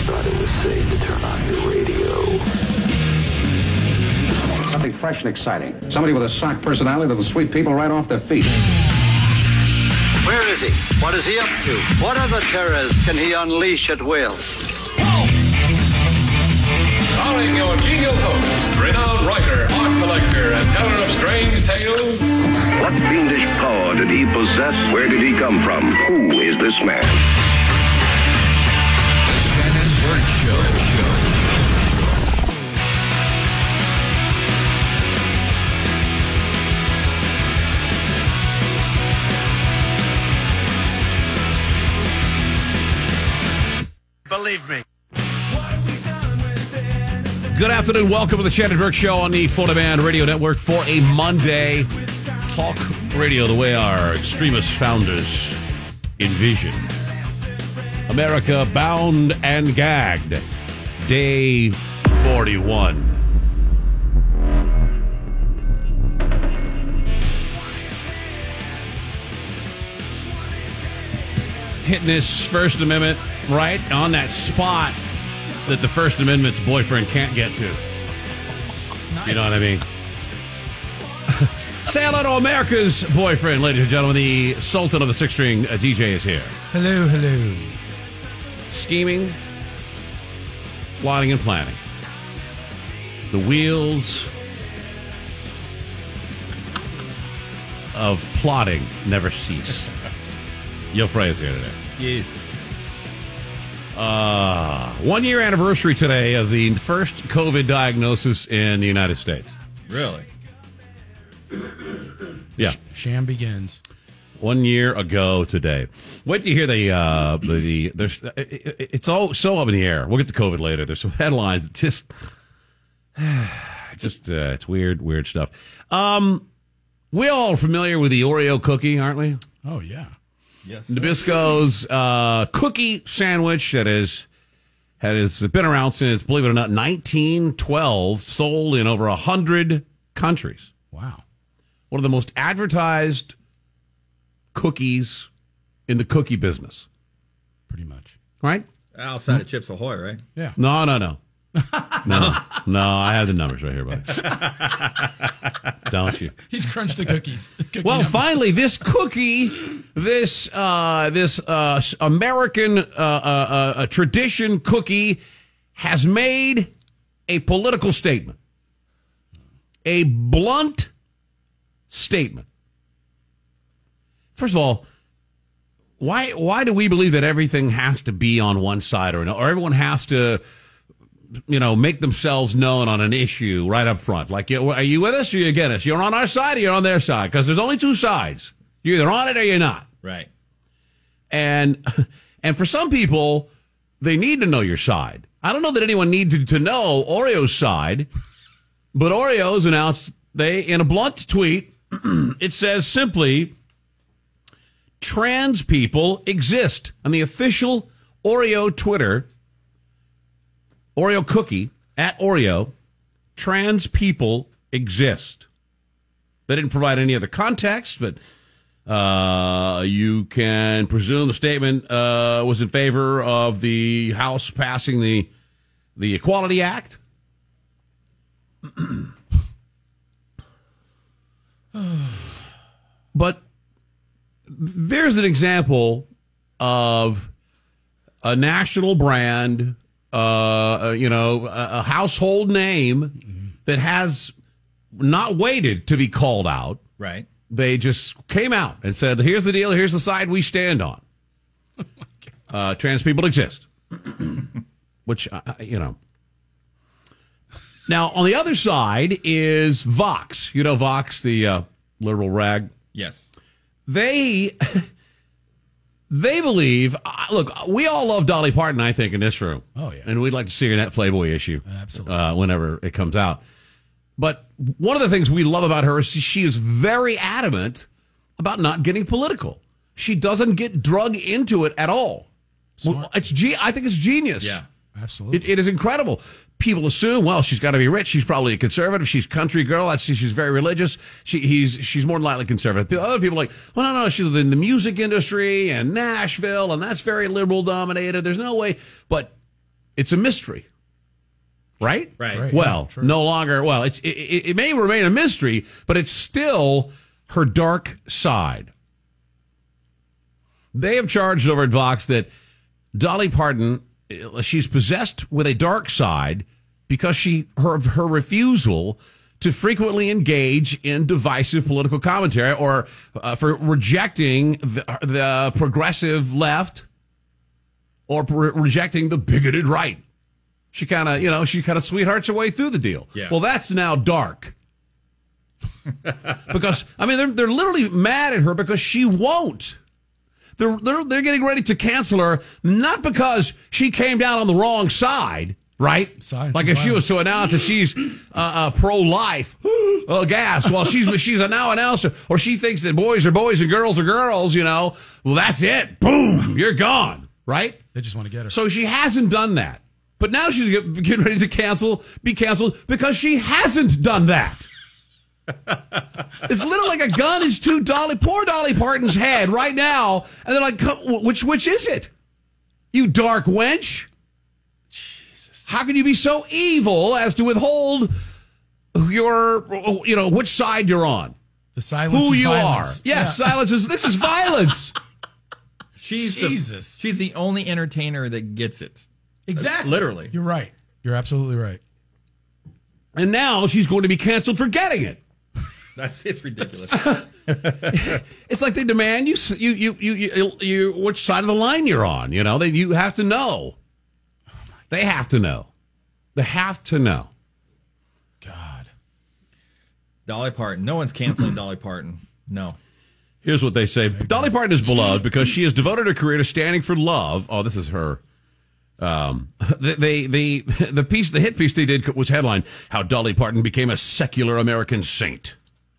thought it was safe to turn on your radio. Something fresh and exciting. Somebody with a sock personality that'll sweep people right off their feet. Where is he? What is he up to? What other terrors can he unleash at will? Calling your genial host, renowned writer, art collector, and teller of strange tales. What fiendish power did he possess? Where did he come from? Who is this man? The Shannon Burt Show. Believe me. Good afternoon. Welcome to the Shannon Burke Show on the Florida Man Radio Network for a Monday. Talk radio the way our extremist founders envisioned. America bound and gagged. Day 41. Hitting this First Amendment right on that spot that the First Amendment's boyfriend can't get to. Nice. You know what I mean? Say hello to America's boyfriend, ladies and gentlemen. The Sultan of the Six-String DJ is here. Hello, hello. Scheming, plotting, and planning. The wheels of plotting never cease. Yo Frey is here today. Yes. 1 year anniversary today of the first COVID diagnosis in the United States. Really? Yeah. Sham begins. 1 year ago today. Wait till you hear there's it's all so up in the air. We'll get to COVID later. There's some headlines that it's weird stuff. We all are familiar with the Oreo cookie, aren't we? Oh yeah. Yes. Nabisco's cookie sandwich that has been around since, believe it or not, 1912, sold in over 100 countries. Wow. One of the most advertised cookies in the cookie business. Pretty much. Right? Outside of Chips Ahoy, right? Yeah. No. No, I have the numbers right here, buddy. Don't you? He's crunched the cookies. Well, finally, this cookie, this American tradition cookie has made a political statement. A blunt statement. First of all, why do we believe that everything has to be on one side or everyone has to, make themselves known on an issue right up front? Like, are you with us or you against us? You're on our side or you're on their side? Because there's only two sides. You're either on it or you're not. Right. And for some people, they need to know your side. I don't know that anyone needed to know Oreo's side, but Oreo's announced in a blunt tweet, it says simply, trans people exist. On the official Oreo Twitter, Oreo cookie, at Oreo, trans people exist. They didn't provide any other context, but you can presume the statement was in favor of the House passing the Equality Act. But there's an example of a national brand, a household name that has not waited to be called out. Right. They just came out and said, here's the deal, here's the side we stand on. Trans people exist. Which, Now, on the other side is Vox. You know Vox, the liberal rag? Yes. They believe, look, we all love Dolly Parton, I think, in this room. Oh, yeah. And we'd like to see her in that Playboy issue. Absolutely. Whenever it comes out. But one of the things we love about her is she is very adamant about not getting political. She doesn't get drug into it at all. Well, I think it's genius. Yeah, absolutely. It is incredible. People assume, well, she's got to be rich. She's probably a conservative. She's a country girl. She's very religious. She's more than likely conservative. Other people are like, well, no, she's in the music industry and Nashville, and that's very liberal dominated. There's no way. But it's a mystery. Right? Right. Well, Sure. no longer. Well, it may remain a mystery, but it's still her dark side. They have charged over at Vox that Dolly Parton, she's possessed with a dark side because her refusal to frequently engage in divisive political commentary or for rejecting the progressive left or rejecting the bigoted right. She kind of sweethearts her way through the deal. Yeah. Well, that's now dark. Because, I mean, they're literally mad at her because she won't. They're getting ready to cancel her, not because she came down on the wrong side, right? Science like is if she was violence. to announce that she's pro-life, gas. Well, she's now announced, or she thinks that boys are boys and girls are girls, well, that's it. Boom, you're gone, right? They just want to get her. So she hasn't done that. But now she's getting ready to be canceled because she hasn't done that. It's literally like a gun is to poor Dolly Parton's head right now. And they're like, which is it? You dark wench. Jesus. How can you be so evil as to withhold which side you're on? The silence Who is you violence. are. Yeah, silence this is violence. She's the only entertainer that gets it. Exactly. Literally. You're right. You're absolutely right. And now she's going to be canceled for getting it. It's ridiculous. It's like they demand you which side of the line you're on. You have to know. They have to know. They have to know. God. Dolly Parton. No one's canceling Dolly Parton. No. Here's what they say. Dolly Parton is beloved because she has devoted her career to standing for love. Oh, this is her. The hit piece they did was headlined "How Dolly Parton Became a Secular American Saint,"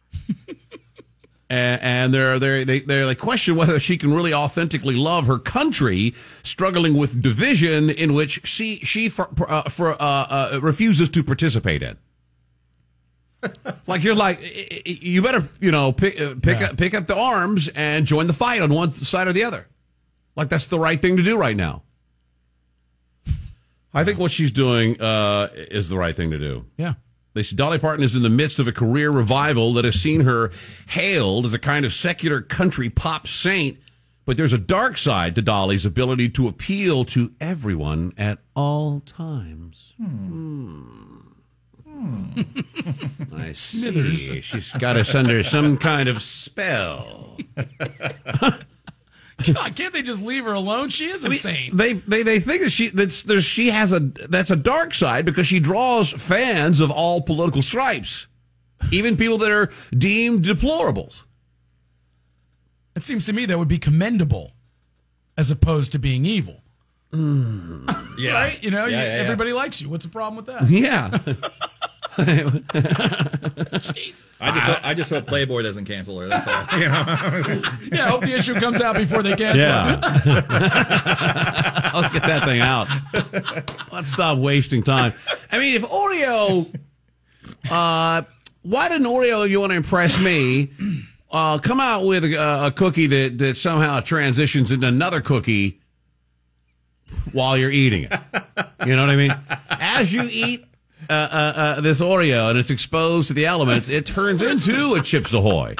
and they question whether she can really authentically love her country, struggling with division in which she refuses to participate in. Like you better pick up the arms and join the fight on one side or the other. Like that's the right thing to do right now. I think what she's doing is the right thing to do. Yeah. They say Dolly Parton is in the midst of a career revival that has seen her hailed as a kind of secular country pop saint, but there's a dark side to Dolly's ability to appeal to everyone at all times. I see. Smithers. She's got us under some kind of spell. God, can't they just leave her alone? She is a saint. They think that she has that's a dark side because she draws fans of all political stripes, even people that are deemed deplorables. It seems to me that would be commendable, as opposed to being evil. Yeah. Right? Everybody likes you. What's the problem with that? Yeah. I just hope Playboy doesn't cancel her. That's all. Yeah, I hope the issue comes out before they cancel it. Let's get that thing out. Let's stop wasting time. I mean, if Oreo, why didn't Oreo, you want to impress me, come out with a cookie that somehow transitions into another cookie while you're eating it? You know what I mean? As you eat this Oreo and it's exposed to the elements, it turns into a Chips Ahoy.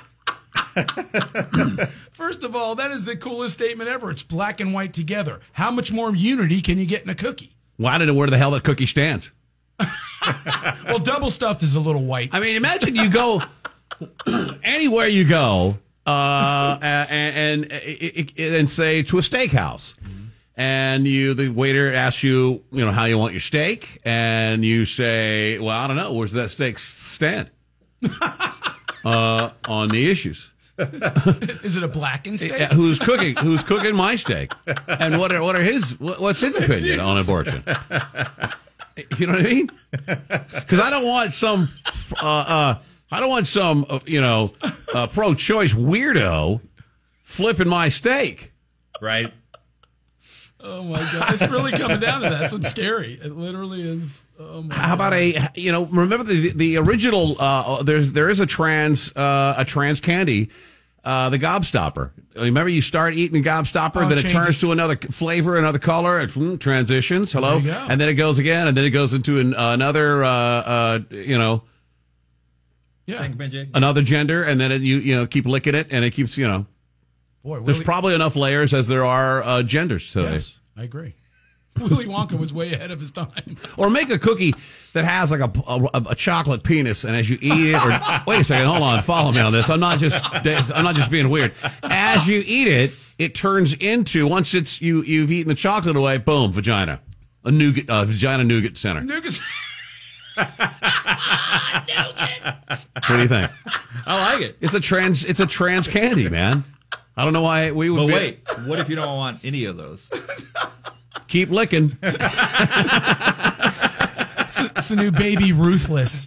First of all, that is the coolest statement ever. It's black and white together. How much more unity can you get in a cookie? Well, I don't know where the hell that cookie stands. Well, double stuffed is a little white. I mean, imagine you go anywhere you go and say to a steakhouse. And the waiter asks you, how you want your steak, and you say, "Well, I don't know. Where's that steak stand on the issues? Is it a blackened steak? Who's cooking my steak? And what's his opinion on abortion? You know what I mean? Because I don't want some pro-choice weirdo flipping my steak, Right. Oh my God! It's really coming down to that. That's what's scary. It literally is. Oh my How about remember the original? There is a trans candy the Gobstopper. Remember, you start eating Gobstopper, then it changes. turns to another flavor, another color. It transitions. Hello, There you go. and then it goes again, and then it goes into another, Yeah. Thank you, Benji. another gender, and then you keep licking it, and it keeps Boy, There's Willy, probably enough layers as there are genders today. yes, I agree. Willy Wonka was way ahead of his time. Or make a cookie that has like a chocolate penis, and as you eat it, or wait a second, hold on, follow me on this. I'm not just being weird. As you eat it, it turns into, once you've eaten the chocolate away, boom, vagina, a nougat, vagina nougat center. Nougat. What do you think? I like it. It's a trans candy, man. I don't know why we would. But wait, what if you don't want any of those? Keep licking. It's a new baby Ruthless.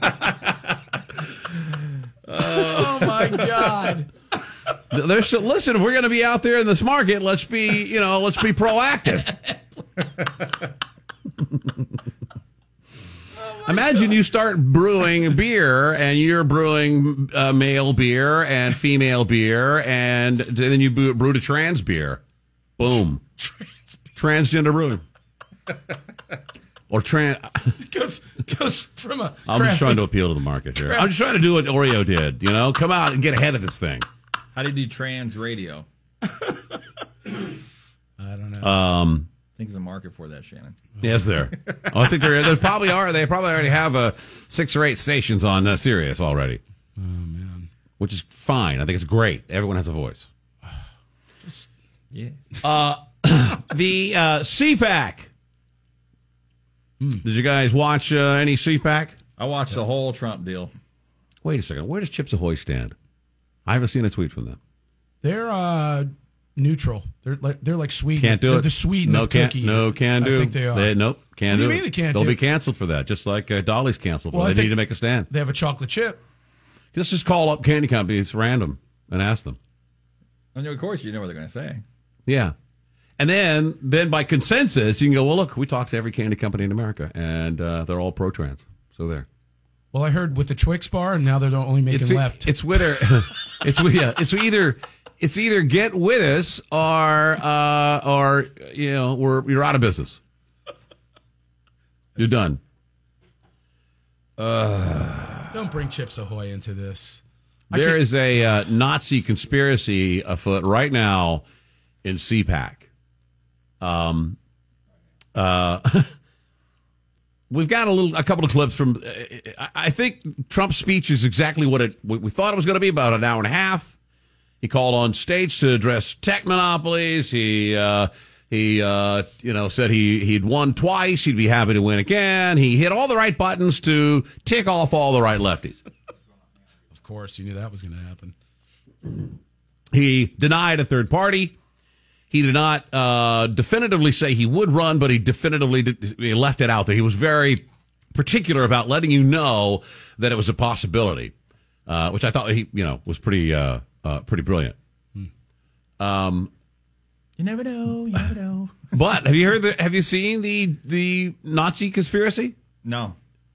Oh my God. Listen, if we're going to be out there in this market, let's be proactive. Imagine you start brewing beer, and you're brewing male beer and female beer, and then you brew a trans beer. Boom. Transgender brewing. Or goes from a. I'm just trying to appeal to the market here. I'm just trying to do what Oreo did, come out and get ahead of this thing. How do you do trans radio? I don't know. I think there's a market for that, Shannon. Yes, there. Oh, I think there probably are. They probably already have 6 or 8 stations on Sirius already. Oh man, which is fine. I think it's great. Everyone has a voice. Yes. The CPAC. Did you guys watch any CPAC? I watched the whole Trump deal. Wait a second. Where does Chips Ahoy stand? I haven't seen a tweet from them. they're neutral. They're like Sweden. Can't do They're it. the Sweden No, of can't. cookie. No, can do. I think they are. Nope, can't What do do. you mean they can't They'll do be it? canceled for that, just like Dolly's canceled for. Well, I They need think to make a stand. They have a chocolate chip. Let's just call up candy companies random and ask them. And of course, you know what they're going to say. Yeah. And then by consensus, you can go, well, look, we talked to every candy company in America, and they're all pro-trans. So there. Well, I heard with the Twix bar, and now they're only making left. It's with her. It's either get with us or you're out of business. You're done. Don't bring Chips Ahoy into this. There is a Nazi conspiracy afoot right now in CPAC. We've got a couple of clips from. I think Trump's speech is exactly what we thought it was going to be, about an hour and a half. He called on stage to address tech monopolies. He said he'd won twice. He'd be happy to win again. He hit all the right buttons to tick off all the right lefties. Of course, you knew that was going to happen. He denied a third party. He did not definitively say he would run, but he definitively he left it out there. He was very particular about letting you know that it was a possibility, which I thought was pretty brilliant. You never know. You never know. But have you seen the Nazi conspiracy? No.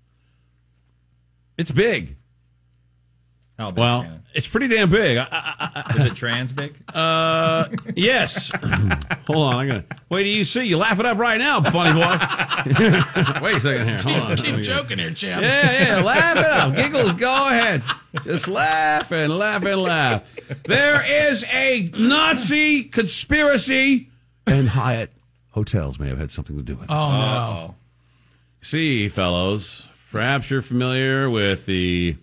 It's big. How big, Well, Shannon? it's pretty damn big. Is it trans big? Yes. Hold on. Wait till you see. You laugh it up right now, funny boy. Wait a second here. Hold on. Keep joking here, champ. Yeah. Laugh it up. Giggles, go ahead. Just laugh and laugh and laugh. There is a Nazi conspiracy, and Hyatt hotels may have had something to do with it. Oh, no. See, fellows, perhaps you're familiar with the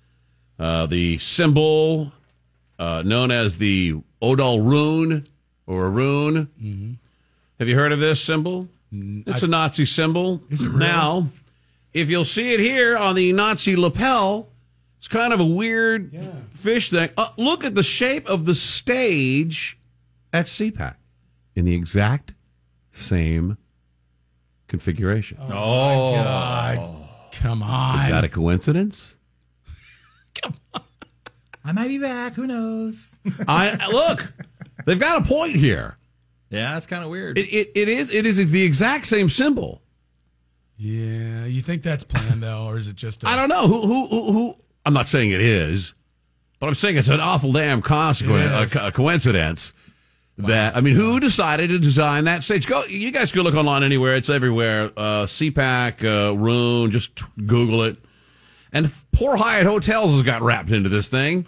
symbol known as the Odal rune or a rune. Mm-hmm. Have you heard of this symbol? It's a Nazi symbol. Is it real? Now, if you'll see it here on the Nazi lapel, it's kind of a weird fish thing. Look at the shape of the stage at CPAC in the exact same configuration. Oh, my God. Come on. Is that a coincidence? I might be back. Who knows? Look, they've got a point here. Yeah, that's kind of weird. It is the exact same symbol. Yeah, you think that's planned though, or is it just? I don't know who. I'm not saying it is. But I'm saying it's an awful damn coincidence. That I mean, who decided to design that stage? You guys go look online anywhere; it's everywhere. CPAC, Rune, just Google it. And poor Hyatt Hotels has got wrapped into this thing,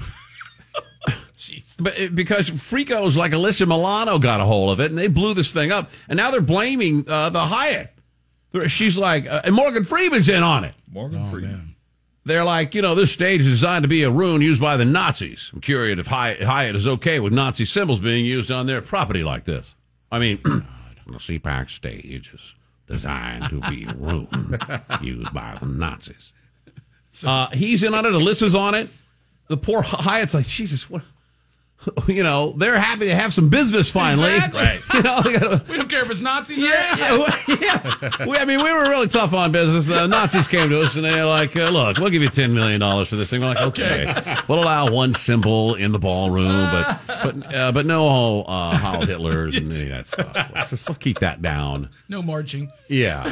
because freakos like Alyssa Milano got a hold of it, and they blew this thing up. And now they're blaming the Hyatt. She's like, and Morgan Freeman's in on it. Morgan Freeman. Man. They're like, this stage is designed to be a rune used by the Nazis. I'm curious if Hyatt is okay with Nazi symbols being used on their property like this. I mean, the CPAC stage is designed to be a rune used by the Nazis. He's in on it. Alyssa's on it. The poor Hyatt's like, Jesus, what? They're happy to have some business finally. Exactly. Right. We don't care if it's Nazis. Yeah. We were really tough on business. The Nazis came to us and they're like, look, we'll give you $10 million for this thing. We're like, okay. We'll allow one symbol in the ballroom, but no Heil Hitlers and any of that stuff. Let's keep that down. No marching. Yeah.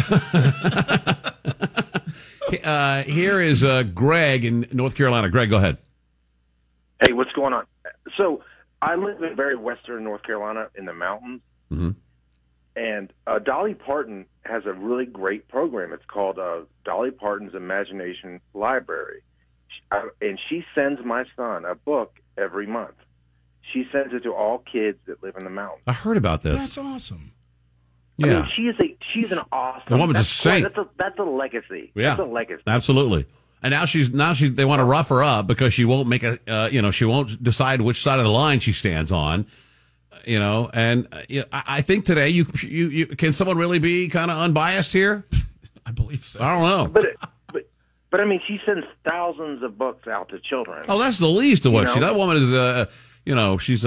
Here is Greg in North Carolina. Greg, go ahead. Hey, what's going on? So I live in very western North Carolina in the mountains, and Dolly Parton has a really great program. It's called Dolly Parton's Imagination Library, and she sends my son a book every month. She sends it to all kids that live in the mountains. I heard about this. That's awesome. Yeah, I mean, she's an awesome. The woman's a saint. That's a legacy. Yeah, that's a legacy. Absolutely. And now they want to rough her up because she won't make she won't decide which side of the line she stands on, and I think today you can someone really be kind of unbiased here? I believe so. I don't know. But I mean, she sends thousands of books out to children. Oh, that's the least of what that woman is. She's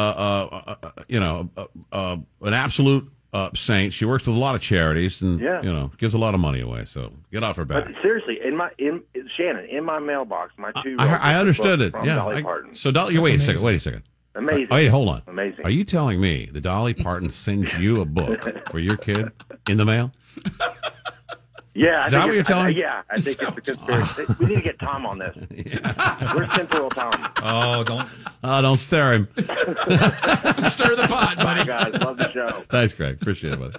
an absolute saint. She works with a lot of charities and gives a lot of money away. So get off her back. But seriously, Shannon, in my mailbox, my two. I understood it. From Yeah. Dolly Parton. So Dolly, wait a second. Amazing. Wait, hold on. Amazing. Are you telling me the Dolly Parton sends you a book for your kid in the mail? Yeah, is that what you're telling me? I think it's a conspiracy. We need to get Tom on this. Where's Tinfoil Tom? Oh, don't stir him. Stir the pot, buddy. Bye, guys. Love the show. Thanks, Greg. Appreciate it, buddy.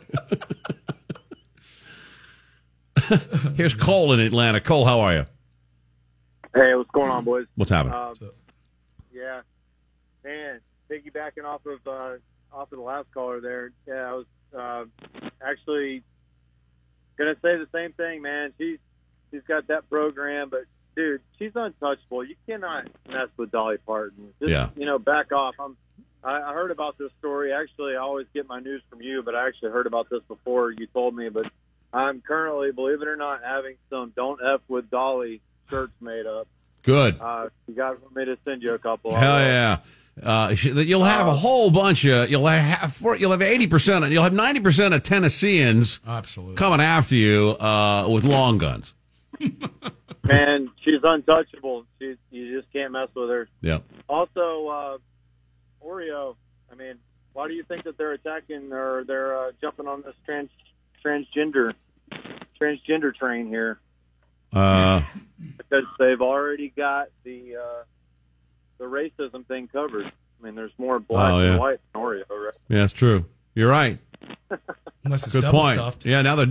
Here's Cole in Atlanta. Cole, how are you? Hey, what's going on, boys? What's happening? Yeah, man, piggybacking off of the last caller there. Yeah, I was actually gonna say the same thing, man. She's got that program, but dude, she's untouchable. You cannot mess with Dolly Parton. Just, back off. I heard about this story. Actually, I always get my news from you, but I actually heard about this before you told me. But I'm currently, believe it or not, having some "Don't F with Dolly" shirts made up. Good. You guys want me to send you a couple? Hell yeah. You'll have a whole bunch of you'll have 80%. You'll have 90% of Tennesseans absolutely coming after you with long guns. Man, she's untouchable. You just can't mess with her. Yeah. Also, Oreo. I mean, why do you think that they're attacking or they're jumping on this transgender train here? Because they've already got the racism thing covered. I mean, there's more black and white than Oreo, right? Yeah, it's true. You're right. Unless it's good double point. stuffed. Yeah, now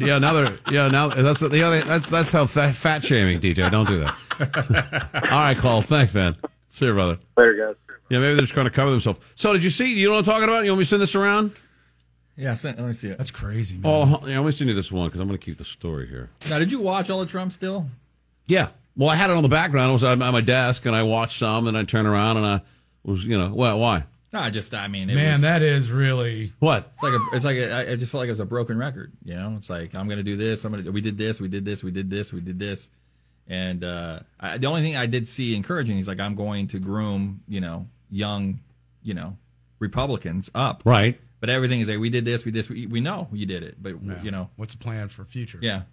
that's how fat shaming, DJ. Don't do that. All right, Cole. Thanks, man. See you, brother. Later, guys. Yeah, maybe they're just going to cover themselves. So, did you see? You know what I'm talking about? You want me to send this around? Yeah, let me see it. That's crazy, man. Oh, yeah, let me send you this one because I'm going to keep the story here. Now, did you watch all of Trump still? Yeah. Well, I had it on the background. I was at my desk, and I watched some, and I turned around, and I was, why? No, that is really what? I just felt like it was a broken record. It's like I'm going to do this. We did this. We did this. We did this. We did this. And the only thing I did see encouraging, he's like, I'm going to groom, young, Republicans up. Right. But everything is like, we did this. We know you did it. But what's the plan for future? Yeah.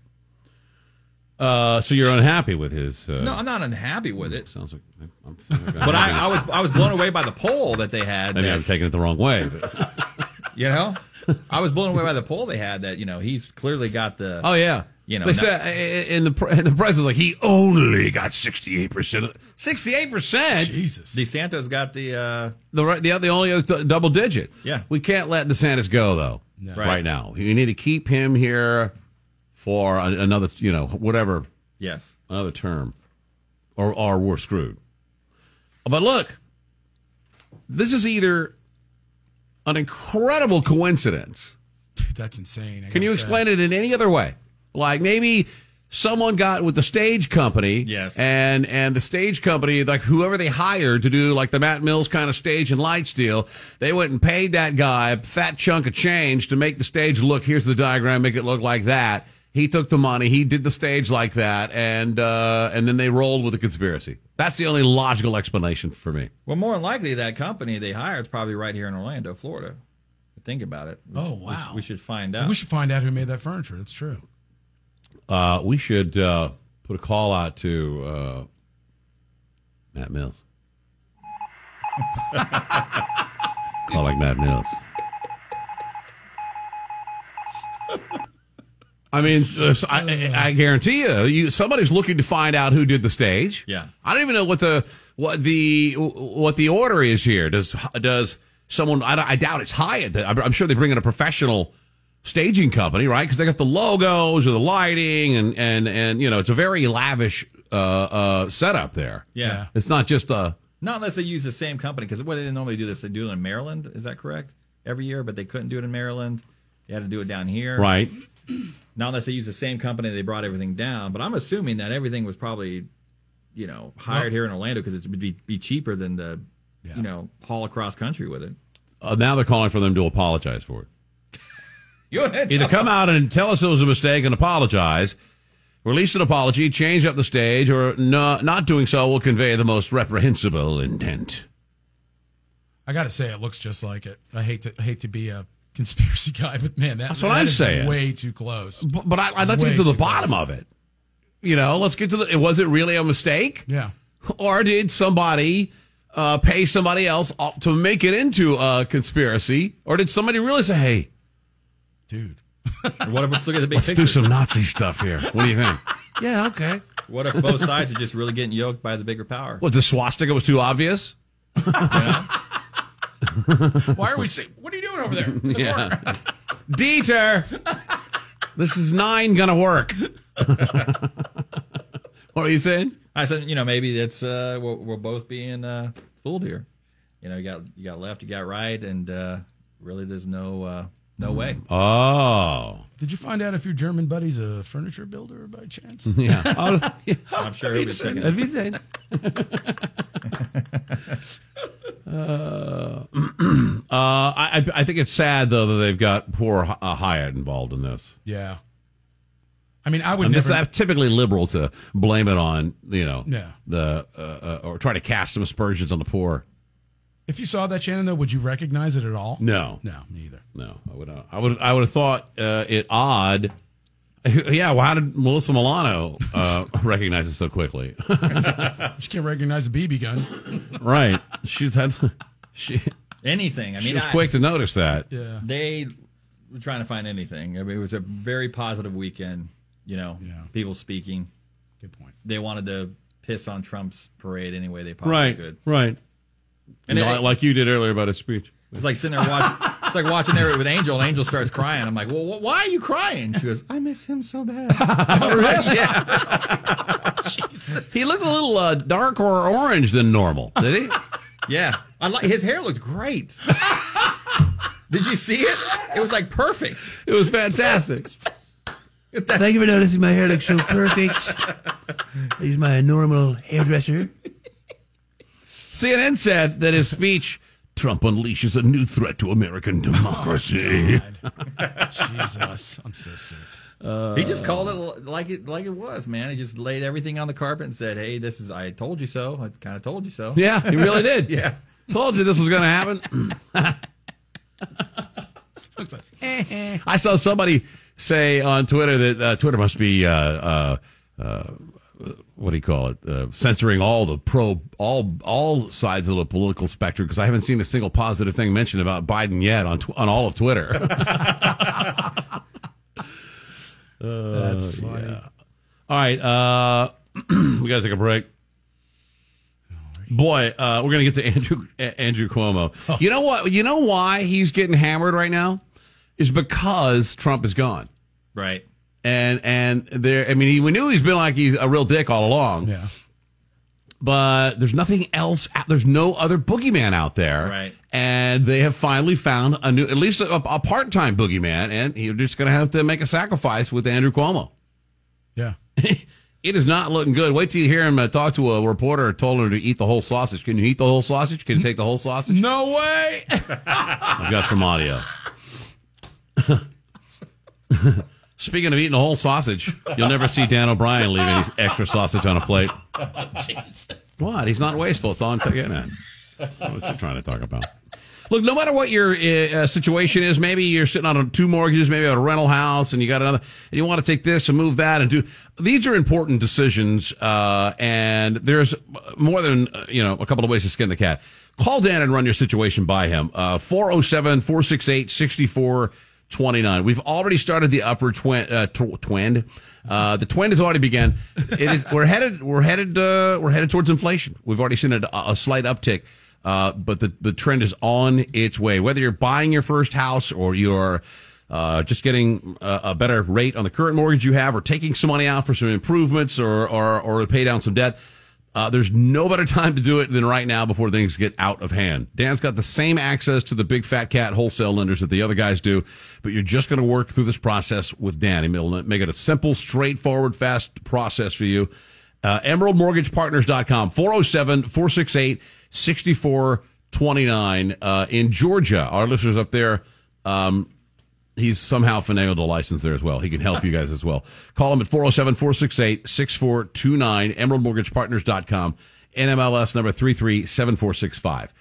So you're unhappy with his? No, I'm not unhappy with it. Sounds like. But I was blown away by the poll that they had. Maybe I'm taking it the wrong way. But. I was blown away by the poll they had that he's clearly got the. Oh yeah. They said in the press is like he only got 68%. 68%. Jesus. DeSantis got the only other double digit. Yeah. We can't let DeSantis go though. No. Right now, you need to keep him here for another, whatever. Yes. Another term, or we're screwed. But look, this is either an incredible coincidence. Dude, that's insane. Can you explain it in any other way? Like maybe someone got with the stage company, yes, and the stage company, like whoever they hired to do like the Matt Mills kind of stage and lights deal, they went and paid that guy a fat chunk of change to make the stage look. Here's the diagram, make it look like that. He took the money, he did the stage like that, and then they rolled with the conspiracy. That's the only logical explanation for me. Well, more than likely, that company they hired is probably right here in Orlando, Florida. Think about it. We should find out. We should find out who made that furniture. That's true. We should put a call out to Matt Mills. Call like Matt Mills. I mean, I guarantee you, somebody's looking to find out who did the stage. Yeah, I don't even know what the order is here. Does someone? I doubt it's Hyatt. I'm sure they bring in a professional staging company, right? Because they got the logos or the lighting, and it's a very lavish setup there. Yeah, it's not just a. Not unless they use the same company, because what do they normally do this? They do it in Maryland. Is that correct? Every year, but they couldn't do it in Maryland. They had to do it down here, right? Not unless they use the same company, they brought everything down. But I'm assuming that everything was probably, hired here in Orlando because it would be cheaper than the, haul across country with it. Now they're calling for them to apologize for it. Either come out and tell us it was a mistake and apologize, release an apology, change up the stage, or not doing so will convey the most reprehensible intent. I got to say, it looks just like it. I hate to be a conspiracy guy, but man, that's what I'm saying. Way too close. But I'd like to get to the bottom of it. Let's get to was it really a mistake? Yeah. Or did somebody pay somebody else off to make it into a conspiracy? Or did somebody really say, hey, dude, what if let's look at the big let's picture? do some Nazi stuff here. What do you think? Yeah, okay. What if both sides are just really getting yoked by the bigger power? What, the swastika was too obvious? Why are we saying, what are you doing over there? Yeah. Dieter, this is 9 gonna work. What are you saying? I said, maybe that's we're both being fooled here. You got left, you got right, and really there's no way. Oh. Did you find out if your German buddy's a furniture builder by chance? Yeah. I'm sure he'll be checking it. I think it's sad though that they've got poor Hyatt involved in this. Yeah, I mean, I would never. It's typically liberal to blame it on Yeah. or try to cast some aspersions on the poor. If you saw that, Shannon, though, would you recognize it at all? No, me either. No, I would have thought it odd. Yeah, well, how did Melissa Milano recognize it so quickly? She can't recognize a BB gun. Right. Anything. I mean, she was quick to notice that. Yeah. They were trying to find anything. I mean, it was a very positive weekend, people speaking. Good point. They wanted to piss on Trump's parade any way they possibly could. Right. And like you did earlier about his speech. It's like sitting there watching. It's like watching there with Angel, and Angel starts crying. I'm like, well, why are you crying? She goes, I miss him so bad. Really? Yeah. Jesus. He looked a little darker orange than normal, did he? Yeah. His hair looked great. Did you see it? It was like perfect. It was fantastic. Thank you for noticing my hair looks so perfect. I use my normal hairdresser. CNN said that his speech, Trump unleashes a new threat to American democracy. Jesus, I'm so sick. He just called it like it was, man. He just laid everything on the carpet and said, "Hey, this is. I told you so. I kind of told you so." Yeah, he really did. Yeah, told you this was going to happen. I saw somebody say on Twitter that Twitter must be what do you call it? Censoring all sides of the political spectrum, because I haven't seen a single positive thing mentioned about Biden yet on all of Twitter. That's funny. Yeah. All right, we got to take a break. Boy, we're going to get to Andrew Cuomo. Oh. You know what? You know why he's getting hammered right now? Is because Trump is gone. Right. And there, I mean, we knew he's been like he's a real dick all along. Yeah. But there's nothing else. There's no other boogeyman out there. Right. And they have finally found a new, at least a part-time boogeyman, and you're just going to have to make a sacrifice with Andrew Cuomo. Yeah. It is not looking good. Wait till you hear him talk to a reporter who told her to eat the whole sausage. Can you eat the whole sausage? Can you take the whole sausage? No way. I've got some audio. Speaking of eating a whole sausage, you'll never see Dan O'Brien leave any extra sausage on a plate. What? He's not wasteful. It's all I'm getting at. What are you trying to talk about? Look, no matter what your situation is, maybe you're sitting on 2 mortgages, maybe a rental house, and you got another, and you want to take this and move that and do. These are important decisions, and there's more than a couple of ways to skin the cat. Call Dan and run your situation by him. 407-468-6429. We've already started the upper twin. The twin has already begun. We're headed towards inflation. We've already seen a slight uptick. But the trend is on its way. Whether you're buying your first house or you're just getting a better rate on the current mortgage you have, or taking some money out for some improvements or to pay down some debt, there's no better time to do it than right now before things get out of hand. Dan's got the same access to the big fat cat wholesale lenders that the other guys do, but you're just going to work through this process with Dan. He'll make it a simple, straightforward, fast process for you. EmeraldMortgagePartners.com, 407-468-6429. In Georgia, our listeners up there, he's somehow finagled a license there as well. He can help you guys as well. Call him at 407-468-6429, EmeraldMortgagePartners.com, NMLS number 337465.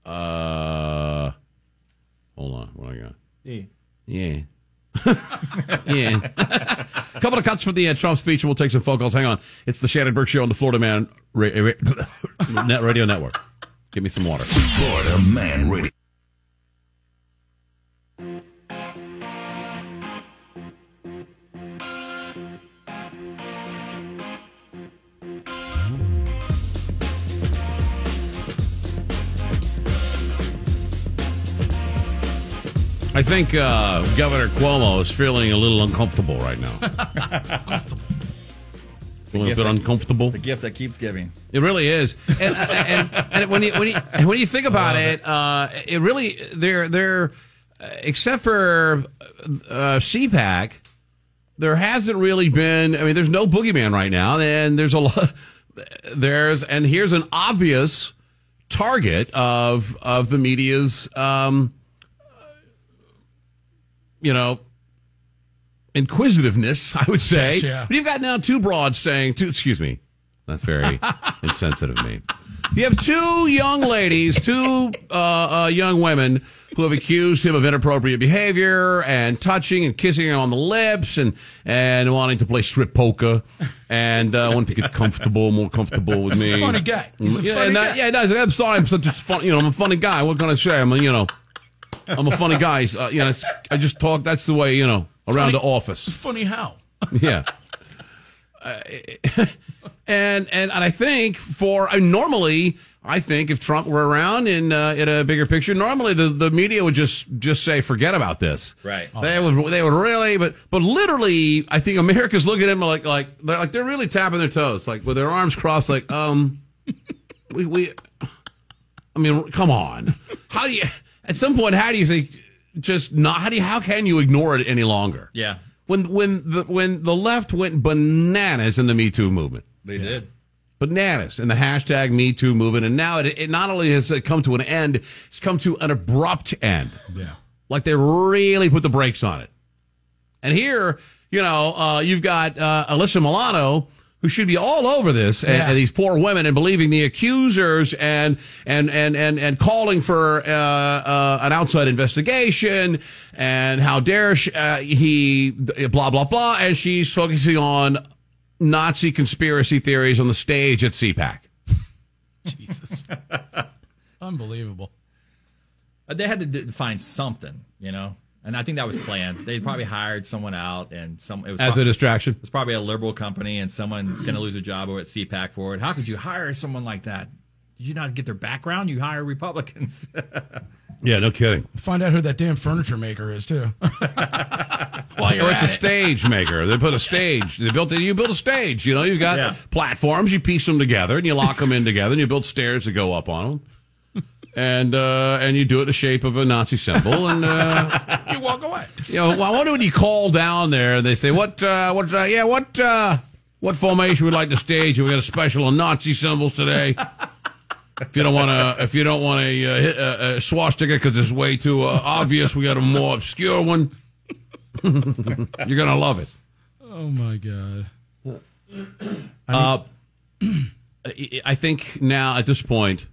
Hold on, what I got? Yeah. Yeah. A couple of cuts from the Trump speech, and we'll take some phone calls. Hang on. It's the Shannon Burke Show on the Florida Man Radio Network. Give me some water. Florida Man Radio. I think Governor Cuomo is feeling a little uncomfortable right now. Feeling a bit uncomfortable. The gift that keeps giving. It really is. And when you think about it, it really they're except for CPAC, there hasn't really been. I mean, there's no boogeyman right now, and there's a lot. And here's an obvious target of the media's. Inquisitiveness, I would say. Yeah. But you've got now 2 broads saying, excuse me, that's very insensitive of me. You have 2 young ladies, 2 young women who have accused him of inappropriate behavior and touching and kissing him on the lips and wanting to play strip poker and wanting to get more comfortable with me. He's a funny guy. He's a funny guy. Yeah, no, I'm sorry, I'm such a fun, I'm a funny guy. What can I say? I'm a funny guy. I just talk. That's the way, around funny, the office. Funny how? Yeah. And I think normally, I think if Trump were around in a bigger picture, normally the media would just say, forget about this. Right. They would really, but literally, I think America's looking at him like they're really tapping their toes, like with their arms crossed, like, we I mean, come on. How do you? At some point, how do you say just not? How can you ignore it any longer? Yeah. When the left went bananas in the Me Too movement, They did. Bananas in the hashtag Me Too movement, and now it not only has come to an end, it's come to an abrupt end. Yeah. Like they really put the brakes on it. And here, you've got Alyssa Milano, who should be all over this, and these poor women, and believing the accusers, and calling for an outside investigation, and how dare he, blah blah blah, and she's focusing on Nazi conspiracy theories on the stage at CPAC. Jesus, unbelievable. They had to find something, And I think that was planned. They probably hired someone out, and it was as a distraction. It's probably a liberal company, and someone's going to lose a job over at CPAC for it. How could you hire someone like that? Did you not get their background? You hire Republicans. Yeah, no kidding. Find out who that damn furniture maker is too. It's a stage maker. They put a stage. You build a stage. You know, you've got platforms. You piece them together and you lock them in together, and you build stairs that go up on them. And you do it in the shape of a Nazi symbol, and you walk away. You know, I wonder when you call down there, they say, what formation would like to stage? We got a special on Nazi symbols today. If you don't want a swastika because it's way too obvious, we got a more obscure one. You're gonna love it. Oh my God. I think now at this point,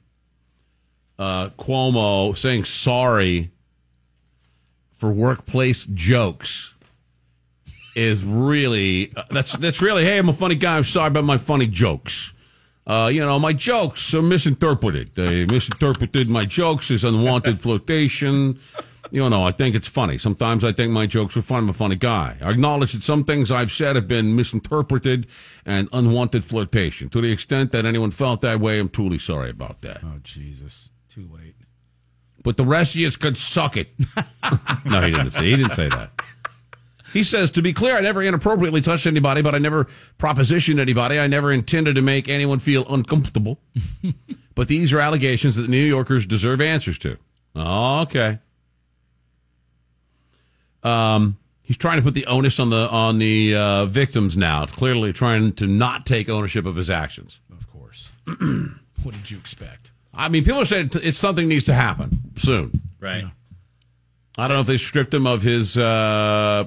Cuomo saying sorry for workplace jokes is really that's really, hey, I'm a funny guy. I'm sorry about my funny jokes. My jokes are misinterpreted. They misinterpreted my jokes as unwanted flirtation. I think it's funny. Sometimes I think my jokes are fun. I'm a funny guy. I acknowledge that some things I've said have been misinterpreted and unwanted flirtation. To the extent that anyone felt that way, I'm truly sorry about that. Oh, Jesus. Too late. But the rest of you could suck it. No, he didn't say that. He says, to be clear, I never inappropriately touched anybody, but I never propositioned anybody. I never intended to make anyone feel uncomfortable. But these are allegations that the New Yorkers deserve answers to. Okay. He's trying to put the onus on the victims now. It's clearly trying to not take ownership of his actions. Of course. What did you expect? I mean, people are saying it's something needs to happen soon. Right. Yeah. I don't know if they stripped him of his I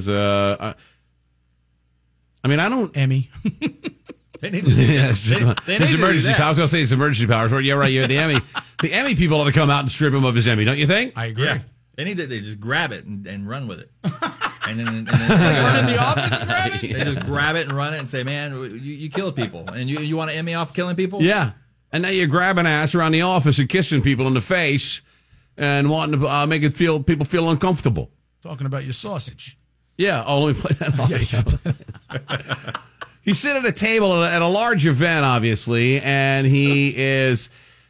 don't... Emmy. They need to do that. His emergency powers. I was going to say his emergency powers. Yeah, right. You're the Emmy. The Emmy people ought to come out and strip him of his Emmy, don't you think? I agree. Yeah. They just grab it and run with it. And then run in the office and grab it? They just grab it and run it and say, man, you killed people. And you want an Emmy off killing people? Yeah. And now you're grabbing ass around the office and kissing people in the face and wanting to make people feel uncomfortable. Talking about your sausage. Yeah. Oh, let me play that off. He's sitting at a table at a large event, obviously, and he is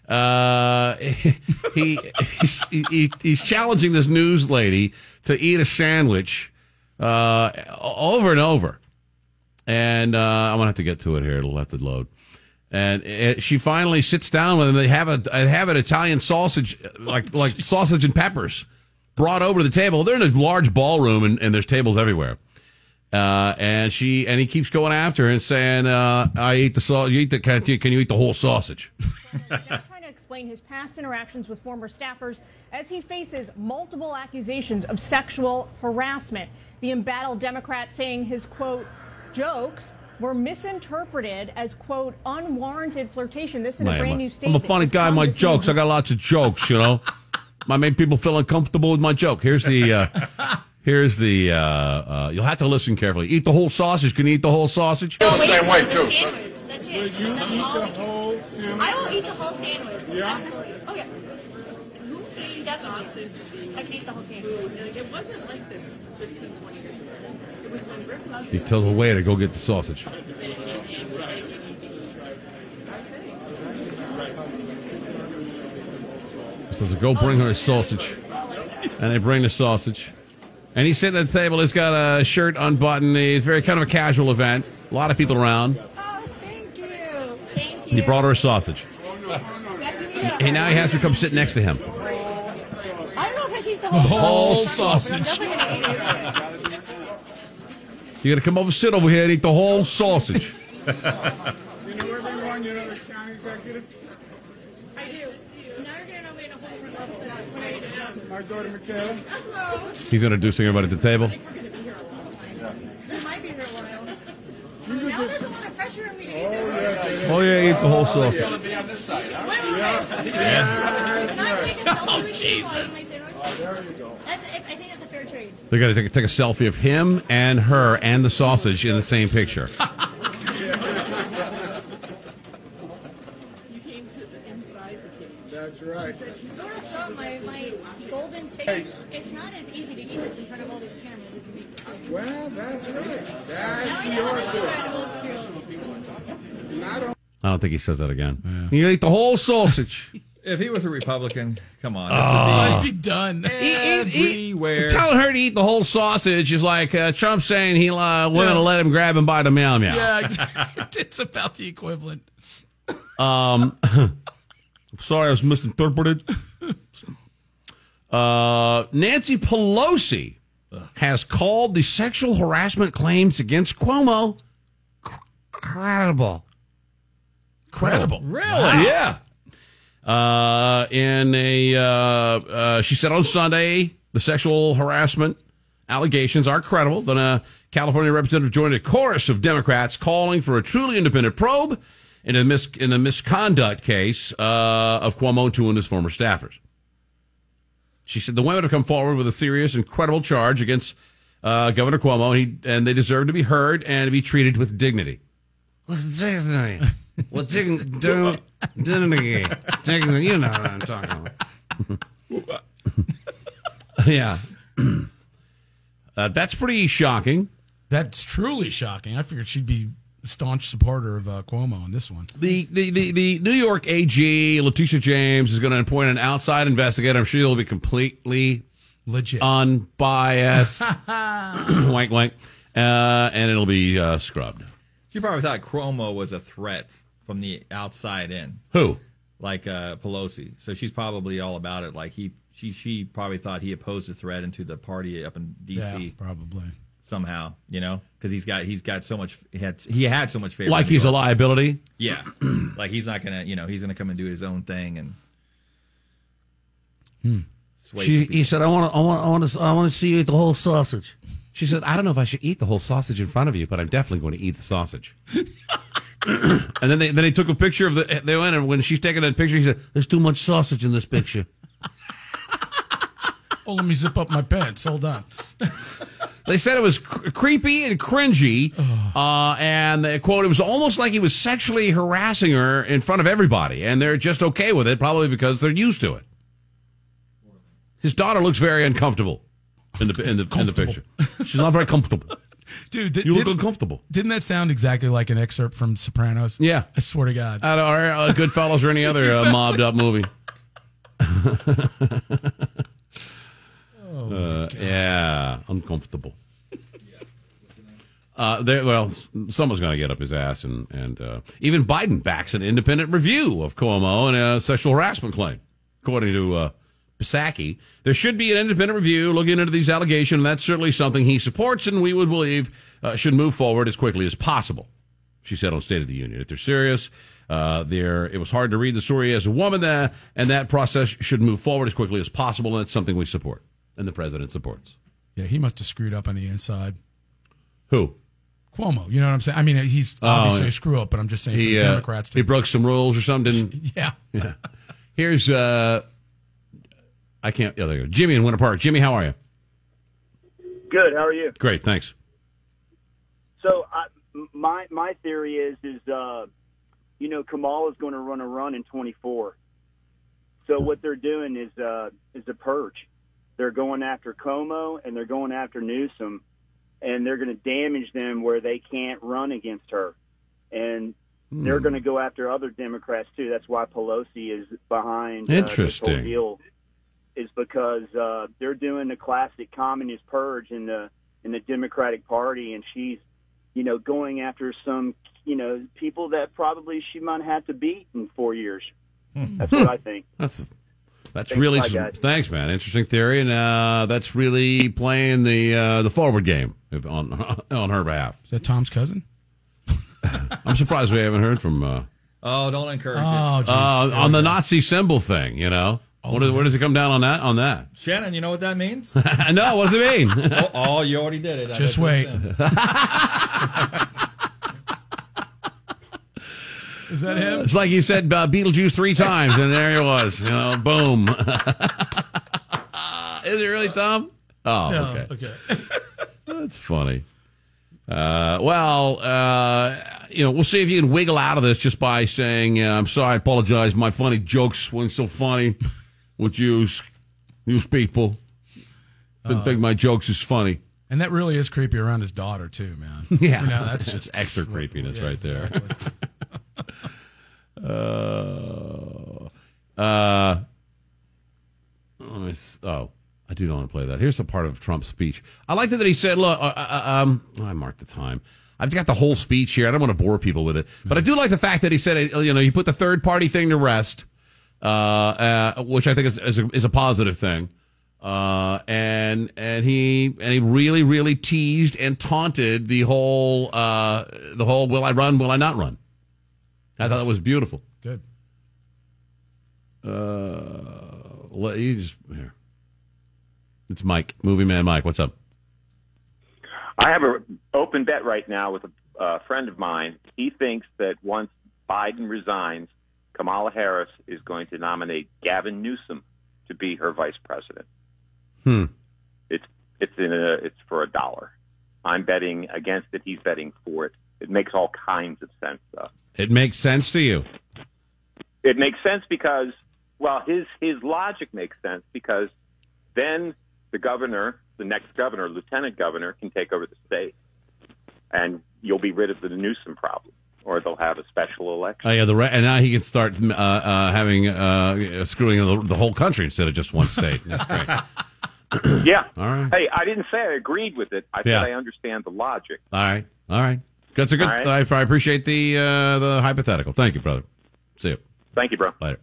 he's challenging this news lady to eat a sandwich over and over. And I'm gonna have to get to it here. It'll have to load. And she finally sits down with him. They have an Italian sausage, like sausage and peppers, brought over to the table. They're in a large ballroom, and there's tables everywhere. And he keeps going after her and saying, "I eat the sausage. Can you eat the whole sausage?" Trying to explain his past interactions with former staffers as he faces multiple accusations of sexual harassment. The embattled Democrat saying his quote jokes were misinterpreted as, quote, unwarranted flirtation. This is a brand new statement. I'm a funny guy. My jokes. I got lots of jokes, I make people feel uncomfortable with my joke. Here's the, you'll have to listen carefully. Eat the whole sausage. Can you eat the whole sausage? The same way, too. That's it. Will you eat the whole sandwich? I will eat the whole sandwich. Yeah? Absolutely. Oh, yeah. Who ate sausage? I can eat the whole sandwich. It wasn't like this 15, 20 years ago. It was when Rick Luster... He tells a waiter to go get the sausage. He says, go bring her a sausage. And they bring the sausage. And he's sitting at the table. He's got a shirt unbuttoned. It's very kind of a casual event. A lot of people around. Oh, thank you. Thank you. He brought her a sausage. And now he has her come sit next to him. I don't know if I should eat the whole sausage. You got to come over, sit over here, and eat the whole sausage. You know everyone, the county executive? I do. Now you're going to know me in a whole different level. When I get down. My daughter, Michaela. Hello. He's introducing everybody at the table. We're going to be here a while. We might be here a while. Now there's a lot of pressure on me to eat this. Oh, yeah, eat the whole sausage. Oh, Jesus. There you go. I think that's a fair trade. They're going to take a selfie of him and her and the sausage in the same picture. You came to the inside the cave. That's right. My golden ticket. It's not as easy to eat this Well, that's right. That's your fault. I don't think he says that again. You eat the whole sausage. If he was a Republican, come on, this I'd would be done. everywhere. Telling her to eat the whole sausage is like Trump saying women will let him grab him by the meow meow. Yeah, exactly. It's about the equivalent. Sorry, I was misinterpreted. Nancy Pelosi has called the sexual harassment claims against Cuomo credible. Credible. Really? Yeah. She said on Sunday, the sexual harassment allegations are credible. Then a California representative joined a chorus of Democrats calling for a truly independent probe in the misconduct case of Cuomo and two of his former staffers. She said the women have come forward with a serious and credible charge against Governor Cuomo, and they deserve to be heard and to be treated with dignity. Dignity. Well, dignity. You know what I'm talking about. Yeah. That's pretty shocking. That's truly shocking. I figured she'd be a staunch supporter of Cuomo on this one. The New York AG, Letitia James, is going to appoint an outside investigator. I'm sure he'll be completely legit, unbiased. Wank, wank. And it'll be scrubbed. She probably thought Cuomo was a threat from the outside in. Who? Like Pelosi. So she's probably all about it. Like she probably thought he opposed a threat into the party up in D.C. Yeah, probably. Somehow, because he's got so much. He had so much favor. Like he's a liability. Yeah, like he's not gonna. He's gonna come and do his own thing and. He said, "I want to see you eat the whole sausage." She said, "I don't know if I should eat the whole sausage in front of you, but I'm definitely going to eat the sausage." And then they took a picture of they went, and when she's taking that picture, he said, "There's too much sausage in this picture." Oh, let me zip up my pants. Hold on. They said it was creepy and cringy, and they, quote, it was almost like he was sexually harassing her in front of everybody, and they're just okay with it, probably because they're used to it. His daughter looks very uncomfortable in the picture. She's not very comfortable. Dude, you look uncomfortable. Didn't that sound exactly like an excerpt from Sopranos? Yeah. I swear to God. Or Goodfellas or any other mobbed up movie. Yeah, uncomfortable. Someone's going to get up his ass, and even Biden backs an independent review of Cuomo and a sexual harassment claim, according to Psaki. There should be an independent review looking into these allegations, and that's certainly something he supports, and we would believe should move forward as quickly as possible. She said on State of the Union, if they're serious, it was hard to read the story as a woman, and that process should move forward as quickly as possible, and it's something we support. And the president supports. Yeah, he must have screwed up on the inside. Who? Cuomo. You know what I'm saying? I mean, he's obviously a screw up, but I'm just saying for the Democrats. He broke some rules or something. Yeah. Here's there you go. Jimmy in Winter Park. Jimmy, how are you? Good. How are you? Great, thanks. So my theory is Kamala's going to run in 24. So what they're doing is a purge. They're going after Cuomo and they're going after Newsom, and they're going to damage them where they can't run against her. And they're going to go after other Democrats too. That's why Pelosi is behind this whole deal, is because they're doing the classic communist purge in the Democratic Party, and she's going after some people that probably she might have to beat in 4 years. That's what I think. That's really thanks, man. Interesting theory, and that's really playing the forward game on her behalf. Is that Tom's cousin? I'm surprised we haven't heard from. Don't encourage it. On the Nazi symbol thing, where does it come down on that? Shannon, you know what that means? No, what does it mean? You already did it. Just wait. Is that him? It's like you said Beetlejuice 3 times, and there he was. Boom. Is it really Tom? Oh, yeah, okay. That's funny. We'll see if you can wiggle out of this just by saying, I'm sorry, I apologize. My funny jokes weren't so funny with you people. Didn't think my jokes is funny. And that really is creepy around his daughter too, man. Yeah, You know, that's just extra creepiness yeah, right there. exactly. I do not want to play that. Here's a part of Trump's speech. I like that he said, look, I marked the time. I've got the whole speech here. I don't want to bore people with it. But I do like the fact that he said, he put the third party thing to rest, which I think is a positive thing. And he really, really teased and taunted the whole will I run, will I not run? I thought that was beautiful. Good. Here. It's Mike, Movie Man Mike. What's up? I have an open bet right now with a friend of mine. He thinks that once Biden resigns, Kamala Harris is going to nominate Gavin Newsom to be her vice president. It's for $1. I'm betting against it. He's betting for it. It makes all kinds of sense, though. It makes sense to you? It makes sense because, well, his logic makes sense because then the next governor, lieutenant governor, can take over the state, and you'll be rid of the Newsom problem, or they'll have a special election. Oh yeah, and now he can start having screwing the whole country instead of just one state. That's great. Yeah. All right. Hey, I didn't say I agreed with it. I said I understand the logic. All right. That's a good. All right. I appreciate the hypothetical. Thank you, brother. See you. Thank you, bro. Later.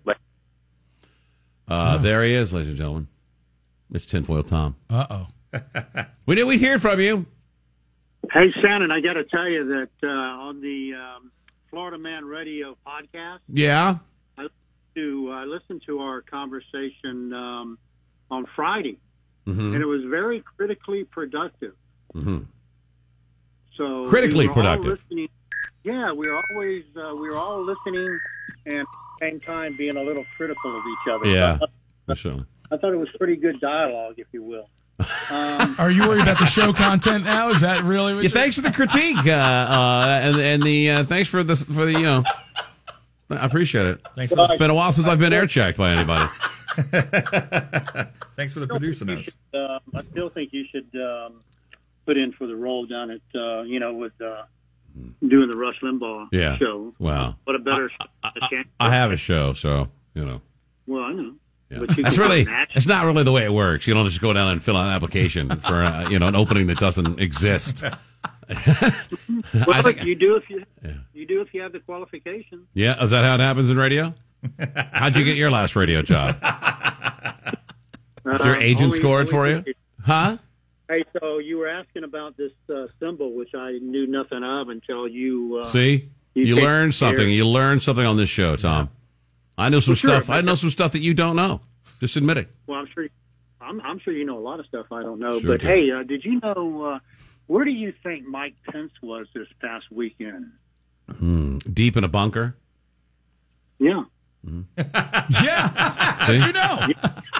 There he is, ladies and gentlemen. It's Tinfoil Tom. Uh-oh. We knew we'd hear from you. Hey, Shannon, I got to tell you that on the Florida Man Radio podcast, Yeah. I listened to our conversation on Friday, and it was very critically productive. Mm-hmm. So Critically we were productive. all listening. Yeah, we were all listening and at the same time being a little critical of each other. Yeah, for sure. I thought it was pretty good dialogue, if you will. Are you worried about the show content now? Is that really what Thanks for the critique, and the thanks for the I appreciate it. Thanks. It's been a while since I've been air checked by anybody. Thanks for the producer notes. I still think you should put in for the role down at with doing the Rush Limbaugh show. Wow. What a better I have a show, so Well, I know. Yeah. But you That's can really. put an action- It's not really the way it works. You don't just go down and fill out an application for an opening that doesn't exist. Well, you do if you have the qualifications. Yeah, is that how it happens in radio? How'd you get your last radio job? Did your agent score it for you? Huh? Hey, so you were asking about this symbol, which I knew nothing of until you. See, you learned something. You learned something on this show, Tom. I know some stuff. I know some stuff that you don't know. Just admit it. Well, I'm sure you know a lot of stuff I don't know. Sure but do. hey, did you know where do you think Mike Pence was this past weekend? Deep in a bunker. Yeah. Yeah. See? How'd you know?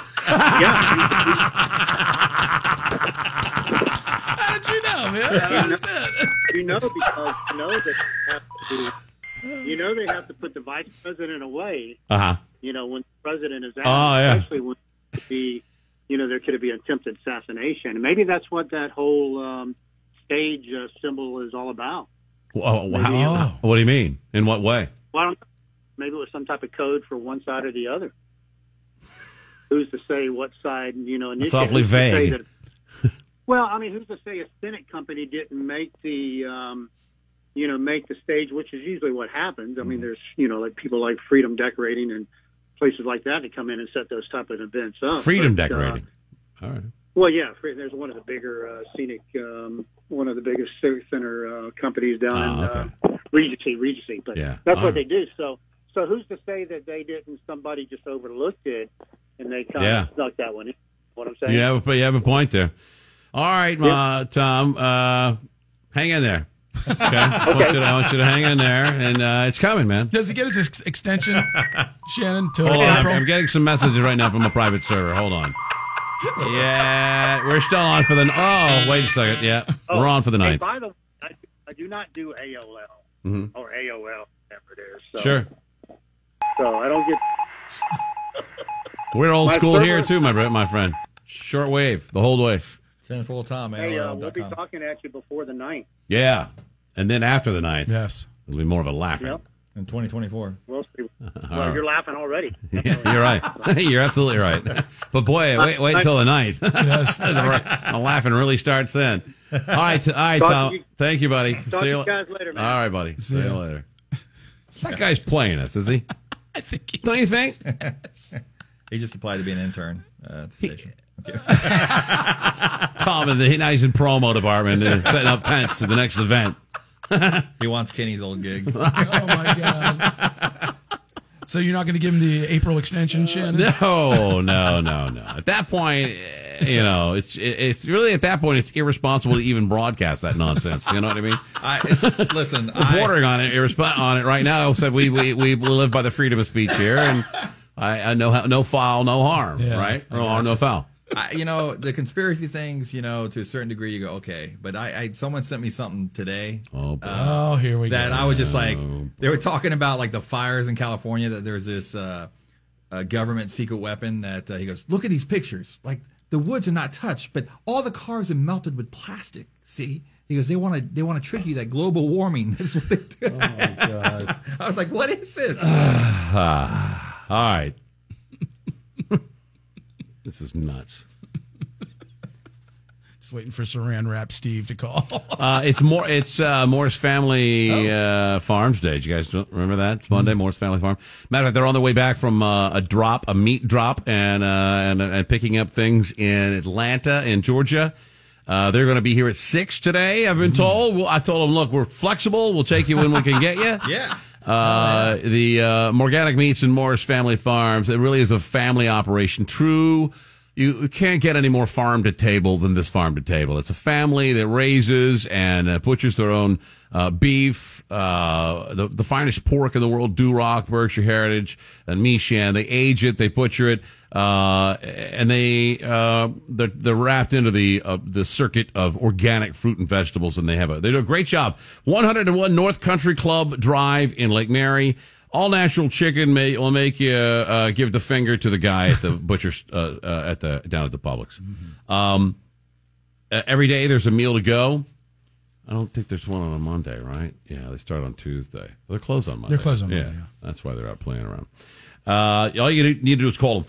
How did you know, man? I don't understand. You know because they have to put the vice president away. Uh-huh. When the president is out, Oh, yeah. especially when there could be attempted assassination. Maybe that's what that whole stage symbol is all about. Oh, wow. What do you mean? In what way? Well, I don't know. Maybe it was some type of code for one side or the other. Who's to say what side, initiated? It's awfully vague. Well, I mean, who's to say a Senate company didn't make the, make the stage, which is usually what happens. I mean, there's, like people like Freedom Decorating and places like that to come in and set those type of events up. Freedom Decorating. All right. Well, yeah, there's one of the bigger one of the biggest civic center companies down in Regency. But that's what they do. So who's to say that they didn't? Somebody just overlooked it, and they kind of snuck that one in. What I'm saying? You have a point there. All right, Tom. Hang in there. Okay. I want you to hang in there, and it's coming, man. Does he get his extension, Shannon? Till Hold on, April? I'm getting some messages right now from a private server. Hold on. Yeah, we're still on for the. Oh, wait a second. Yeah, we're on for the Hey, ninth. by the way, I do not do AOL or AOL, whatever it is. So, Sure. So I don't get. We're old My school server- here too, my friend. Short wave, the whole way. FinFullTom, Hey, we'll be talking at you before the 9th. Yeah. And then after the 9th. Yes. It'll be more of a laughing. Yep. In 2024. We'll see. Well, you're laughing already. Yeah, you're right. You're absolutely right. But boy, wait until the 9th. Yes. The laughing really starts then. All right, Tom. Thank you, buddy. Talk to you guys later, man. All right, buddy. See you later. That guy's playing us, is he? I think. Don't you think? He just applied to be an intern at the station. Okay. Tom, now he's in promo department setting up tents at the next event. He wants Kenny's old gig. Oh, my God. So you're not going to give him the April extension, Shannon? No. At that point, it's really at that point it's irresponsible to even broadcast that nonsense. You know what I mean? Listen, we're bordering on it right now. I said we live by the freedom of speech here, and I know no foul, no harm, right? No harm, no foul. The conspiracy things, to a certain degree, you go, okay. But someone sent me something today. Oh, boy. Here we go. That I was just like, they were talking about like the fires in California, that there's this government secret weapon that he goes, look at these pictures. Like the woods are not touched, but all the cars are melted with plastic. See? He goes, they want to trick you that global warming. That's what they do. Oh, my God. I was like, what is this? All right. This is nuts. Just waiting for Saran Wrap Steve to call. It's Morris Family Farms Day. Did you guys remember that? It's Monday, Morris Family Farm. Matter of fact, they're on their way back from a meat drop, and picking up things in Atlanta and Georgia. They're going to be here at 6 today, I've been told. I told them, look, we're flexible. We'll take you when we can get you. Yeah. The Morganic Meats and Morris Family Farms, it really is a family operation. True, you can't get any more farm to table than this farm to table. It's a family that raises and butchers their own beef, the finest pork in the world, Duroc, Berkshire Heritage, and Michelin. They age it, they butcher it, and they're wrapped into the circuit of organic fruit and vegetables, and they do a great job. 101 North Country Club Drive in Lake Mary. All natural chicken will make you give the finger to the guy at the butcher's down at the Publix. Every day there's a meal to go. I don't think there's one on a Monday, right? Yeah, they start on Tuesday. They're closed on Monday. They're closed on Monday, yeah. That's why they're out playing around. All you need to do is call them.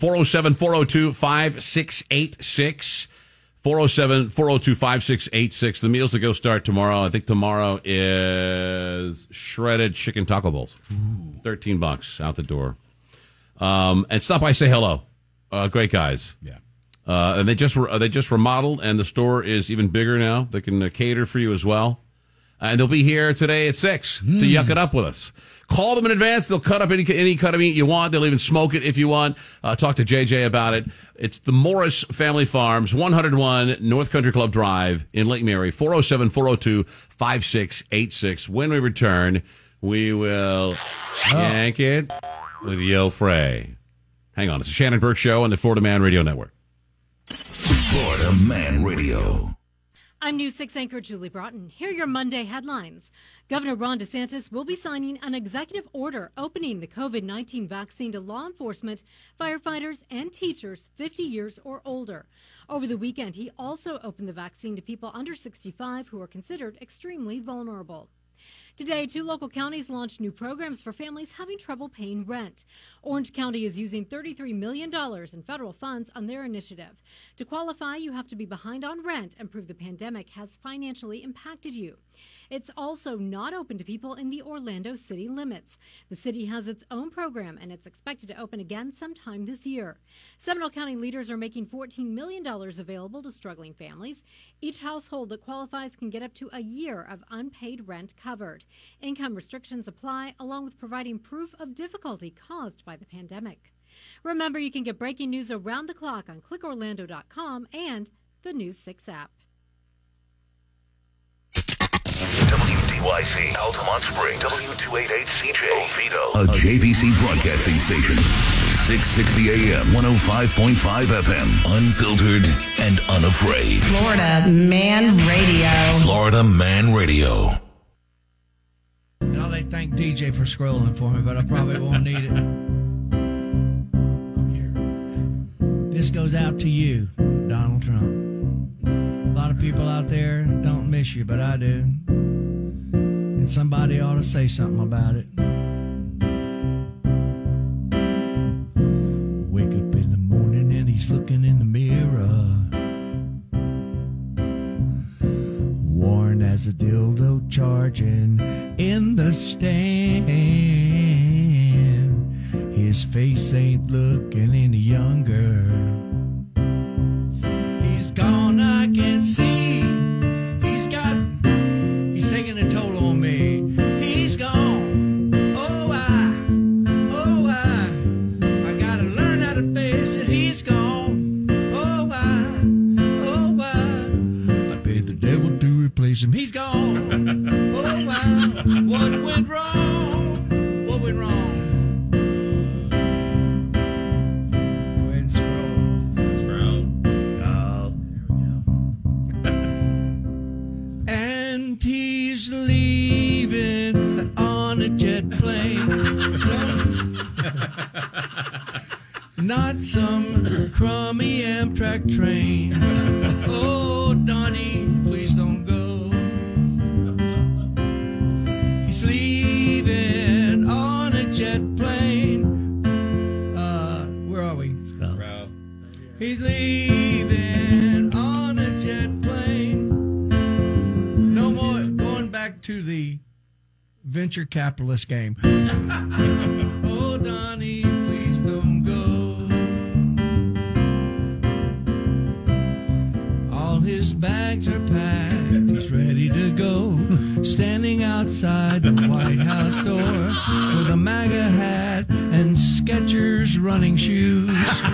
407-402-5686. 407-402-5686. The meals that go start tomorrow. I think tomorrow is shredded chicken taco bowls. $13 out the door. And stop by, say hello. Great guys. Yeah. And they just remodeled, and the store is even bigger now. They can cater for you as well. And they'll be here today at 6 to yuck it up with us. Call them in advance. They'll cut up any cut of meat you want. They'll even smoke it if you want. Talk to JJ about it. It's the Morris Family Farms, 101 North Country Club Drive in Lake Mary, 407-402-5686. When we return, we will yank it with Yo Frey. Hang on. It's the Shannon Burke Show on the Florida Man Radio Network. Florida Man Radio. I'm News 6 anchor Julie Broughton. Here are your Monday headlines. Governor Ron DeSantis will be signing an executive order opening the COVID-19 vaccine to law enforcement, firefighters, and teachers 50 years or older. Over the weekend, he also opened the vaccine to people under 65 who are considered extremely vulnerable. Today, 2 local counties launched new programs for families having trouble paying rent. Orange County is using $33 million in federal funds on their initiative. To qualify, you have to be behind on rent and prove the pandemic has financially impacted you. It's also not open to people in the Orlando city limits. The city has its own program, and it's expected to open again sometime this year. Seminole County leaders are making $14 million available to struggling families. Each household that qualifies can get up to a year of unpaid rent covered. Income restrictions apply, along with providing proof of difficulty caused by the pandemic. Remember, you can get breaking news around the clock on clickorlando.com and the News 6 app. WDYC, Altamont Springs, W288CJ, Oviedo, a JVC broadcasting station. 660 AM, 105.5 FM, unfiltered and unafraid. Florida Man Radio. Florida Man Radio. Now they thank DJ for scrolling for me, but I probably won't need it. This goes out to you, Donald Trump. of people out there don't miss you, but I do. And somebody ought to say something about it. Wake up in the morning and he's looking in the mirror, worn as a dildo charging in the stand. His face ain't looking any younger. He's gone, I can see. He's taking a toll on me. He's gone. Oh, I gotta learn how to face it. He's gone. Oh, I paid the devil to replace him. He's gone. Oh, what went wrong? What went wrong? He's leaving on a jet plane. Not some crummy Amtrak train. Oh, Donnie, please don't go. He's leaving on a jet plane. Where are we? He's leaving on a jet plane. No more going back to the venture capitalist game. Oh, Donnie, please don't go. All his bags are packed. He's ready to go. Standing outside the White House door with a MAGA hat and Skechers running shoes.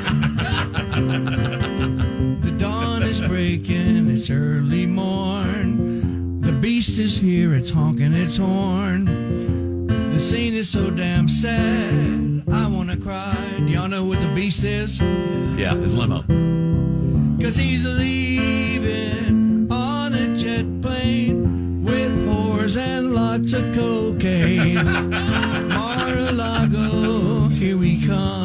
The dawn is breaking. It's early morn. The beast is here, it's honking its horn. The scene is so damn sad, I wanna cry. Do y'all know what the beast is? Yeah, his limo. 'Cause he's leaving on a jet plane with whores and lots of cocaine. Mar-a-Lago, here we come.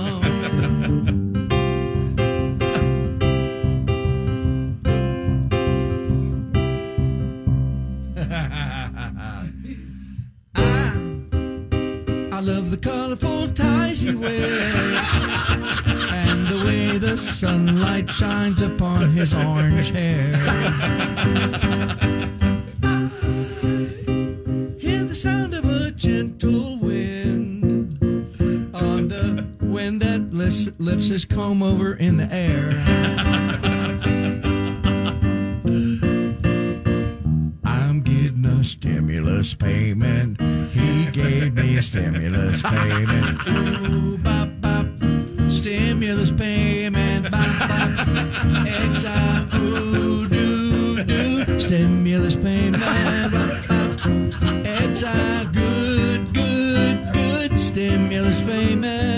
I love the colorful ties he wears and the way the sunlight shines upon his orange hair. I hear the sound of a gentle wind on the wind that lifts his comb over in the air. I'm getting a stimulus payment. He gave me a stimulus payment. Ooh, bop, bop. Stimulus payment. Bop, bop. Exile. Ooh, doo, doo. Stimulus payment. Bop, bop. Exile. Good, good, good. Stimulus payment.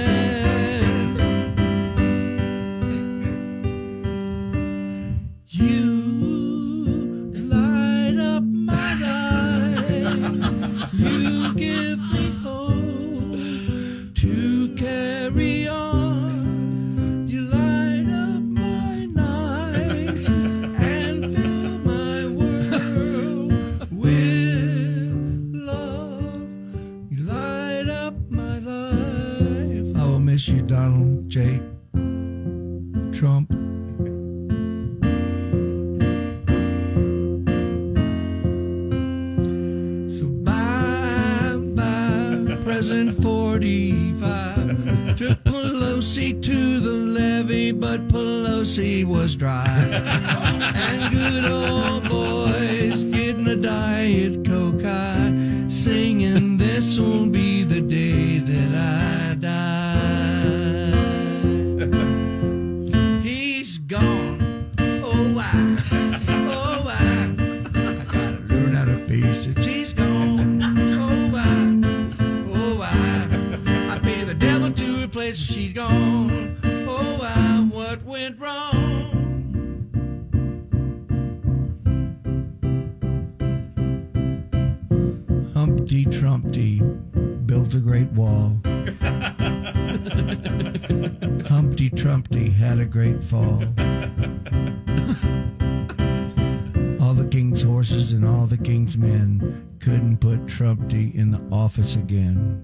You give me hope to carry on. You light up my nights and fill my world with love. You light up my life. I will miss you, Donald J. Trump. President 45 took Pelosi to the levee, but Pelosi was dry. And good old boys getting a Diet Coke high, singing, "This'll be the day that I die." He's gone. Oh, I gotta learn how to face it. She's gone. I pay the devil to replace her. She's gone. Oh, what went wrong? Humpty Trumpty built a great wall. Humpty Trumpty had a great fall. king's horses and all the king's men couldn't put Trumpy in the office again.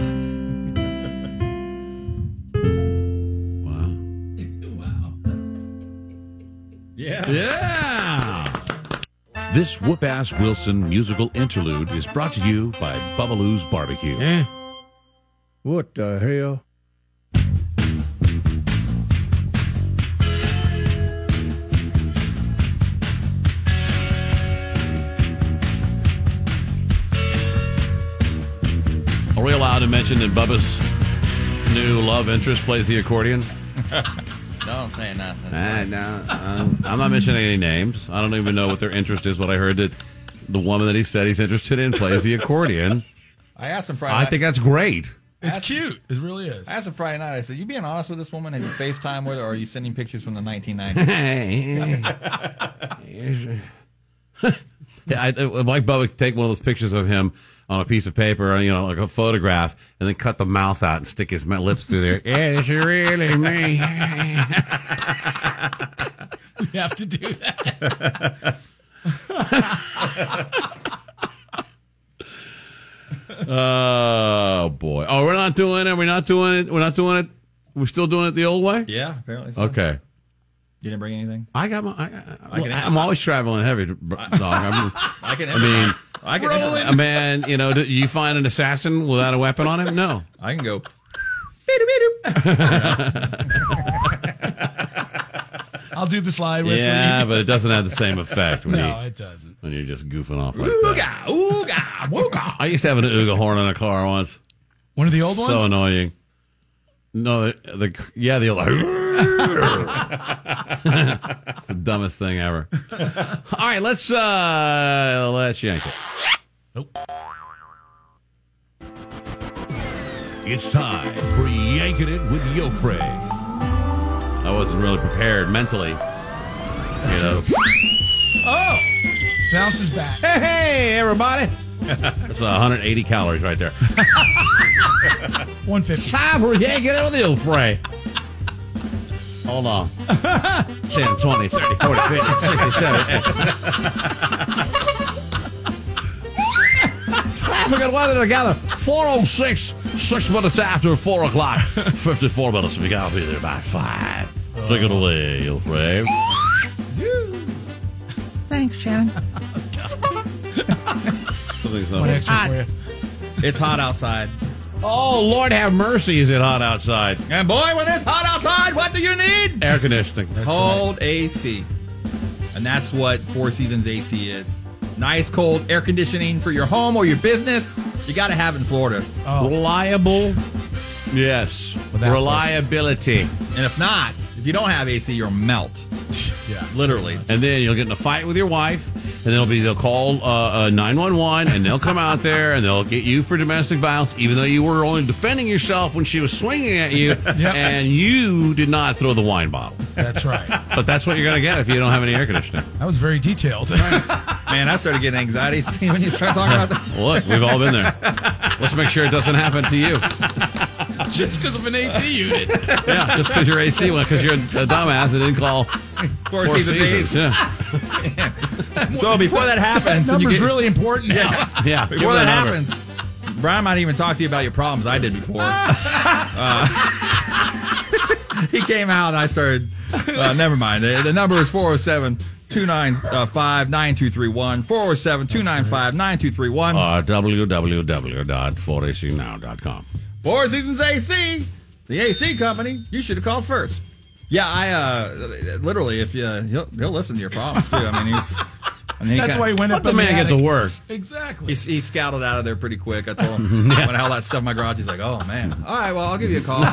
Yeah. This Whoop-Ass Wilson musical interlude is brought to you by Bubbaloo's Barbecue. What the hell? Are we allowed to mention that Bubba's new love interest plays the accordion? Don't say nothing. No, I'm not mentioning any names. I don't even know what their interest is, but I heard that the woman that he said he's interested in plays the accordion. I asked him Friday I night. think that's great. It's cute. It really is. I asked him Friday night. I said, "You being honest with this woman? Have you FaceTime with her, or are you sending pictures from the 1990s?" I'd like Bubba to take one of those pictures of him on a piece of paper, like a photograph, and then cut the mouth out and stick his lips through there. Yeah, this is really me. We have to do that. Oh, boy. Oh, we're not doing it? We're not doing it? We're not doing it? We're still doing it the old way? Yeah, apparently so. Okay. You didn't bring anything? I got my... I'm always traveling heavy, dog. I can man, do you find an assassin without a weapon on him? No. I can go... I'll do the slide whistle. Yeah, but it doesn't have the same effect. It doesn't. When you're just goofing off like that. Ooga, ooga. I used to have an ooga horn in a car once. One of the old ones? So annoying. No, the old... It's the dumbest thing ever. All right, let's yank it. Nope. It's time for Yanking It with Yofre. I wasn't really prepared mentally. Oh! Bounces back. Hey, everybody. That's 180 calories right there. 150. Time for Yanking It with Yofre. Hold on. 10, 20, 30, 40, 50, 60, 70. Traffic and weather together. 4:06, 6 minutes after 4 o'clock. 54 minutes. We got to be there by 5. Take it away, Yofre. Thanks, Shannon. It's hot. For you. It's hot outside. Oh, Lord have mercy, is it hot outside? And boy, when it's hot outside, what do you need? Air conditioning. Cold AC. And that's what Four Seasons AC is. Nice, cold air conditioning for your home or your business. You got to have it in Florida. Oh. Reliable. Yes. Reliability. And if not, if you don't have AC, you'll melt. Yeah. Literally. And then you'll get in a fight with your wife, and they'll call 911, and they'll come out there, and they'll get you for domestic violence, even though you were only defending yourself when she was swinging at you, and you did not throw the wine bottle. That's right. But that's what you're going to get if you don't have any air conditioning. That was very detailed. Man, I started getting anxiety when you started talking about that. Look, we've all been there. Let's make sure it doesn't happen to you. Just because of an AC unit. Yeah, just because you're AC, because you're a dumbass that didn't call Four Seasons. Yeah. So before that happens, that number's really important now. Yeah. Before that happens, Brian might even talk to you about your problems. I did before. He came out and I started. Never mind. The number is 407-295-9231. 407-295-9231. www.4acnow.com. Four Seasons AC, the AC company. You should have called first. Yeah, I literally, if he'll listen to your problems too. I mean, that's why he went up. Let the man get to work. Exactly. He scouted out of there pretty quick. I told him when I held that stuff in my garage. He's like, "Oh man, all right, well, I'll give you a call."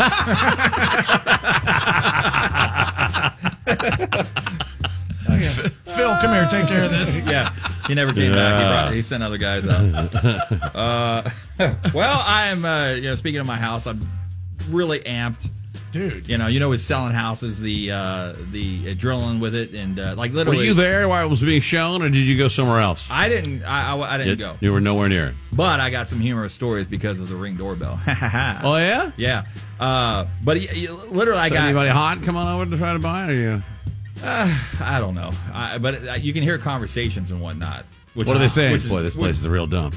Phil, come here, take care of this. Yeah, he never came back. He sent other guys out. Well, I am. Speaking of my house, I'm really amped. Dude, you know, he's selling houses, the adrenaline with it, and like literally. Were you there while it was being shown, or did you go somewhere else? I didn't. I didn't go. You were nowhere near it. But I got some humorous stories because of the Ring doorbell. Oh yeah, yeah. But literally, I got anybody hot come on over to try to buy it, or you? I don't know. But you can hear conversations and whatnot. What are they saying? Boy, this place is a real dump.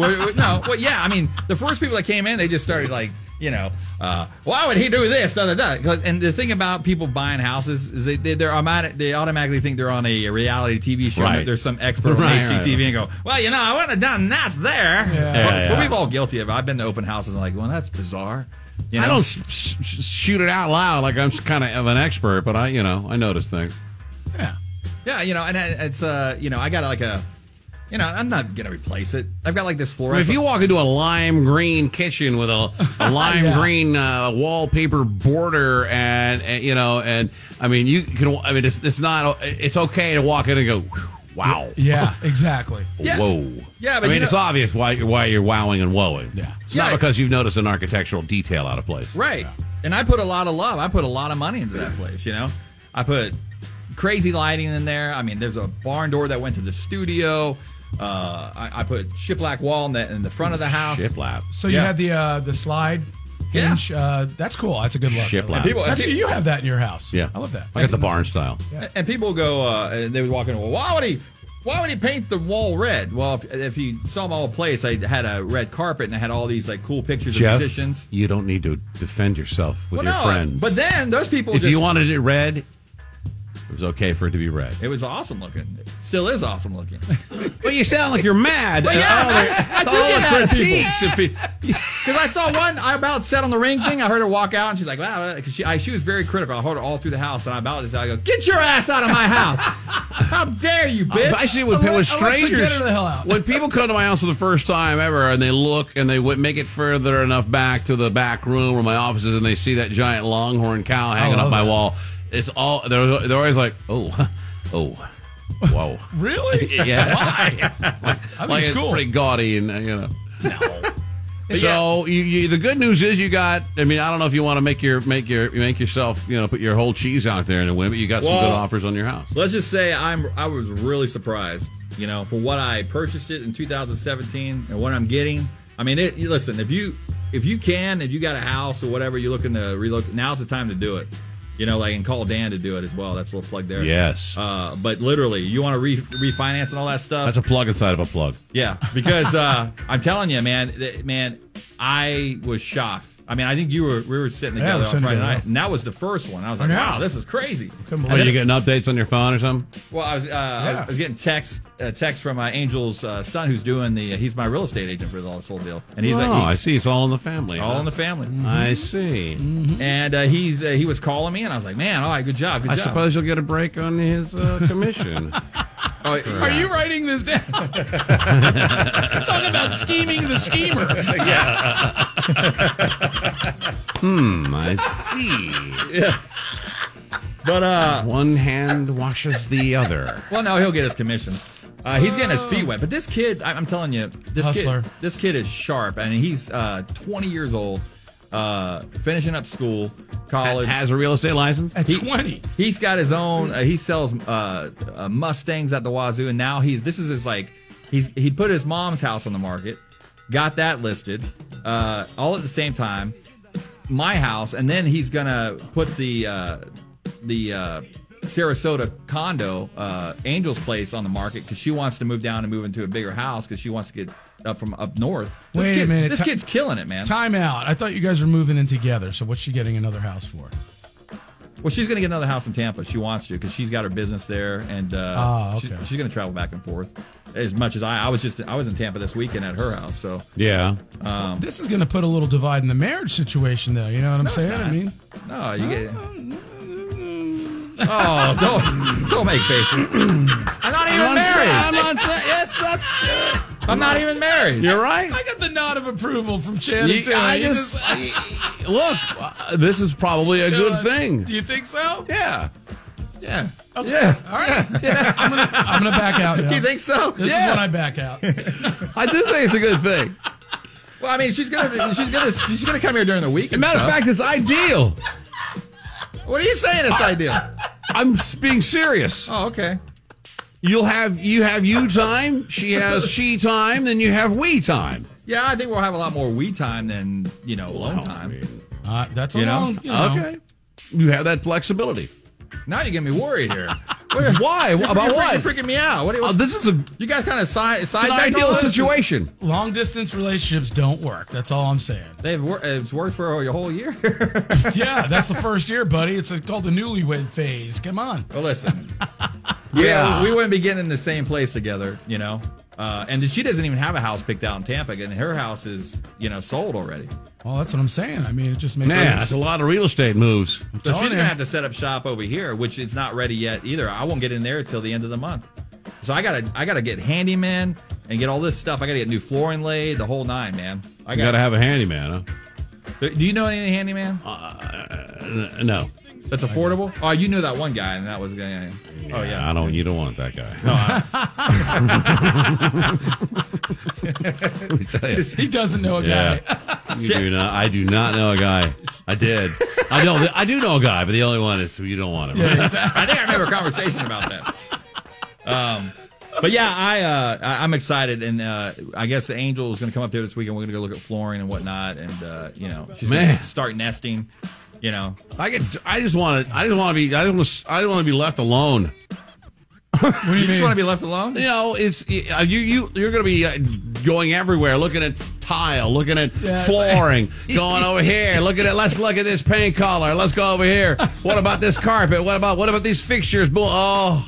Yeah. I mean, the first people that came in, they just started like, why would he do this? Da, da, da. And the thing about people buying houses is they automatically think they're on a reality TV show. Right. That there's some expert on HGTV and go, well, I wouldn't have done that there. But we've all guilty of it. I've been to open houses and like, well, that's bizarre. I don't shoot it out loud like I'm kind of an expert, but I notice things. Yeah, and it's I got like a. I'm not going to replace it. I've got like this fluorescent. If you walk into a lime green kitchen with a lime green wallpaper border and I mean, you can, it's okay to walk in and go, wow. Yeah, exactly. Whoa. Yeah, but it's obvious why you're wowing and woeing. Yeah. It's not because you've noticed an architectural detail out of place. Right. Yeah. And I put a lot of love. I put a lot of money into that place, I put crazy lighting in there. I mean, there's a barn door that went to the studio. I put shiplap wall in the front of the house. Shiplap. So you had the slide hinge. That's cool. That's a good look. Shiplap. You have that in your house. Yeah, I love that. I got the barn style. Yeah. And people go, and they would walk in. Well, why would he paint the wall red? Well, if you saw my old place, I had a red carpet and I had all these like cool pictures Jeff, of musicians. You don't need to defend yourself with your friends. But then those people. If you wanted it red, it was okay for it to be red. It was awesome looking. It still is awesome looking. Well, you sound like you're mad. Well, yeah, I do get mad at people. Because I saw one, I about sat on the ring thing. I heard her walk out, and she's like, wow. Because she was very critical. I heard her all through the house, and I about to say, I go, get your ass out of my house. How dare you, bitch. I see with strangers, get her the hell out. When people come to my house for the first time ever, and they look, and they make it further enough back to the back room where my office is, and they see that giant longhorn cow hanging up my wall, it's all, they're always like, oh, whoa. Really? Yeah. Why? It's cool. Pretty gaudy and, No. So you, the good news is you got. I mean, I don't know if you want to make yourself, put your whole cheese out there in a win, but you got some good offers on your house. Let's just say I was really surprised, for what I purchased it in 2017 and what I'm getting. I mean, listen, if you got a house or whatever you're looking to relocate, now's the time to do it. And call Dan to do it as well. That's a little plug there. Yes. But literally, you want to refinance and all that stuff. That's a plug inside of a plug. Yeah, because I'm telling you, man, I was shocked. I mean, I think we were sitting together on Friday night, and that was the first one. I was like, wow, this is crazy. Are you getting updates on your phone or something? Well, I was getting text from my Angel's son, who's doing he's my real estate agent for this whole deal, and he's I see, it's all in the family. All in the family. Mm-hmm. I see. Mm-hmm. And he was calling me, and I was like, man, all right, good job. I suppose you'll get a break on his commission. Are you writing this down? Talk about scheming the schemer. Yeah. I see. Yeah. But one hand washes the other. Well, no, he'll get his commission. He's getting his feet wet. But this kid, I'm telling you, this kid is sharp. I mean, he's 20 years old, finishing up school, college. Has a real estate license? At 20. He's got his own, he sells Mustangs at the wazoo. And now he put his mom's house on the market, got that listed, all at the same time. My house, and then he's gonna put the Sarasota condo, Angel's place, on the market because she wants to move down and move into a bigger house because she wants to get up from up north. Wait a minute, this kid's killing it, man. Time out. I thought you guys were moving in together. So what's she getting another house for? Well, she's going to get another house in Tampa. She wants to because she's got her business there, and she's going to travel back and forth. As much as I was in Tampa this weekend at her house. So yeah, this is going to put a little divide in the marriage situation, though. You know what I'm saying? I mean, no, you get. Oh, don't make faces. I'm not even married. I'm not even married. You're right. I got the nod of approval from Shannon. Look, this is probably a good thing. Do you think so? Yeah. Yeah. Okay. Yeah. All right. Yeah. I'm gonna back out. Do you think so? This is when I back out. I do think it's a good thing. Well, I mean, she's gonna come here during the week. As a matter of fact, it's ideal. What are you saying? It's ideal. I'm being serious. Oh, okay. You have you time. She has she time. Then you have we time. Yeah, I think we'll have a lot more we time than alone time. That's a long. Okay. You have that flexibility. Now you're getting me worried here. Why? About what? You're freaking me out. This is you guys kind of side an ideal situation. Long distance relationships don't work. That's all I'm saying. It's worked for a whole year. Yeah, that's the first year, buddy. It's called the newlywed phase. Come on. Well, listen. Yeah, we wouldn't be getting in the same place together, you know. And she doesn't even have a house picked out in Tampa, and her house is, sold already. Well, that's what I'm saying. I mean, it just makes sense. That's a lot of real estate moves. So she's gonna have to set up shop over here, which it's not ready yet either. I won't get in there till the end of the month. So I gotta get handyman and get all this stuff. I gotta get new flooring laid, the whole nine, man. You gotta have a handyman, huh? Do you know any handyman? No. That's affordable? Oh, you knew that one guy, and that was going. Oh yeah, you don't want that guy. No, he doesn't know a guy. You do not. I do not know a guy. I did. I do know a guy, but the only one is you don't want him. Yeah, I think I remember a conversation about that. But yeah, I'm excited, and I guess the Angel is going to come up there this weekend. We're going to go look at flooring and whatnot, and she's going to start nesting. I just want to be left alone. What do you just want to be left alone? It's you're going to be going everywhere, looking at tile, looking at flooring, going over here, let's look at this paint color. Let's go over here. What about this carpet? What about these fixtures? I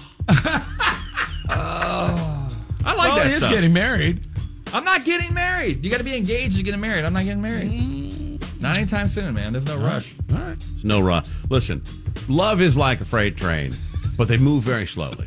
like that. He is getting married. I'm not getting married. You got to be engaged to get married. I'm not getting married. Not anytime soon, man. There's no rush. All right. There's no rush. Listen, love is like a freight train, but they move very slowly.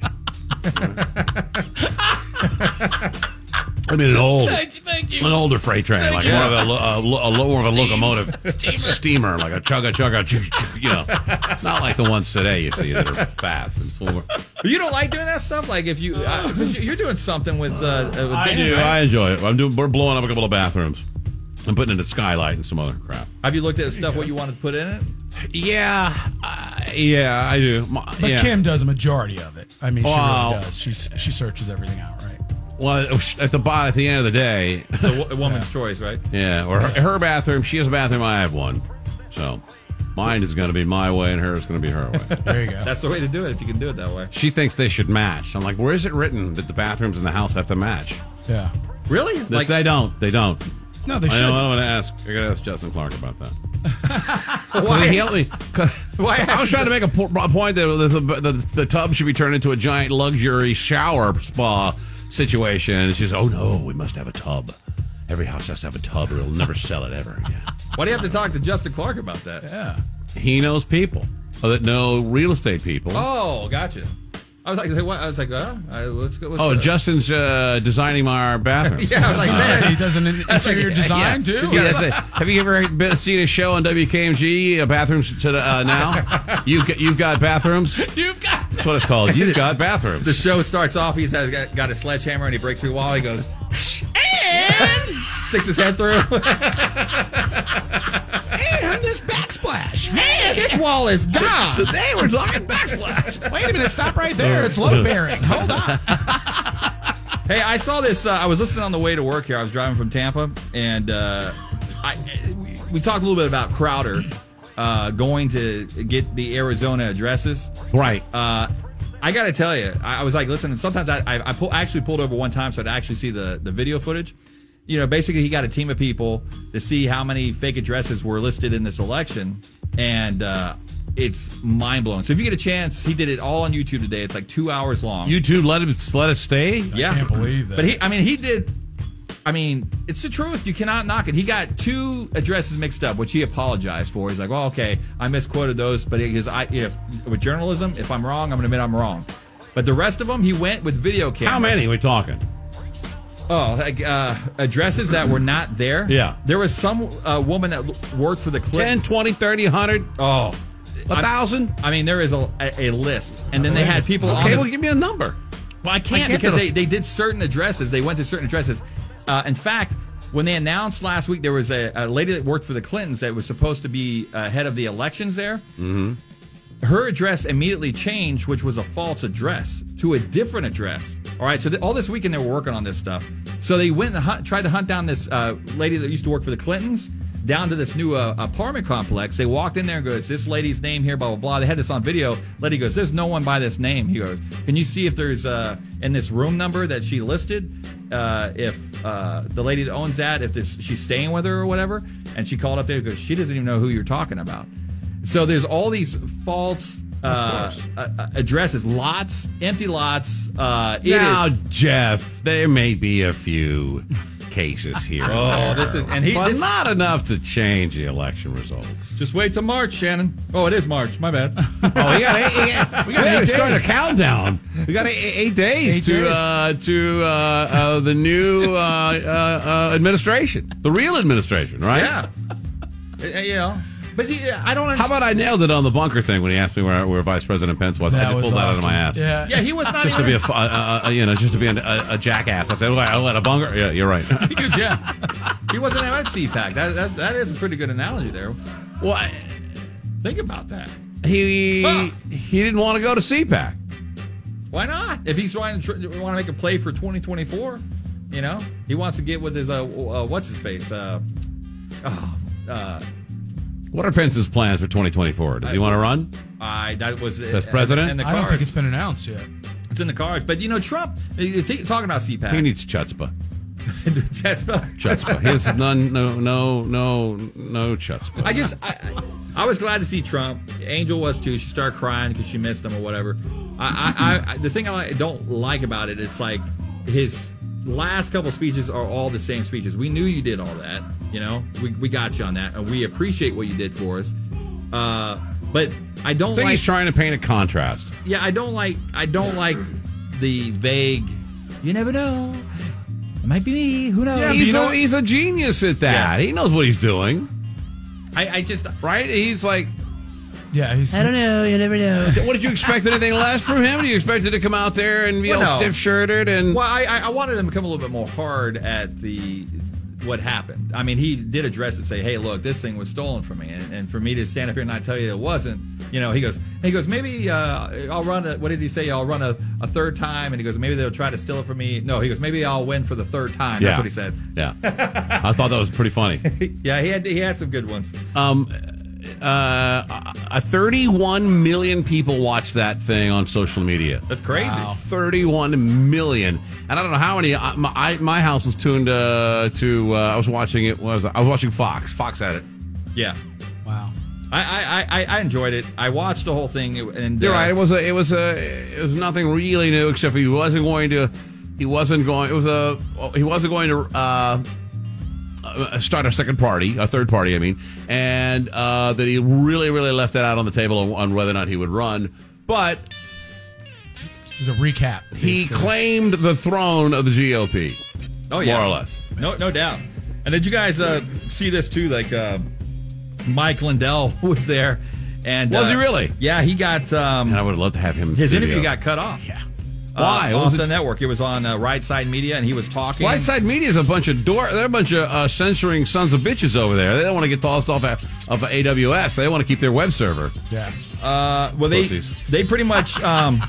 I mean, Thank you. An older freight train, more of a locomotive steamer, like a chugga, not like the ones today you see that are fast and slower. But you don't like doing that stuff, like if you you're doing something with. I do. Right? I enjoy it. We're blowing up a couple of bathrooms. I'm putting in a skylight and some other crap. Have you looked at stuff what you want to put in it? Yeah, I do. But Kim does a majority of it. I mean, she really does. She searches everything out, right? Well, at the end of the day, it's a woman's choice, right? Yeah, or her bathroom. She has a bathroom. I have one. So mine is going to be my way, and hers is going to be her way. There you go. That's the way to do it if you can do it that way. She thinks they should match. I'm like, where is it written that the bathrooms in the house have to match? Yeah. Really? They don't. They don't. No, they should. I want to ask. I got to ask Justin Clark about that. Why? He helped me. Why? I was trying to make a point that the tub should be turned into a giant luxury shower spa situation. And she's, oh no, we must have a tub. Every house has to have a tub, or it'll never sell it ever again. Why do you have to talk to Justin Clark about that? Yeah. He knows people that know real estate people. Oh, gotcha. I was like, what? I was like, let's go. Justin's designing our bathroom. Yeah, I was like, man, he does an interior design too. Have you ever seen a show on WKMG? Bathrooms to now. You've got bathrooms. That's what it's called. You've got bathrooms. The show starts off. He's got a sledgehammer and he breaks through the wall. He goes and sticks his head through. And this backsplash. Man, this wall is gone. Today we're talking backsplash. Wait a minute, stop right there. It's load bearing. Hold on. Hey, I saw this. I was listening on the way to work here. I was driving from Tampa, and we talked a little bit about Crowder going to get the Arizona addresses. Right. I got to tell you, I was like, listen, sometimes I actually pulled over one time so I'd actually see the video footage. Basically, he got a team of people to see how many fake addresses were listed in this election, and it's mind-blowing. So if you get a chance, he did it all on YouTube today. It's like 2 hours long. YouTube let it stay? Yeah. I can't believe that. But he did... it's the truth. You cannot knock it. He got 2 addresses mixed up, which he apologized for. He's like, well, okay, I misquoted those, but with journalism, if I'm wrong, I'm going to admit I'm wrong. But the rest of them, he went with video cameras. How many are we talking? Oh, addresses that were not there? Yeah. There was some woman that worked for the Clinton. 10, 20, 30, 100? Oh. 1,000? There is a list. And then they had people on Okay, well, give me a number. Well, I can't because they did certain addresses. They went to certain addresses. In fact, when they announced last week, there was a lady that worked for the Clintons that was supposed to be head of the elections there. Mm-hmm. Her address immediately changed, which was a false address, to a different address. All right, so all this weekend they were working on this stuff. So they went and tried to hunt down this lady that used to work for the Clintons, down to this new apartment complex. They walked in there and goes, this lady's name here, blah, blah, blah. They had this on video. Lady goes, there's no one by this name. He goes, can you see if there's, in this room number that she listed, if the lady that owns that, if she's staying with her or whatever? And she called up there because she doesn't even know who you're talking about. So there's all these false addresses, empty lots. Jeff, there may be a few cases here. But not enough to change the election results. Just wait till March, Shannon. Oh, it is March. My bad. We got to start a countdown. We got 8 days to the new administration, the real administration, right? Yeah. But I don't understand. How about I nailed it on the bunker thing when he asked me where Vice President Pence was? I just pulled that out of my ass. Yeah, he was not just to be a jackass. I said, "I'll let a bunker." Yeah, you're right. He goes, yeah. He wasn't at CPAC. That is a pretty good analogy there. Well, think about that. He didn't want to go to CPAC. Why not? If he's want to make a play for 2024, he wants to get with his what's his face. What are Pence's plans for 2024? Does he want to run? That was as president. I don't think it's been announced yet. It's in the cards, but Trump. Talking about CPAC, he needs chutzpah. Chutzpah. He has no chutzpah. I was glad to see Trump. Angel was too. She started crying because she missed him or whatever. The thing I don't like about it, it's like his last couple speeches are all the same speeches. We knew you did all that. We got you on that, and we appreciate what you did for us. But I don't think he's trying to paint a contrast. Yeah, I don't like the vague. You never know. It might be me. Who knows? Yeah, he's a genius at that. Yeah. He knows what he's doing. I just right. He's like. Yeah, I don't know. You never know. What did you expect? Anything less from him? Do you expect him to come out there and be all stiff-shirted? Well, I wanted him to come a little bit more hard at what happened. I mean, he did address it and say, hey, look, this thing was stolen from me. And for me to stand up here and not tell you it wasn't, he goes, maybe I'll run what did he say? I'll run a third time. And he goes, maybe they'll try to steal it from me. No, he goes, maybe I'll win for the third time. That's what he said. Yeah. I thought that was pretty funny. Yeah, he had some good ones. 31 million people watched that thing on social media. That's crazy. Wow. 31 million, and I don't know how many. My house was tuned to. I was watching it. I was watching Fox. Fox had it. Yeah. Wow. I enjoyed it. I watched the whole thing, and you're right. It was nothing really new except he wasn't going to start a third party, I mean, and that he really, really left that out on the table on whether or not he would run. But this is a recap. He claimed the throne of the GOP. Oh yeah, more or less. No doubt. And did you guys see this too? Like Mike Lindell was there, and was he really? Yeah, he got. And I would love to have him. His interview got cut off. Yeah. Why? Off the network. It was on Right Side Media, and he was talking. Right Side Media is a bunch of they're a bunch of censoring sons of bitches over there. They don't want to get tossed off of AWS. They want to keep their web server. Yeah. Well, they pretty much.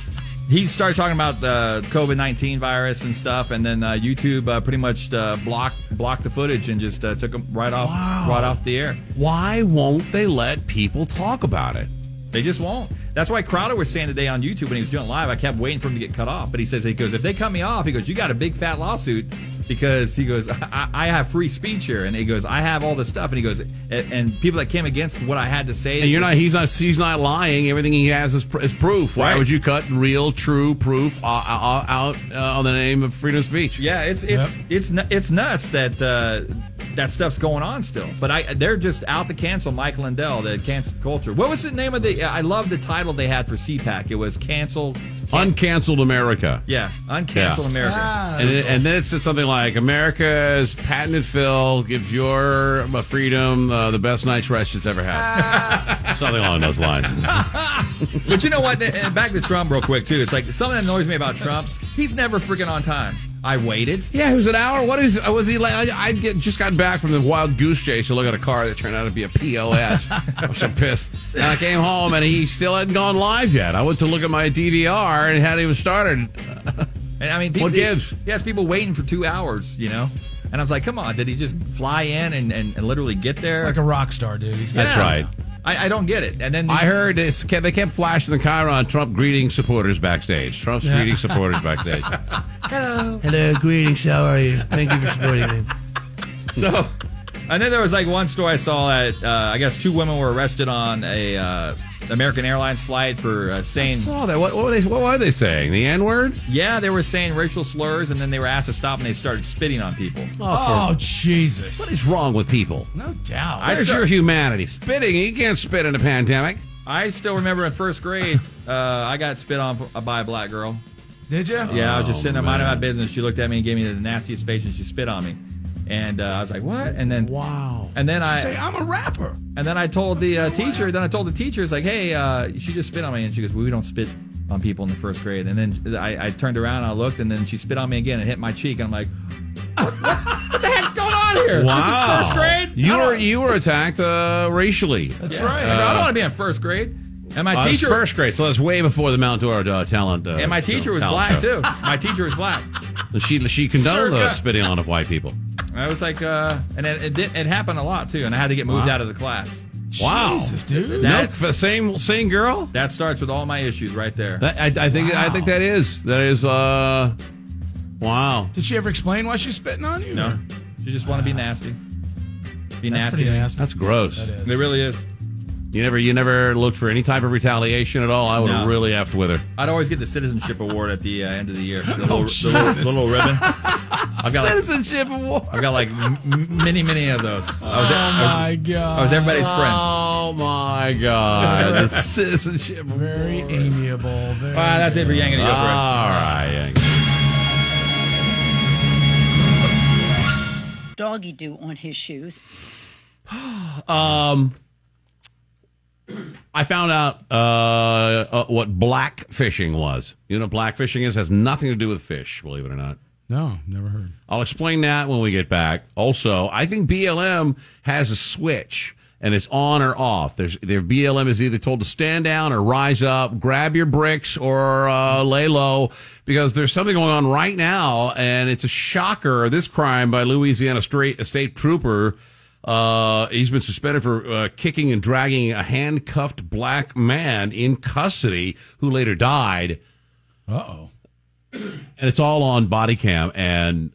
He started talking about the COVID-19 virus and stuff, and then YouTube pretty much blocked the footage and just took them right off the air. Why won't they let people talk about it? They just won't. That's why Crowder was saying today on YouTube when he was doing it live, I kept waiting for him to get cut off. But he goes, if they cut me off, he goes, you got a big fat lawsuit because he goes, I have free speech here. And he goes, I have all this stuff. And he goes, and people that came against what I had to say. And he's not lying. Everything he has is proof. Why would you cut real, true proof out on the name of freedom of speech? Yeah, it's nuts that stuff's going on still. But they're just out to cancel Mike Lindell, the cancel culture. What was the name of I love the title they had for CPAC. It was Uncanceled America. Yeah, Uncanceled America. And then it said something like, America's patented fill gives your freedom the best night's rest it's ever had. Something along those lines. But you know what? Back to Trump real quick, too. It's like something that annoys me about Trump. He's never freaking on time. I waited. Yeah, it was an hour. Was he like? I just got back from the wild goose chase to look at a car that turned out to be a POS. I was so pissed. And I came home and he still hadn't gone live yet. I went to look at my DVR and it hadn't even started. And I mean, what gives? Yes, people waiting for 2 hours. And I was like, come on, did he just fly in and literally get there? It's like a rock star, dude. That's right. I don't get it. And then I heard they kept flashing the chyron, Trump greeting supporters backstage. Trump's greeting supporters backstage. Hello. Hello, greetings. How are you? Thank you for supporting me. So, and then there was like one story I saw that I guess 2 women were arrested on a American Airlines flight for saying. I saw that. What were they saying? The N-word? Yeah, they were saying racial slurs, and then they were asked to stop, and they started spitting on people. Oh, Jesus! What is wrong with people? No doubt. Where's your humanity? Spitting? You can't spit in a pandemic. I still remember in first grade, I got spit on by a black girl. Did you? Yeah, I was just sitting there minding my business. She looked at me and gave me the nastiest face, and she spit on me. And I was like, "What?" And then, wow. And then I say, "I'm a rapper." And then I told the teacher. Then I told the teacher, "It's like, hey, she just spit on me." And she goes, "Well, we don't spit on people in the first grade." And then I turned around and I looked, and then she spit on me again and hit my cheek. And I'm like, "What the heck's going on here? Wow. This is first grade." You were attacked racially. That's right. I don't want to be in first grade. And my It's teacher, first grade, so that's way before the Mount Dora talent. and my teacher was black too. My teacher was black. She condoned Sure, spitting on of white people. I was like, and it happened a lot too, and I had to get moved out of the class. Wow, Jesus, dude! No, same girl. That starts with all my issues right there. I think that is wow. Did she ever explain why she's spitting on you? No, she just want to be nasty. Be That's nasty. pretty nasty. That's gross. That is. It really is. You never looked for any type of retaliation at all. I would have really effed with her. I'd always get the citizenship award at the end of the year. The little ribbon. I've got citizenship award. I've got like many of those. My God! I was everybody's friend. Oh my God! The citizenship very award. amiable. Very that's it for Yanking It Up. All right, Yanking. Doggy do on his shoes. I found out what black fishing was. You know what black fishing is? Has nothing to do with fish, believe it or not. No, never heard. I'll explain that when we get back. Also, I think BLM has a switch, and it's on or off. Their BLM is either told to stand down or rise up, grab your bricks, or lay low, because there's something going on right now, and it's a shocker. This crime by Louisiana State Trooper. He's been suspended for kicking and dragging a handcuffed black man in custody who later died. Uh-oh. And it's all on body cam. And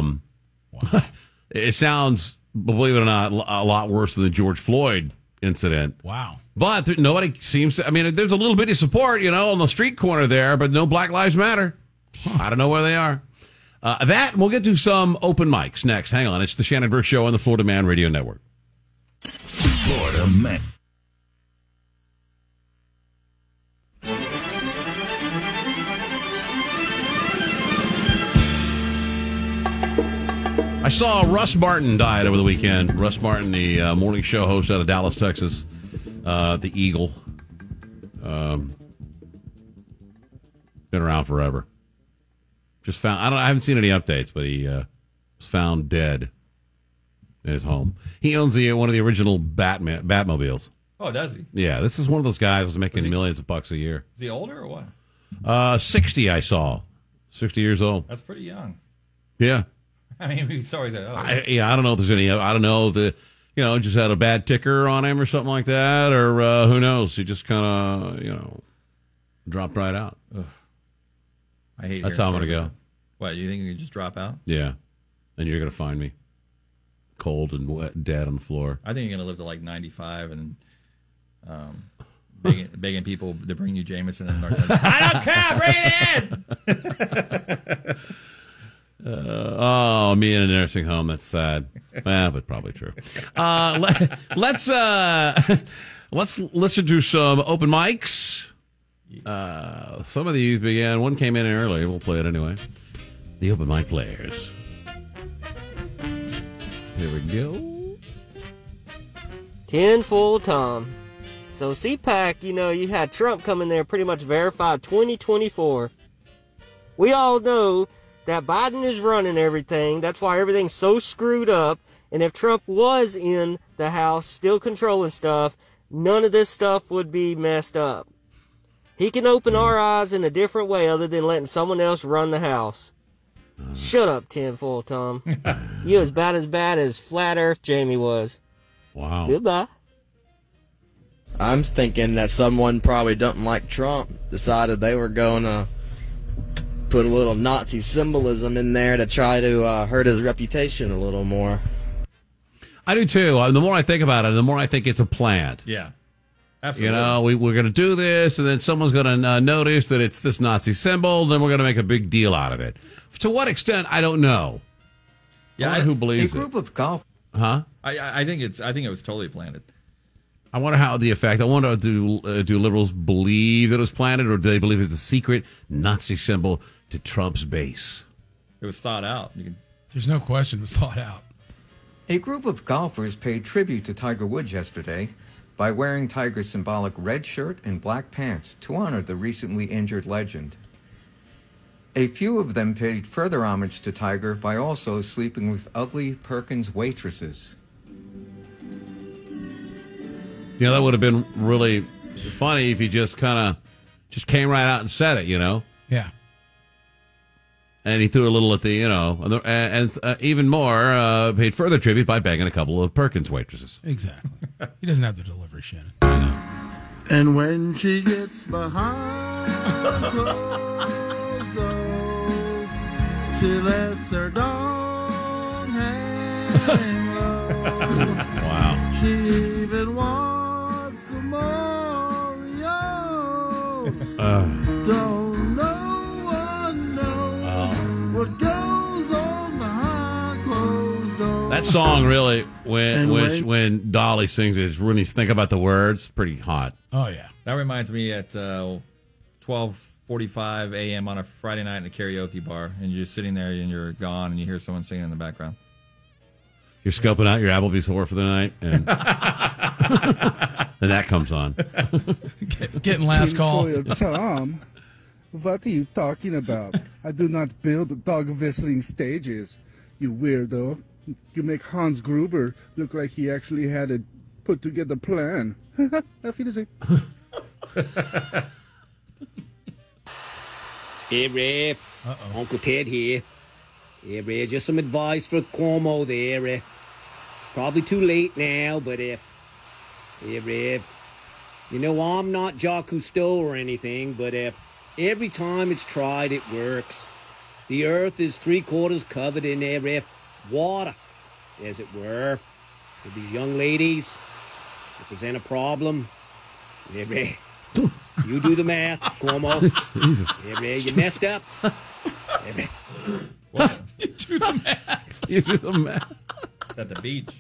it sounds, believe it or not, a lot worse than the George Floyd incident. Wow. But nobody seems to, I mean, there's a little bit of support, on the street corner there, but no Black Lives Matter. I don't know where they are. We'll get to some open mics next. Hang on. It's the Shannon Burke Show on the Florida Man Radio Network. Florida Man. I saw Russ Martin died over the weekend. Russ Martin, the morning show host out of Dallas, Texas, the Eagle. Been around forever. Just found. I haven't seen any updates, but he was found dead in his home. He owns one of the original Batmobiles. Oh, does he? Yeah, this is one of those guys who's making millions of bucks a year. Is he older or what? 60. I saw. 60 years old. That's pretty young. Yeah. I mean, he's always I don't know if there's any. I don't know if just had a bad ticker on him or something like that, or who knows? He just kind of, dropped right out. Ugh. I hate. That's how I'm gonna go. What, you think you can just drop out? Yeah, and you're gonna find me cold and wet, dead on the floor. I think you're gonna live to like 95 and begging people to bring you Jameson and Narcan. I don't care. Bring it in. Me in a nursing home. That's sad. But probably true. Let's listen to some open mics. Some of these began. One came in early. We'll play it anyway. The open mic players. Here we go. Tinfoil Tom. So CPAC, you had Trump come in there pretty much verified 2024. We all know that Biden is running everything. That's why everything's so screwed up. And if Trump was in the House still controlling stuff, none of this stuff would be messed up. He can open our eyes in a different way other than letting someone else run the House. Shut up, tinfoil Tom. You as bad as Flat Earth Jamie was. Wow. Goodbye. I'm thinking that someone probably doesn't like Trump decided they were going to put a little Nazi symbolism in there to try to hurt his reputation a little more. I do too. The more I think about it, the more I think it's a plant. Yeah. Absolutely. You know, we're going to do this, and then someone's going to notice that it's this Nazi symbol, then we're going to make a big deal out of it. To what extent, I don't know. Yeah, I wonder who believes a group of golf. Huh? I think it was totally planted. I wonder how the effect. I wonder, do liberals believe that it was planted, or do they believe it's a secret Nazi symbol to Trump's base? It was thought out. There's no question it was thought out. A group of golfers paid tribute to Tiger Woods yesterday by wearing Tiger's symbolic red shirt and black pants to honor the recently injured legend. A few of them paid further homage to Tiger by also sleeping with ugly Perkins waitresses. You know, that would have been really funny if he just came right out and said it, you know? Yeah. And he threw a little at the, and even more, paid further tribute by banging a couple of Perkins waitresses. Exactly. He doesn't have the delivery, Shannon. And when she gets behind closed doors, she lets her dong hang low. Wow. She even wants some Oreos. Don't no one know what goes on behind closed doors. That song really, when Dolly sings it, when you think about the words, pretty hot. Oh, yeah. That reminds me at 12:45 a.m. on a Friday night in a karaoke bar, and you're sitting there and you're gone, and you hear someone singing in the background. You're scoping out your Applebee's whore for the night, and then that comes on. Getting last call. Tom, what are you talking about? I do not build dog whistling stages, you weirdo. You make Hans Gruber look like he actually had a put-together plan. Auf Wiedersehen. Hey, Ray. Uncle Ted here. Hey, Ray, just some advice for Cuomo there. It's probably too late now, but hey, Ray, you know I'm not Jacques Cousteau or anything, but every time it's tried, it works. The earth is 3/4 covered in water, as it were. For these young ladies, if there's any problem, Ray, you do the math, Cuomo. Jesus. Ray, you messed up. Ray. What? You do the math. You do the math. It's at the beach.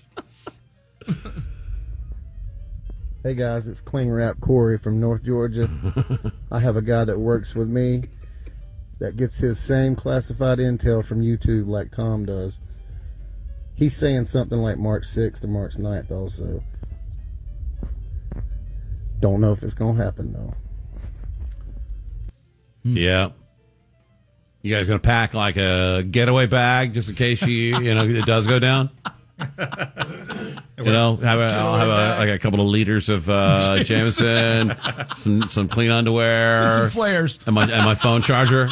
Hey guys, it's Cling Rap Corey from North Georgia. I have a guy that works with me that gets his same classified intel from YouTube like Tom does. He's saying something like March 6th or March 9th also. Don't know if it's going to happen though. Yeah. You guys going to pack like a getaway bag just in case it does go down? I'll have like a couple of liters of Jameson, some clean underwear, and some flares, and my phone charger,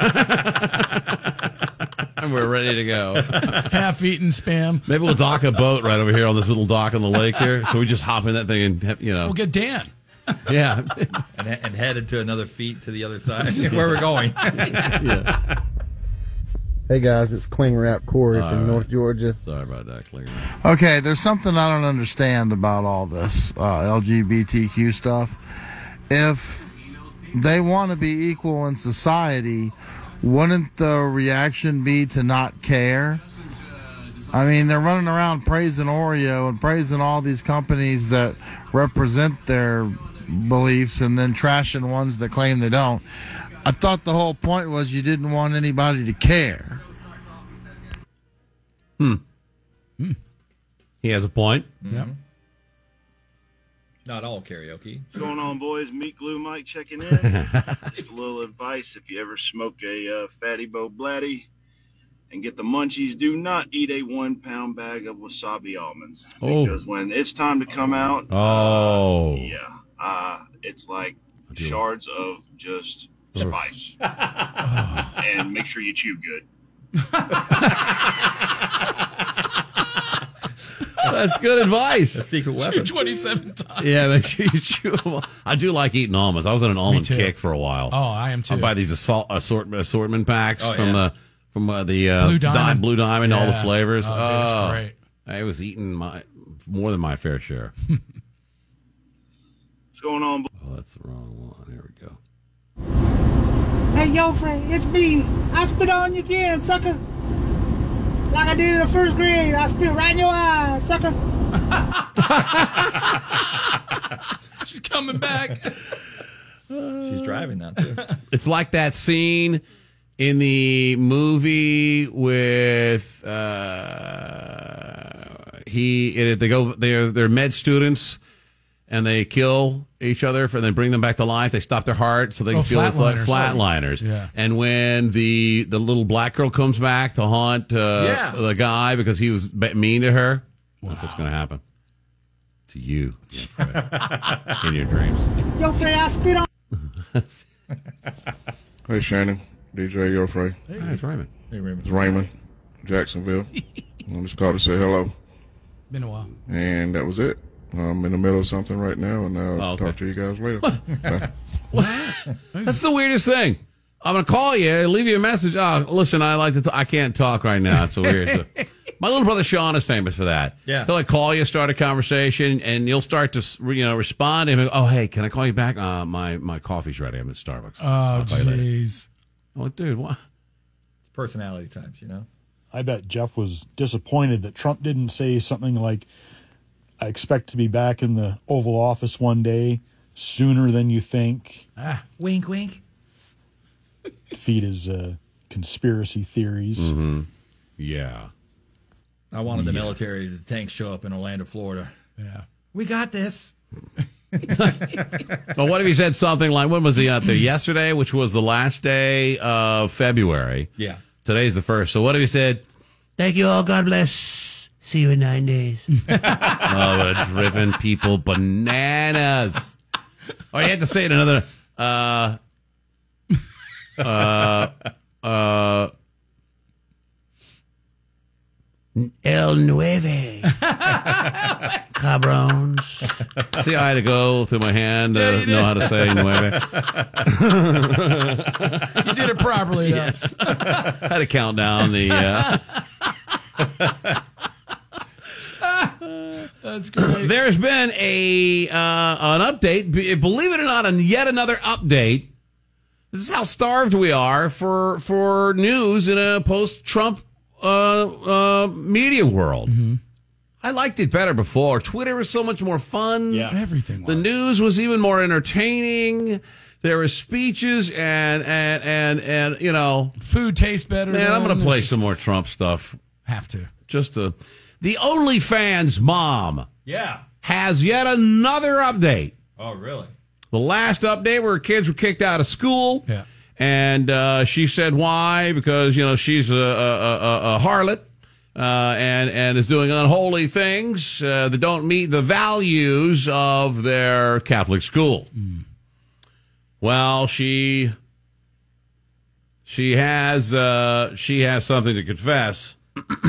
and we're ready to go. Half-eaten Spam. Maybe we'll dock a boat right over here on this little dock on the lake here, so we just hop in that thing and we'll get Dan. Yeah, and headed to another feet to the other side where we're going. Yeah. Hey guys, it's Cling Rap Corey from North Georgia. Sorry about that, Cling Rap. Okay, there's something I don't understand about all this LGBTQ stuff. If they want to be equal in society, wouldn't the reaction be to not care? I mean, they're running around praising Oreo and praising all these companies that represent their beliefs and then trashing ones that claim they don't. I thought the whole point was you didn't want anybody to care. He has a point. Mm-hmm. Not all karaoke. What's going on, boys? Meat Glue Mike checking in. Just a little advice. If you ever smoke a Fatty Bo Blatty and get the munchies, do not eat a 1 pound bag of wasabi almonds. Because when it's time to come out, it's like shards of just spice. And make sure you chew good. That's good advice. A secret weapon. 27 times. Yeah, make sure you chew them all. I do like eating almonds. I was on an almond kick for a while. Oh, I am too. I buy these assortment packs Oh, from yeah. the Blue Diamond, all the Yeah. flavors. Oh, that's great. I was eating more than my fair share. What's going on? Oh, that's the wrong one. Here we go. Hey, yo, Frank, it's me. I spit on you again, sucker. Like I did in the first grade. I spit right in your eye, sucker. She's coming back. She's driving now, too. It's like that scene in the movie with they're med students and they kill each other and then bring them back to life. They stop their heart so they can feel it's like flatliners. Yeah. And when the little black girl comes back to haunt the guy because he was mean to her, that's what's going to happen to you in your dreams. Yo, Frank, I spit on. Hey, Shannon. DJ Yofre. Hey, it's Raymond. Hey, Raymond. It's Raymond, Jacksonville. I just called to say hello. Been a while. And that was it. I'm in the middle of something right now, and I'll talk to you guys later. Bye. That's the weirdest thing. I'm going to call you, leave you a message. Oh, listen, I can't talk right now. It's so weird. My little brother Sean is famous for that. Yeah. He'll call you, start a conversation, and you'll start to respond. And oh, hey, can I call you back? My coffee's ready. I'm at Starbucks. Oh, jeez. I'm like, dude, what? It's personality types, you know? I bet Jeff was disappointed that Trump didn't say something like, I expect to be back in the Oval Office one day sooner than you think. Wink, wink. Defeat his conspiracy theories. Mm-hmm. Yeah. I wanted the military, the tanks show up in Orlando, Florida. Yeah. We got this. Well, what if he said something like, when was he out there? Yesterday, which was the last day of February. Yeah. Today's the first. So what if he said, Thank you all. God bless. See you in 9 days. oh, would have driven people bananas. Or you had to say it another, El Nueve. Cabrons. See, I had to go through my hand to know how to say nueve. You did it properly, though. I had to count down the... That's great. There's been an update. Believe it or not, yet another update. This is how starved we are for news in a post-Trump media world. Mm-hmm. I liked it better before. Twitter was so much more fun. Yeah, everything was. The news was even more entertaining. There were speeches and you know, food tastes better. Man, I'm going to play some more Trump stuff. Have to. The OnlyFans mom. Yeah. Has yet another update. Oh, really? The last update where her kids were kicked out of school. Yeah. And she said why? Because, you know, she's a harlot and is doing unholy things that don't meet the values of their Catholic school. Mm. Well, she has something to confess.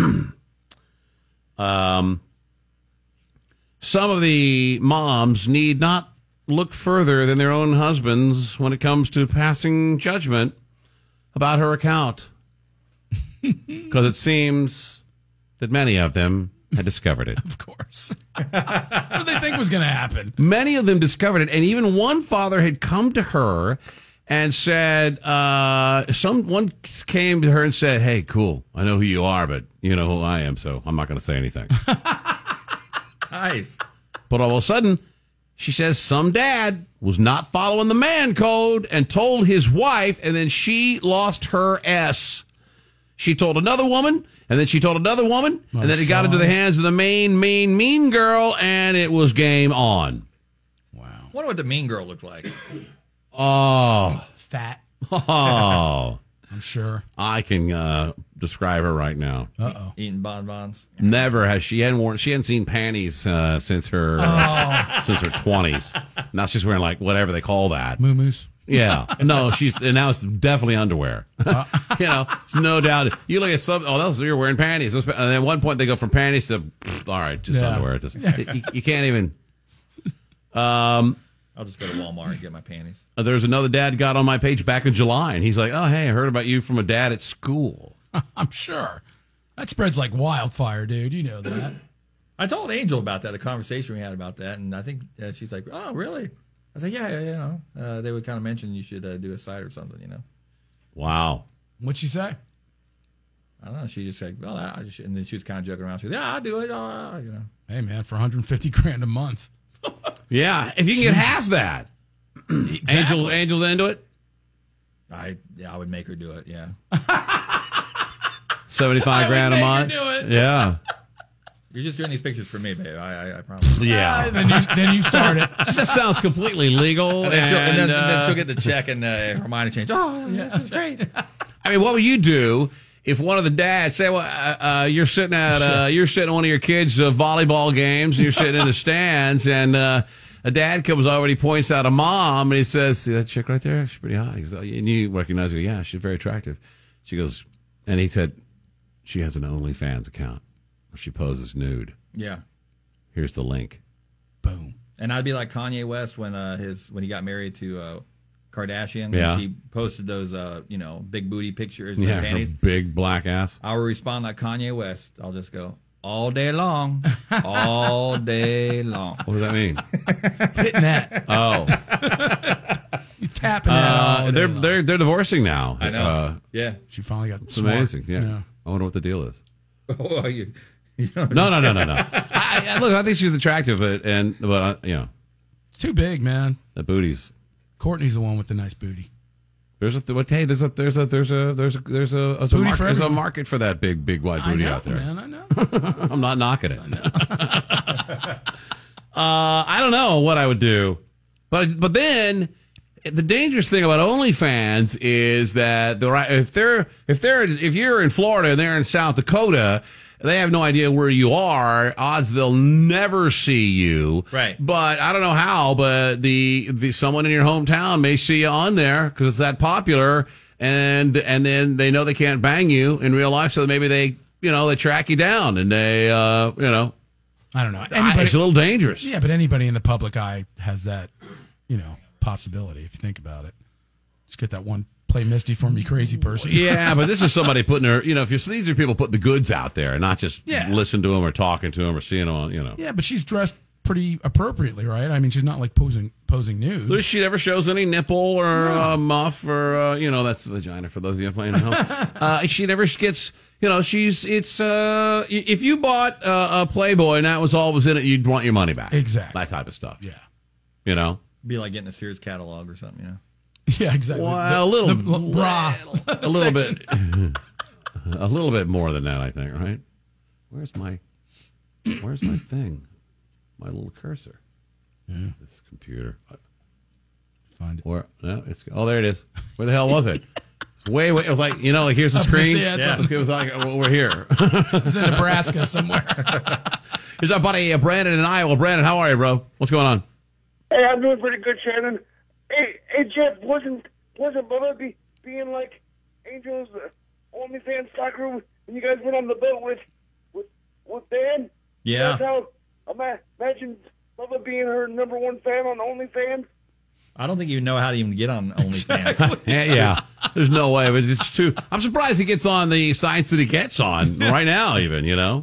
Some of the moms need not look further than their own husbands when it comes to passing judgment about her account. Because it seems that many of them had discovered it. Of course. What did they think was going to happen? Many of them discovered it, and even one father had come to her and said, someone came to her and said, hey, cool, I know who you are, but you know who I am, so I'm not going to say anything. Nice. But all of a sudden, she says some dad was not following the man code and told his wife, and then she lost her S. She told another woman, and then she told another woman, and then it got into the hands of the mean girl, and it was game on. Wow. I wonder what the mean girl looked like. Oh. Fat. Oh. I'm sure. I can describe her right now. Uh-oh. Eating bonbons. Never has she hadn't seen panties since her 20s. Now she's wearing like whatever they call that. Moo-moos. Yeah. No, and now it's definitely underwear. No doubt. You look at some, you're wearing panties. And then at one point they go from panties to, all right, just underwear. You can't even. I'll just go to Walmart and get my panties. There's another dad got on my page back in July, and he's like, oh, hey, I heard about you from a dad at school. I'm sure. That spreads like wildfire, dude. You know that. I told Angel about that, the conversation we had about that, and I think she's like, oh, really? I was like, yeah, they would kind of mention you should do a site or something, Wow. What'd she say? I don't know. She just said, well, and then she was kind of joking around. She was, yeah, I'll do it. Hey, man, for $150,000 a month. Yeah, if you can get half that. Exactly. Angel's into it? I would make her do it, yeah. $75,000 a month? Do it. Yeah. You're just doing these pictures for me, babe. I promise. Yeah. Then you start it. That sounds completely legal. And then she'll get the check and her mind will change. Oh, this is great. I mean, what would you do if one of the dads say, "Well, you're sitting at one of your kids' volleyball games, and you're sitting in the stands, and a dad comes over and he points out a mom, and he says, see that chick right there? She's pretty hot." He goes, and you recognize her? Yeah, she's very attractive. She goes, and he said, she has an OnlyFans account where she poses nude. Yeah. Here's the link. Boom. And I'd be like Kanye West when he got married to Kardashian. Yeah. When she posted those big booty pictures. Yeah, panties. her big black ass. I will respond like Kanye West. I'll just go all day long, all day long. What does that mean? Hitting that. Oh, you tapping that. They're divorcing now. I know. Yeah, she finally got. It's amazing. Yeah. I wonder what the deal is. Oh, No. I think she's attractive, but it's too big, man. The booties. Courtney's the one with the nice booty. There's a market for that big wide booty out there. Man, I know. I'm not knocking it. I don't know what I would do, but then the dangerous thing about OnlyFans is that if you're in Florida and they're in South Dakota, they have no idea where you are. Odds they'll never see you. Right. But I don't know how, but the someone in your hometown may see you on there because it's that popular, and then they know they can't bang you in real life, so maybe they track you down and they I don't know. It's a little dangerous. Yeah, but anybody in the public eye has that possibility if you think about it. Just get that one play Misty for me crazy person. Yeah, but this is somebody putting her, these are people putting the goods out there and not just listen to them or talking to them or seeing them, Yeah, but she's dressed pretty appropriately, right? I mean, she's not like posing nude. She never shows any nipple or muff or, that's vagina for those of you playing at home. She never gets, if you bought a Playboy and that was all was in it, you'd want your money back. Exactly. That type of stuff. Yeah. Be like getting a Sears catalog or something, Yeah, exactly. Well, a little bit, a little bit more than that, I think. Right? Where's my thing? My little cursor. Yeah. This computer. Find it. There it is. Where the hell was it? It's way. It was like here's the screen. It was like we're here. It's in Nebraska somewhere. Here's our buddy Brandon in Iowa. Brandon, how are you, bro? What's going on? Hey, I'm doing pretty good, Shannon. Hey, Jeff, wasn't Bubba being like Angel's OnlyFans soccer when you guys went on the boat with Dan? Yeah. That's how imagine Bubba being her number one fan on OnlyFans. I don't think you know how to even get on OnlyFans. Exactly. Yeah, there's no way, but it's too. I'm surprised he gets on the sites that he gets on right now, even. Yeah,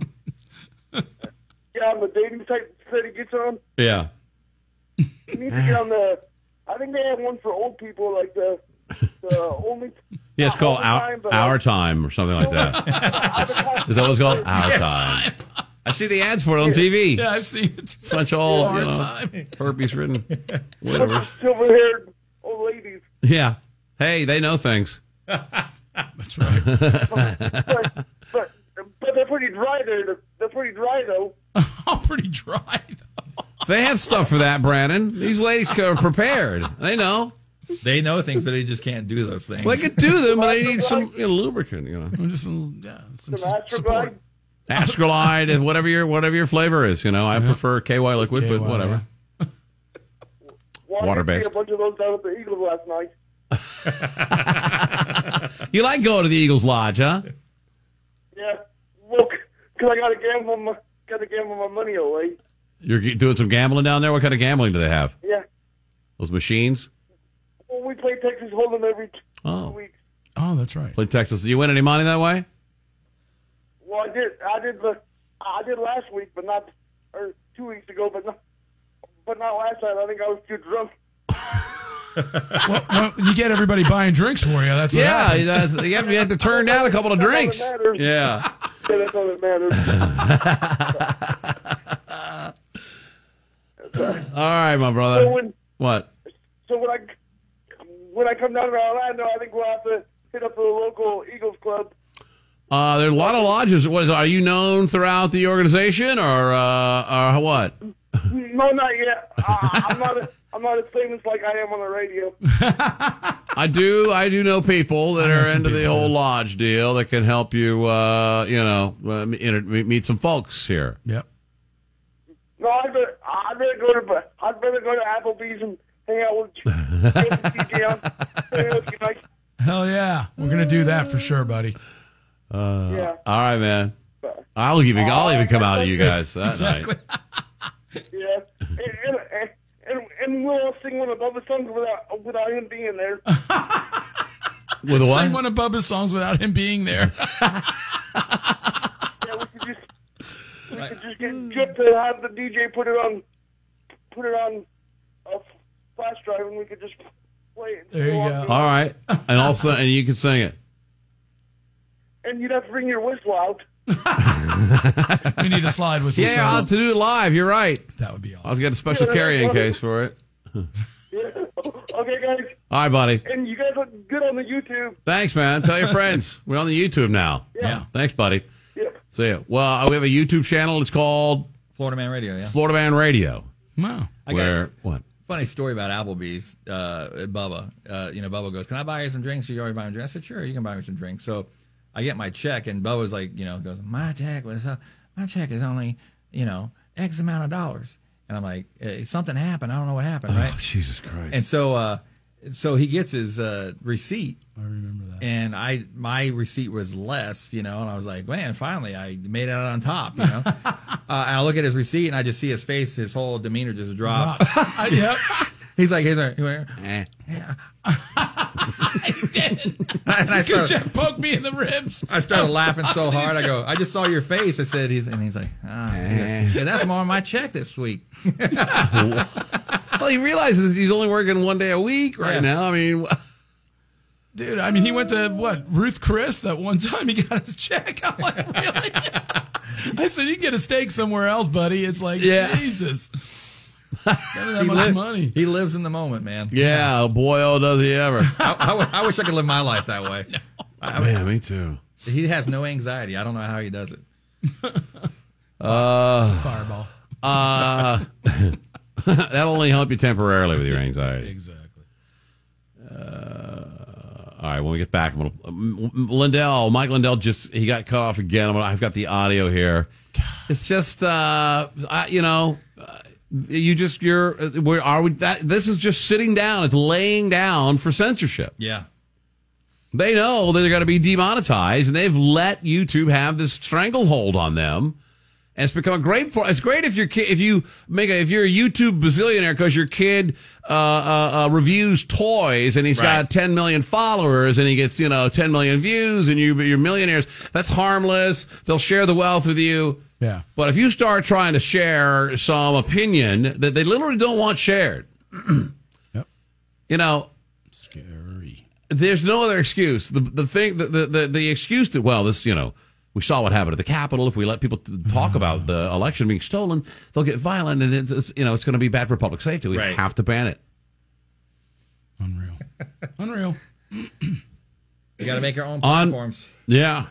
on the dating site that he gets on. Yeah. You need to get on I think they have one for old people, like the only. Yeah, it's called Our Time or something like that. Is that what it's called? Our Time. I see the ads for it on TV. Yeah, I've seen it. It's a bunch of all herpes ridden, whatever. Silver-haired old ladies. Yeah. Hey, they know things. That's right. But they're pretty dry there. They're pretty dry though. Oh, pretty dry though. They have stuff for that, Brandon. These ladies are prepared. They know. They know things, but they just can't do those things. Well, they can do them, but they need some lubricant, Just some Astroglide. Astroglide, whatever your flavor is. I prefer KY liquid, but whatever. Well, Water-based. I ate a bunch of those down at the Eagles last night. You like going to the Eagles Lodge, huh? Yeah, look, because I got to gamble my money away. You're doing some gambling down there? What kind of gambling do they have? Yeah. Those machines? Well, we play Texas Hold'em every 2 weeks. Oh, that's right. Play Texas. Do you win any money that way? Well, I did last week, but not, or 2 weeks ago, but not last time. I think I was too drunk. well, you get everybody buying drinks for you. That's what happens. You have to turn down a couple of drinks. Yeah. Yeah, that's all that matters. All right, my brother. So what? So when I come down to Orlando, I think we'll have to hit up the local Eagles club. There are a lot of lodges. Are you known throughout the organization, or what? No, not yet. I'm not as famous like I am on the radio. I do know people that are into the whole lodge deal that can help you, meet some folks here. Yep. No, I'd better go to Applebee's and hang out with TJ. Hell yeah, we're gonna do that for sure, buddy. Yeah. All right, man. I'll even come out to you guys that night. Yeah, and we'll all sing one of Bubba's songs without him being there. With a what? Sing one of Bubba's songs without him being there. Yeah, we could just get Chip to have the DJ put it on a flash drive, and we could just play it. There you go. All right, and also, and you can sing it. And you'd have to bring your whistle out. We need a slide whistle. Yeah, I'll have to do it live. You're right. That would be awesome. I'll get a special carrying case for it. Okay, guys. All right, buddy. And you guys look good on the YouTube. Thanks, man. Tell your friends. We're on the YouTube now. Yeah. Thanks, buddy. Yep. See ya. Well, we have a YouTube channel. It's called Florida Man Radio, yeah. Florida Man Radio. Wow. What? Funny story about Applebee's. Bubba, Bubba goes, "Can I buy you some drinks? You already buy me drinks?" I said, "Sure, you can buy me some drinks." So I get my check, and Bubba's like, goes, "My check is only, X amount of dollars." And I'm like, something happened. I don't know what happened, right? Oh, Jesus Christ. And so he gets his receipt. I remember that. And my receipt was less, and I was like, man, finally I made it out on top, And I look at his receipt and I just see his face, his whole demeanor just dropped. Yep. He's like, yeah. I did. Because Jeff poked me in the ribs. I started laughing so hard. I go, "I just saw your face." I said, he's like, yeah, that's more on my check this week. Well, he realizes he's only working one day a week right now. I mean, dude, he went to Ruth Chris that one time he got his check. I'm like, really? I said, you can get a steak somewhere else, buddy. It's like, Jesus. That much money. He lives in the moment, man. Yeah, boy, oh, does he ever. I wish I could live my life that way. Man, me too. He has no anxiety. I don't know how he does it. Fireball. That'll only help you temporarily with your anxiety. Exactly. All right, when we get back, Mike Lindell he got cut off again. I've got the audio here. It's just, this is just sitting down. It's laying down for censorship. Yeah. They know that they're going to be demonetized, and they've let YouTube have this stranglehold on them. And it's become it's great if you're a YouTube bazillionaire because your kid reviews toys and he's got 10 million followers and he gets 10 million views and you're millionaires. That's harmless. They'll share the wealth with you. Yeah. But if you start trying to share some opinion that they literally don't want shared, yep. Scary. There's no other excuse. The excuse that we saw what happened at the Capitol. If we let people talk about the election being stolen, they'll get violent, and it's going to be bad for public safety. We have to ban it. Unreal. You got to make our own platforms. Yeah.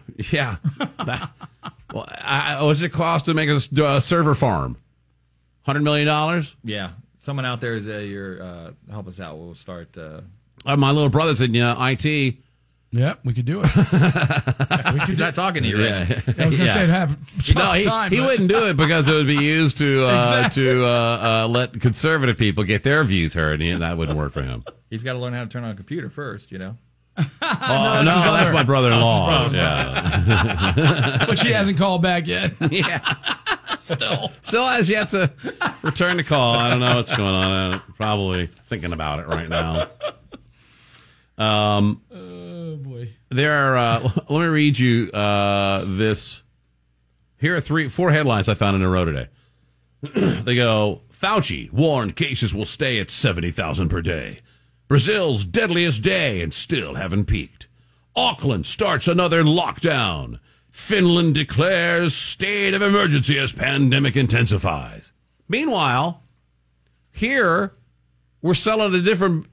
What's it cost to make a server farm? $100 million? Yeah. Someone out there is help us out. We'll start. My little brother's in IT. Yeah, we could do it. He's not talking to you, right? Yeah. I was going to say, have a tough time. He wouldn't do it because it would be used to let conservative people get their views heard, and that wouldn't work for him. He's got to learn how to turn on a computer first, you know? That's my brother-in-law. Yeah. But she hasn't called back yet. Yeah. Still has yet to return the call. I don't know what's going on. I'm probably thinking about it right now. Oh, boy. There are, let me read you this. Here are 4 headlines I found in a row today. They go, Fauci warned cases will stay at 70,000 per day. Brazil's deadliest day and still haven't peaked. Auckland starts another lockdown. Finland declares state of emergency as pandemic intensifies. Meanwhile, here we're selling a different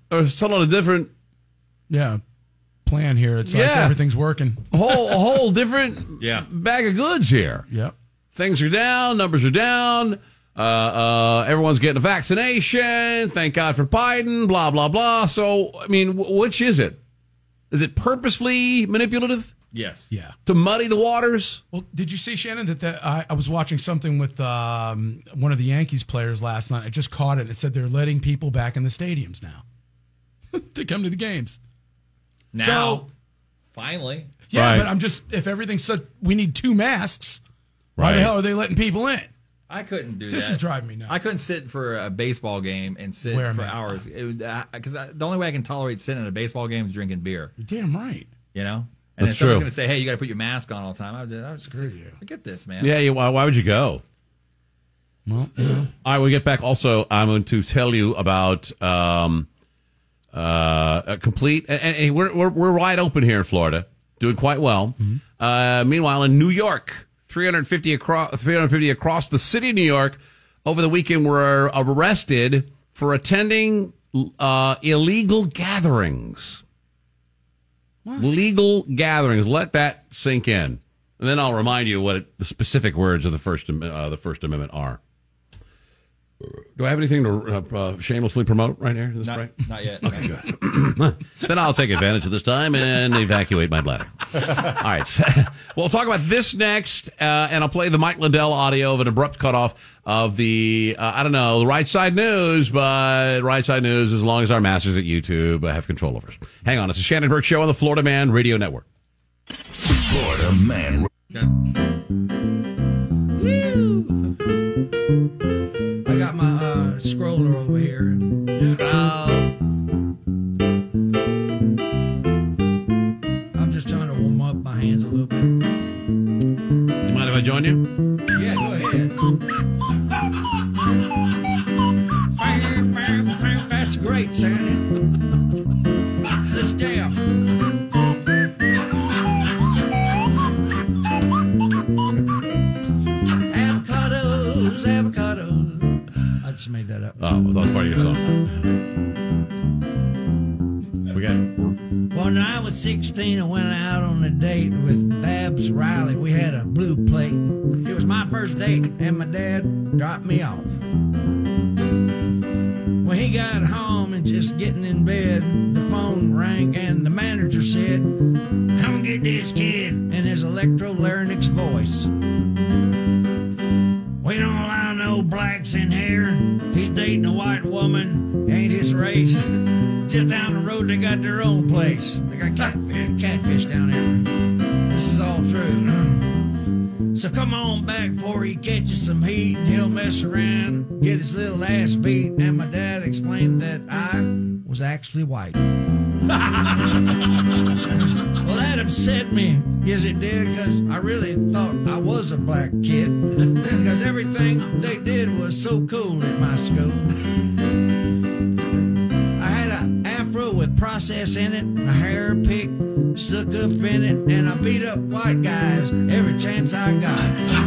plan here. It's like everything's working. A whole different bag of goods here. Yep. Things are down, numbers are down. Everyone's getting a vaccination. Thank God for Biden, blah, blah, blah. So, I mean, which is it? Is it purposely manipulative? Yes. Yeah. To muddy the waters? Well, did you see, Shannon, that I was watching something with one of the Yankees players last night. I just caught it. It said they're letting people back in the stadiums now to come to the games. Now, so, finally. Yeah, but I'm just, if everything's such, we need 2 masks, why the hell are they letting people in? I couldn't do This that. is driving me nuts. I couldn't sit for a baseball game and sit for hours. Because the only way I can tolerate sitting at a baseball game is drinking beer. You're damn right. You know? And That's if someone's true. going to say, hey, you got to put your mask on all the time, I would screw you. Forget this, man. Yeah, why would you go? Well, all right, we get back. Also, I'm going to tell you about a complete, and we're wide open here in Florida, doing quite well. Mm-hmm. Meanwhile, in New York, 350 across the city of New York over the weekend were arrested for attending illegal gatherings. What? Legal gatherings. Let that sink in, and then I'll remind you what the specific words of the First Amendment are. Do I have anything to shamelessly promote right here? Not yet. Okay, good. Then I'll take advantage of this time and evacuate my bladder. All right. We'll talk about this next, and I'll play the Mike Lindell audio of an abrupt cutoff of the, the Right Side News, but Right Side News as long as our masters at YouTube have control over us. Hang on. It's the Shannon Burke Show on the Florida Man Radio Network. Florida Man. I got my scroller over here. I'm just trying to warm up my hands a little bit. You mind if I join you? Yeah, go ahead. That's great, Sandy. Let's jam. Avocados. I just made that up. Oh, well, that was part of your song. We got it. Well, when I was 16, I went out on a date with Babs Riley. We had a blue plate. It was my first date, and my dad dropped me off. When he got home and just getting in bed, the phone rang, and the manager said, "Come get this kid," in his electro-larynx voice. "We don't allow no blacks in here. He's dating a white woman. Ain't his race. Just down the road, they got their own place. They got catfish down there. This is all true. So come on back before he catches some heat, and he'll mess around, get his little ass beat." And my dad explained that I was actually white. Well, that upset me. Yes, it did, because I really thought I was a black kid. Because everything they did was so cool at my school. I had an afro with process in it, my hair picked, stuck up in it, and I beat up white guys every chance I got.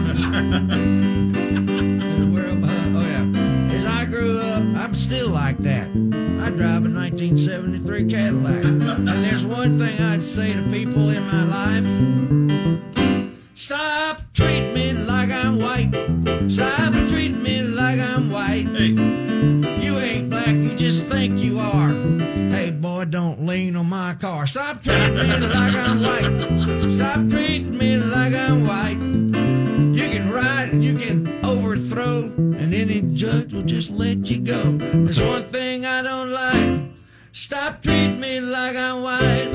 As I grew up, I'm still like that. I drive a 1973 Cadillac. And there's one thing I'd say to people in my life: stop treating me like I'm white. Stop treating me like I'm white. Hey. You ain't black, you just think you are. Hey, boy, don't gasoline on my car. Stop treating me like I'm white. Stop treating me like I'm white. You can ride and you can overthrow, and any judge will just let you go. There's one thing I don't like. Stop treating me like I'm white.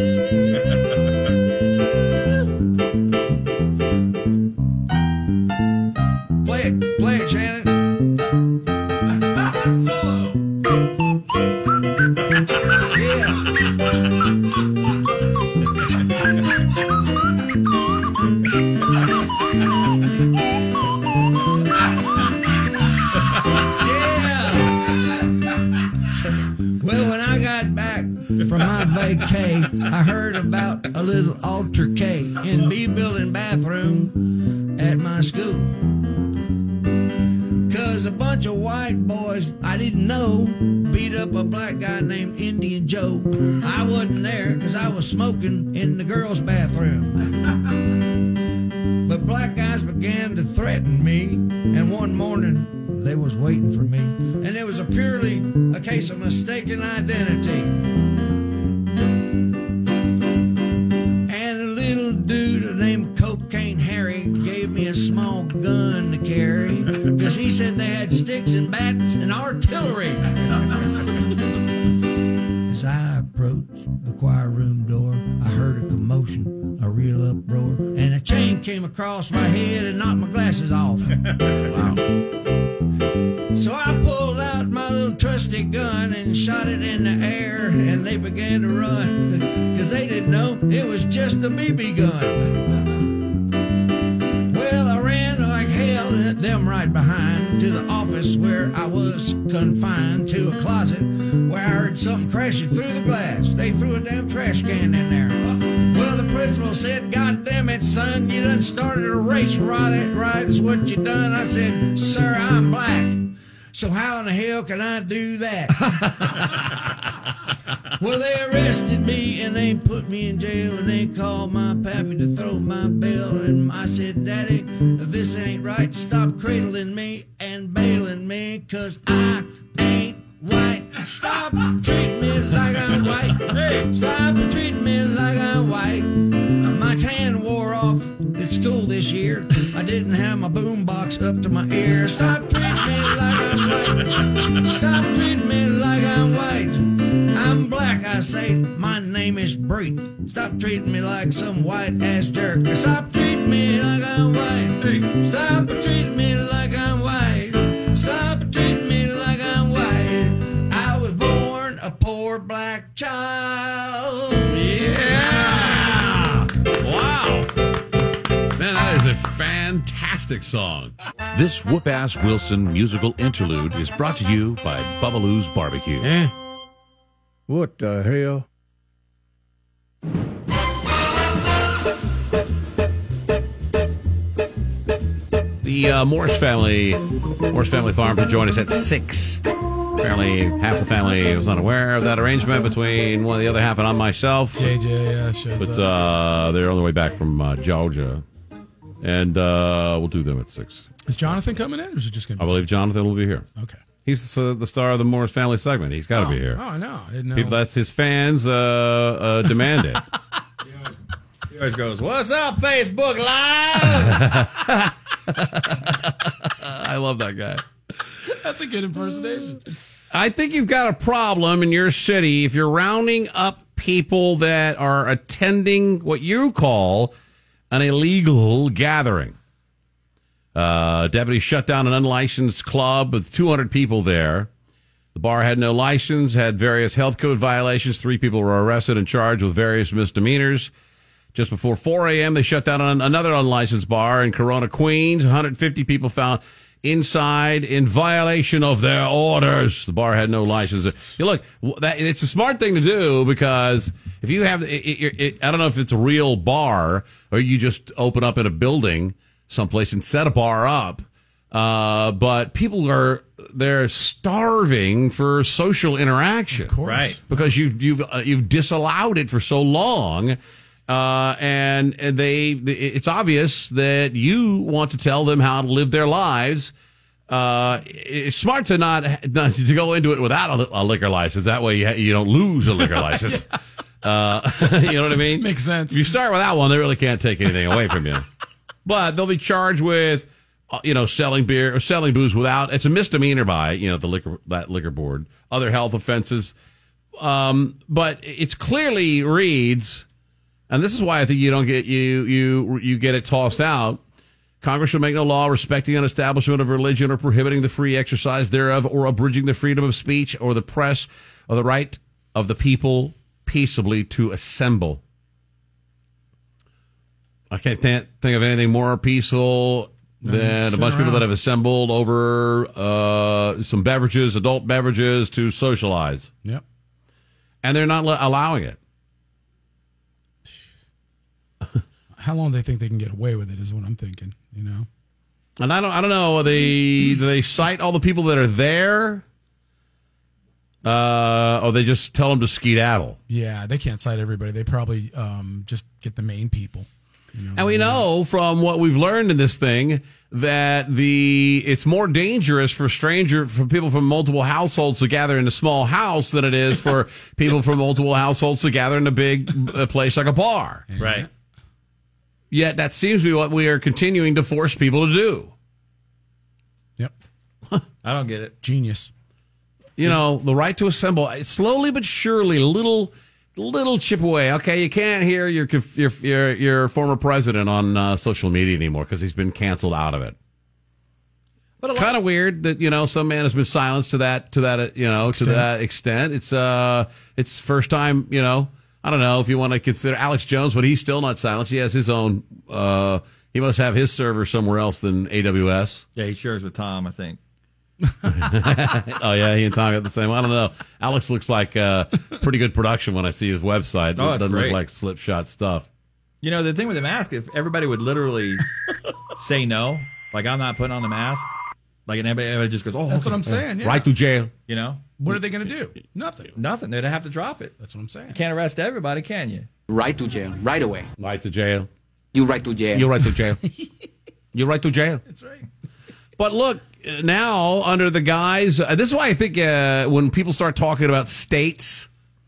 Play it, Shannon. Solo. Well, when I got back from my vacay, I heard about a little altercay in B building bathroom at my school. 'Cause a bunch of white boys I didn't know beat up a black guy named Indian Joe. I wasn't there 'cause I was smoking in the girls' bathroom. But black guys began to threaten me, and one morning they was waiting for me. And it was purely a case of mistaken identity. And a little dude named Cocaine Harry gave me a small gun to carry, because he said they had sticks and bats and artillery. As I approached the choir room door, I heard a commotion, a real uproar, and a chain came across my head and knocked my glasses off. Wow. So I pulled out my little trusty gun and shot it in the air, and they began to run, because they didn't know it was just a BB gun. Well, I ran like hell, them right behind, to the office where I was confined, to a closet where I heard something crashing through the glass. They threw a damn trash can in there. Well, the principal said, "God damn it, son, you done started a race right is what you done." I said, "Sir, I'm black, so how in the hell can I do that?" Well, they arrested me and they put me in jail, and they called my pappy to throw my bail. And I said, "Daddy, this ain't right. Stop cradling me and bailing me, 'cause I ain't white. Stop treating me like I'm white. Stop treating me like I'm white. My tan wore off at school this year. I didn't have my boombox up to my ear. Stop treating me like I'm white. Stop treating me like I'm white. I'm black, I say. My name is Breed. Stop treating me like some white-ass jerk. Stop treating me like I'm white. Stop treating me like I'm white. Stop treating me like I'm white. I was born a poor black child. Yeah! Wow! Man, that is a fantastic song. This Whoop-Ass Wilson musical interlude is brought to you by Bubbaloo's Barbecue. What the hell? The Morris family farm to join us at 6. Apparently, half the family was unaware of that arrangement between one of the other half and on myself. JJ, shows but up. They're on their way back from Georgia, and we'll do them at 6. Is Jonathan coming in, or is it just going to be? I believe Jonathan will be here. Okay. He's the star of the Morris family segment. He's got to be here. Oh, no, I didn't know. People, that's his fans demand it. He always goes, "What's up, Facebook Live?" I love that guy. That's a good impersonation. I think you've got a problem in your city if you're rounding up people that are attending what you call an illegal gathering. Deputies shut down an unlicensed club with 200 people there. The bar had no license, had various health code violations. 3 people were arrested and charged with various misdemeanors. Just before 4 a.m., they shut down another unlicensed bar in Corona, Queens. 150 people found inside in violation of their orders. The bar had no license. Look, it's a smart thing to do, because if you have, I don't know if it's a real bar or you just open up in a building someplace and set a bar up, but people they're starving for social interaction, of course, right? Because you've disallowed it for so long. And it's obvious that you want to tell them how to live their lives, it's smart to not to go into it without a liquor license. That way you don't lose a liquor license. You know what I mean? Makes sense. If you start without one, they really can't take anything away from you. But they'll be charged with, selling beer or selling booze without. It's a misdemeanor by, that liquor board. Other health offenses. But it's clearly reads, and this is why I think you don't get you get it tossed out. Congress shall make no law respecting an establishment of religion or prohibiting the free exercise thereof or abridging the freedom of speech or the press or the right of the people peaceably to assemble. I can't think of anything more peaceful than a bunch of people that have assembled over some beverages, adult beverages, to socialize. Yep. And they're not allowing it. How long do they think they can get away with it is what I'm thinking, And I don't know. Do they cite all the people that are there? Or they just tell them to skedaddle? Yeah, they can't cite everybody. They probably just get the main people. And we know from what we've learned in this thing that it's more dangerous for people from multiple households to gather in a small house than it is for people from multiple households to gather in a big place like a bar. Right. Yet that seems to be what we are continuing to force people to do. Yep. I don't get it. Genius. The right to assemble, slowly but surely, little chip away. Okay, you can't hear your former president on social media anymore because he's been canceled out of it. But kind of weird that some man has been silenced to that extent. It's first time. I don't know if you want to consider Alex Jones, but he's still not silenced. He has his own. He must have his server somewhere else than AWS. Yeah, he shares with Tom, I think. Oh yeah, he and Tom got the same. I don't know. Alex looks like pretty good production when I see his website. Oh, it doesn't great. look like slipshod stuff. The thing with the mask, if everybody would literally say no, like I'm not putting on the mask, like and everybody just goes, that's what I'm saying. Yeah. Right to jail. What are they going to do? Nothing. They'd have to drop it. That's what I'm saying. You can't arrest everybody, can you? Right to jail, right away. Right to jail. You right to jail. You're right to jail. You're right to jail. That's right. But look, now under the guise, this is why I think when people start talking about states,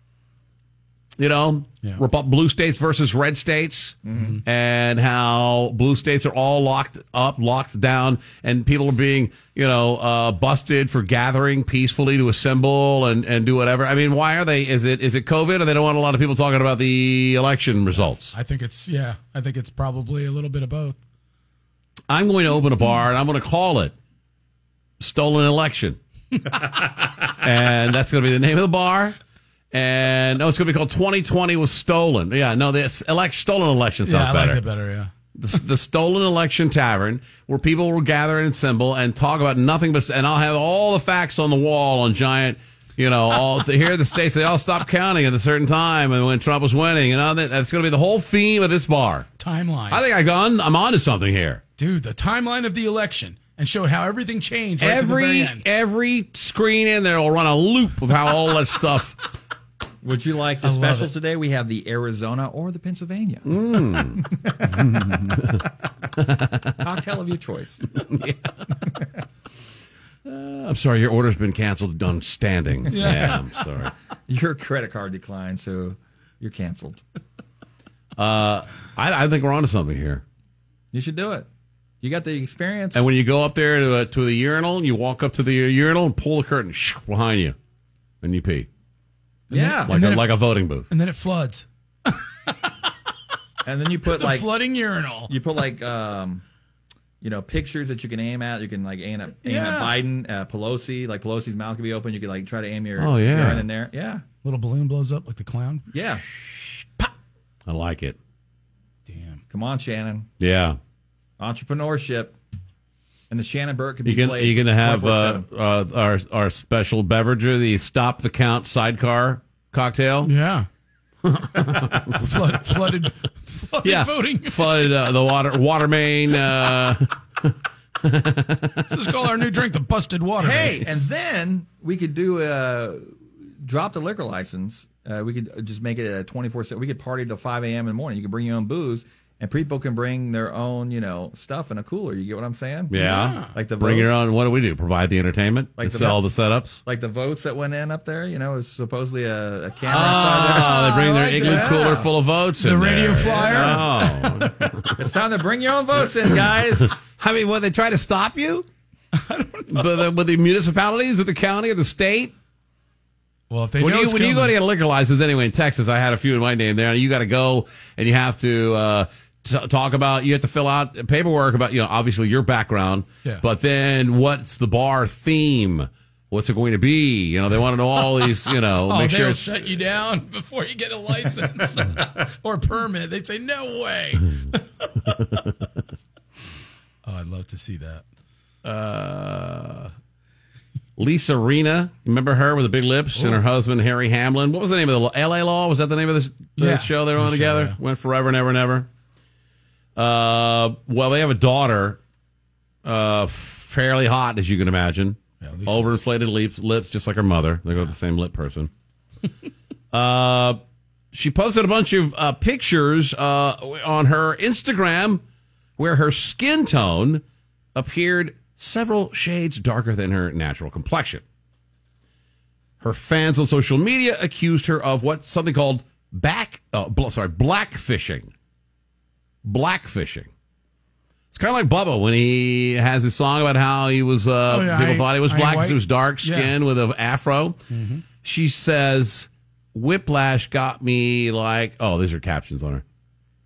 blue states versus red states, and how blue states are all locked down, and people are being, busted for gathering peacefully to assemble and do whatever. I mean, why are they? Is it COVID, or they don't want a lot of people talking about the election results? I think it's probably a little bit of both. I'm going to open a bar, and I'm going to call it Stolen Election. And that's going to be the name of the bar. And it's going to be called 2020 was stolen. Yeah, no, this stolen election sounds better. I like it better, yeah. The Stolen Election Tavern, where people will gather and assemble and talk about nothing but, and I'll have all the facts on the wall on giant, here are the states, they all stopped counting at a certain time and when Trump was winning. That's going to be the whole theme of this bar. Timeline. I think I'm onto something here. Dude, the timeline of the election. And showed how everything changed right to the very end. Every screen in there will run a loop of how all that stuff. Would you like the specials today? We have the Arizona or the Pennsylvania. Cocktail of your choice. I'm sorry, your order's been canceled on standing. Yeah, I'm sorry. Your credit card declined, so you're canceled. I think we're onto something here. You should do it. You got the experience. And when you go up there to the urinal, you walk up to the urinal and pull the curtain behind you, and you pee. Yeah, like a voting booth. And then it floods. And then you put the flooding urinal. You put pictures that you can aim at. You can aim at Biden, Pelosi. Like Pelosi's mouth could be open. You could try to aim your urine in there. Yeah, little balloon blows up like the clown. Yeah, pop. I like it. Damn, come on, Shannon. Yeah. Entrepreneurship, and the Shannon Burke could be played. You're going to have our special beverage, the Stop the Count sidecar cocktail. Yeah, flooded voting. Flooded the water main. Let's just call our new drink the Busted Water. Hey, and then we could do drop the liquor license. We could just make it a 24/7. We could party till 5 a.m. in the morning. You could bring your own booze. and people can bring their own, stuff in a cooler. You get what I'm saying? Yeah. Like the bring votes, your own. What do we do? Provide the entertainment? Like And the sell the setups? like the votes that went in up there. It was supposedly a camera inside there. They bring their igloo cooler full of votes The in radio there. flyer? Oh. It's time to bring your own votes in, guys. I mean, what, they try to stop you? I don't know. With the municipalities or the county or the state? Well, if they when know you it's when you go to coming. get a liquor license anyway in Texas, I had a few in my name there. You got to go and you have to talk about. You have to fill out paperwork about obviously your background, Yeah. but then what's the bar theme? What's it going to be? They want to know all these. Make sure they'll it's. shut you down before you get a license or permit. They'd say, no way. I'd love to see that. Lisa Rinna, remember her with the big lips and her husband Harry Hamlin? What was the name of the LA Law? Was that the name of the show they were on together? yeah. Went forever and ever and ever. Well, they have a daughter, fairly hot as you can imagine. Yeah, Lisa's- Overinflated lips, just like her mother. They go with the same lip person. She posted a bunch of pictures on her Instagram where her skin tone appeared several shades darker than her natural complexion. Her fans on social media accused her of something called blackfishing. Blackfishing. It's kind of like Bubba when he has his song about how he was. People thought he was black because he was dark skinned with an afro. Mm-hmm. She says, "Whiplash got me like." Oh, these are captions on her.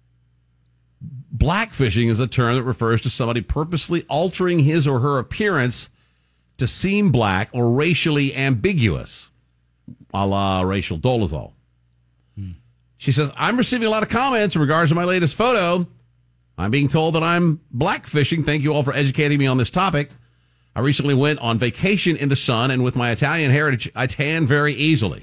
Blackfishing is a term that refers to somebody purposely altering his or her appearance to seem black or racially ambiguous, a la Rachel Dolezal. She says, I'm receiving a lot of comments in regards to my latest photo. I'm being told that I'm blackfishing. Thank you all for educating me on this topic. I recently went on vacation in the sun, and with my Italian heritage, I tan very easily.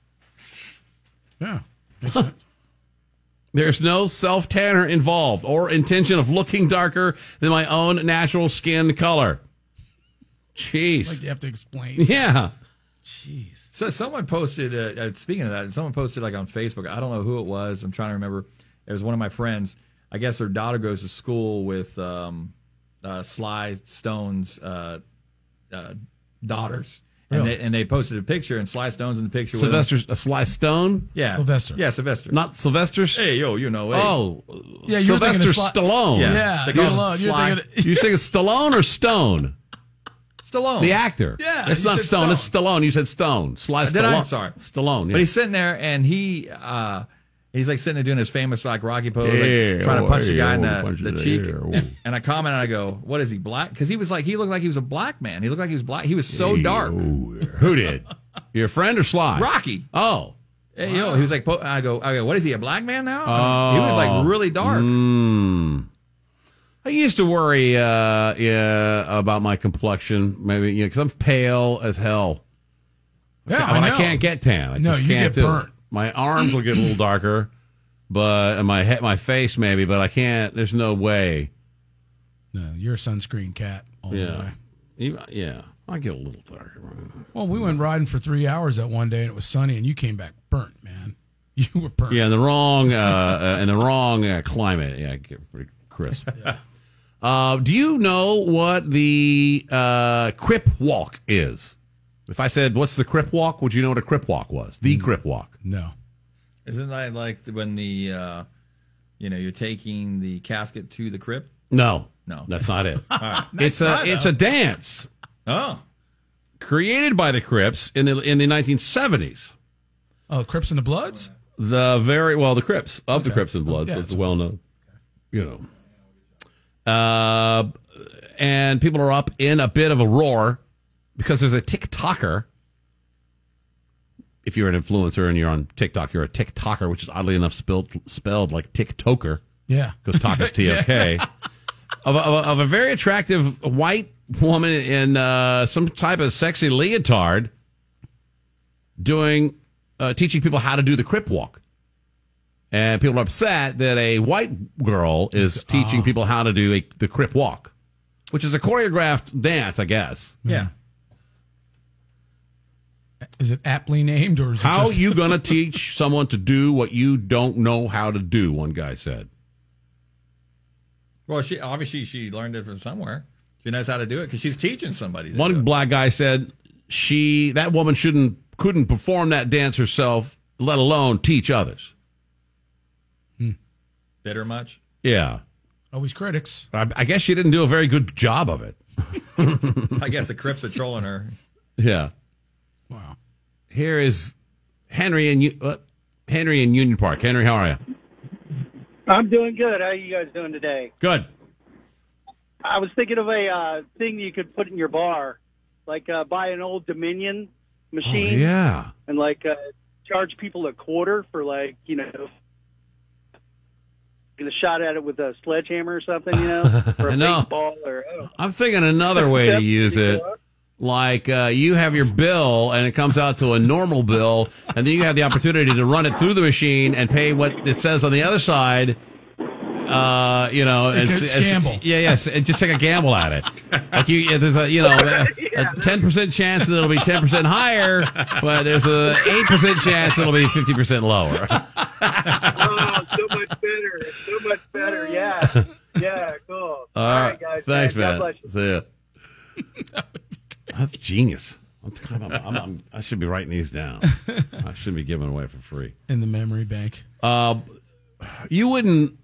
Yeah, makes sense. There's no self-tanner involved or intention of looking darker than my own natural skin color. Jeez. Like you have to explain. Yeah. Jeez. So someone posted, speaking of that, someone posted like on Facebook, I don't know who it was. I'm trying to remember. It was one of my friends. I guess their daughter goes to school with Sly Stone's daughters. Really? And they posted a picture, and Sly Stone's in the picture Sly Stone? Yeah. Sylvester. Yeah, Sylvester. Not Sylvester? Hey, yo, hey. Oh. Yeah, you're Sylvester thinking of Stallone. Yeah, They call him Stallone. You're Sly. thinking You saying Stallone or Stone? Stallone. The actor. Yeah, It's you not said Stone. Stone. It's Stallone. You said Stone. Sly Did I? Stallone. I'm sorry. Stallone, yeah. But he's sitting there, and he's like sitting there doing his famous like Rocky pose, Yeah, like trying to punch the guy in punch the it cheek. there. And I comment and I go, "What is he, black?" Because he looked like he was a black man. He looked like he was black. He was so dark. Who did? Your friend or Sly? Rocky. Oh. Hey, yo, he was like, I go, what is he, a black man now? He was like really dark. I used to worry about my complexion, maybe, because I'm pale as hell. Yeah, I know. can't get tan. I No, just you can't get do burnt. it. My arms will get a little darker, and my face maybe, but I can't. There's no way. No, you're a sunscreen cat all the way. Yeah, I get a little darker. Well, we went riding for 3 hours that one day, and it was sunny, and you came back burnt, man. You were burnt. Yeah, in the wrong climate. Yeah, I get pretty crisp. Do you know what the Crip Walk is? If I said, what's the Crip Walk, would you know what a Crip Walk was? The Crip Walk. No. Isn't that like when the, you're taking the casket to the crypt? No, No. that's not it. Right. It's a dance. Oh. Created by the Crips in the 1970s. Oh, Crips and the Bloods? The Crips of the Crips and Bloods. Yeah, It's well known. And people are up in a bit of a roar because there's a TikToker. If you're an influencer and you're on TikTok, you're a TikToker, which is oddly enough spelled like TikToker. Yeah. Because talk is T-O-K. of a very attractive white woman in some type of sexy leotard teaching people how to do the Crip Walk. And people are upset that a white girl is teaching people how to do the Crip Walk, which is a choreographed dance, I guess. Yeah. Is it aptly named, or is it How just... you going to teach someone to do what you don't know how to do, one guy said. Well, she learned it from somewhere. She knows how to do it because she's teaching somebody. One black guy said that woman couldn't perform that dance herself, let alone teach others. Bitter much? Yeah. Always critics. I guess she didn't do a very good job of it. I guess the Crips are trolling her. Yeah. Wow. Here is Henry in Union Park. Henry, how are you? I'm doing good. How are you guys doing today? Good. I was thinking of a thing you could put in your bar, like buy an old Dominion machine. Oh, yeah. And charge people $0.25 for get a shot at it with a sledgehammer or something, or a baseball or. I'm thinking another way to use it. Like you have your bill and it comes out to a normal bill, and then you have the opportunity to run it through the machine and pay what it says on the other side. Gamble. Yes, and just take a gamble at it. Like there's a 10% chance that it'll be 10% higher, but there's a 8% chance it'll be 50% lower. Oh, so much better. Yeah, cool. All right, guys. Thanks, God man. bless you. See ya. That's genius. I should be writing these down. I shouldn't be giving away for free. In the memory bank. You wouldn't.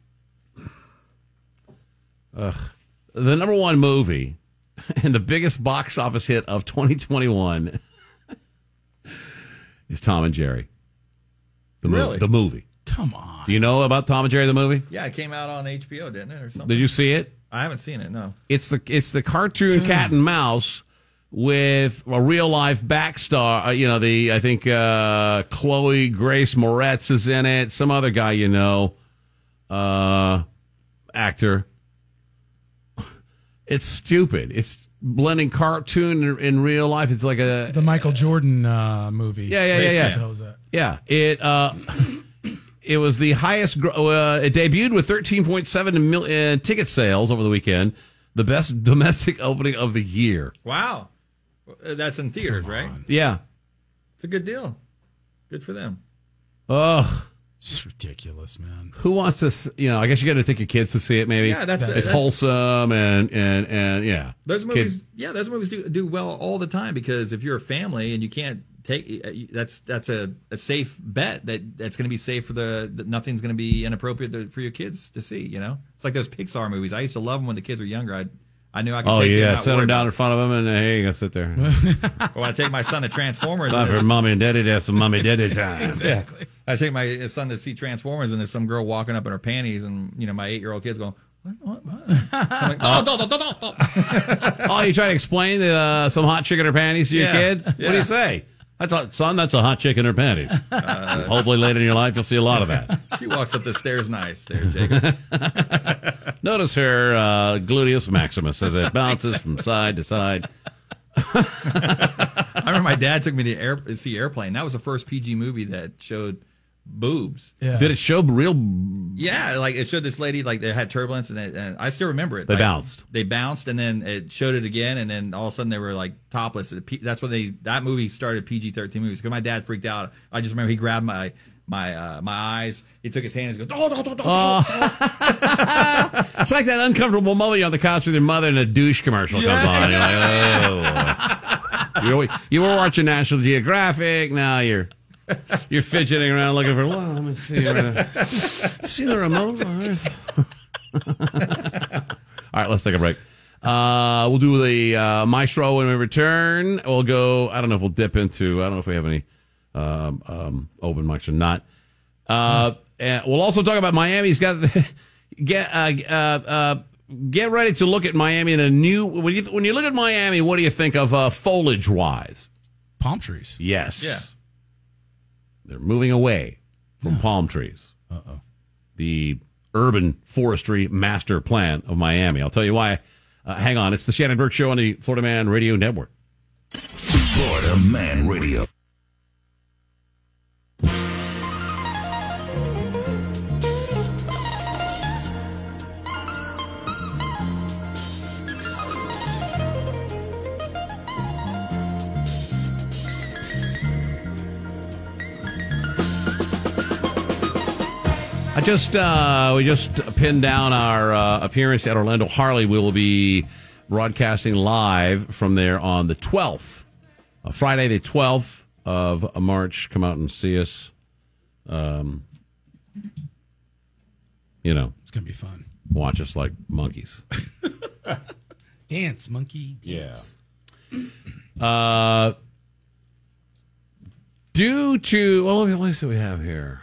The number one movie and the biggest box office hit of 2021 is Tom and Jerry. Really? The movie. Come on. Do you know about Tom and Jerry, the movie? Yeah, it came out on HBO, didn't it, or something? Did you see it? I haven't seen it. No. It's the cartoon cat and mouse with a real life backstar. I think Chloe Grace Moretz is in it. Some other guy actor. It's stupid. It's blending cartoon in real life. It's like the Michael Jordan movie. Yeah. It was the highest. It debuted with 13.7 million ticket sales over the weekend. The best domestic opening of the year. Wow, that's in theaters, right? Yeah, it's a good deal. Good for them. Ugh. It's ridiculous, man. Who wants to? I guess you got to take your kids to see it. Maybe it's wholesome and yeah. Those movies, those movies do well all the time because if you're a family and you can't take that's a safe bet that's going to be safe for nothing's going to be inappropriate for your kids to see. It's like those Pixar movies. I used to love them when the kids were younger. I knew I could. Set them down in front of them and hey, you go sit there. When I take my son to Transformers, time for mommy and daddy to have some mommy daddy time. Exactly. I take my son to see Transformers, and there's some girl walking up in her panties, and my 8-year-old kid's going, "What?" I'm like, Oh, you trying to explain some hot chick in her panties to your kid? Yeah. What do you say? That's a hot chick in her panties. Hopefully later in your life you'll see a lot of that. She walks up the stairs nice there, Jacob. Notice her gluteus maximus as it bounces from side to side. I remember my dad took me to see Airplane. That was the first PG movie that showed boobs. Yeah. Did it show real? Yeah, like it showed this lady like they had turbulence, and I still remember it. They bounced. They bounced, and then it showed it again, and then all of a sudden they were like topless. That's when that movie started PG-13 movies. Because my dad freaked out. I just remember he grabbed my eyes. He took his hand and he goes, It's like that uncomfortable moment you're on the couch with your mother and a douche commercial comes on. You're like, you were watching National Geographic. Now you're fidgeting around looking for. Well, let me see. See the remote. All right, let's take a break. We'll do the Maestro when we return. We'll go. I don't know if we'll dip into. I don't know if we have any open mics or not. And we'll also talk about Miami's got get ready to look at Miami in a new. When you look at Miami, what do you think of foliage wise? Palm trees. Yes. Yeah. They're moving away from palm trees. Uh-oh. The urban forestry master plan of Miami. I'll tell you why. Hang on. It's the Shannon Burke Show on the Florida Man Radio Network. Florida Man Radio. We just pinned down our appearance at Orlando Harley. We will be broadcasting live from there on the 12th, Friday the 12th of March. Come out and see us. It's gonna be fun. Watch us like monkeys. Dance, monkey, dance. Yeah. Due to let me see what we have here.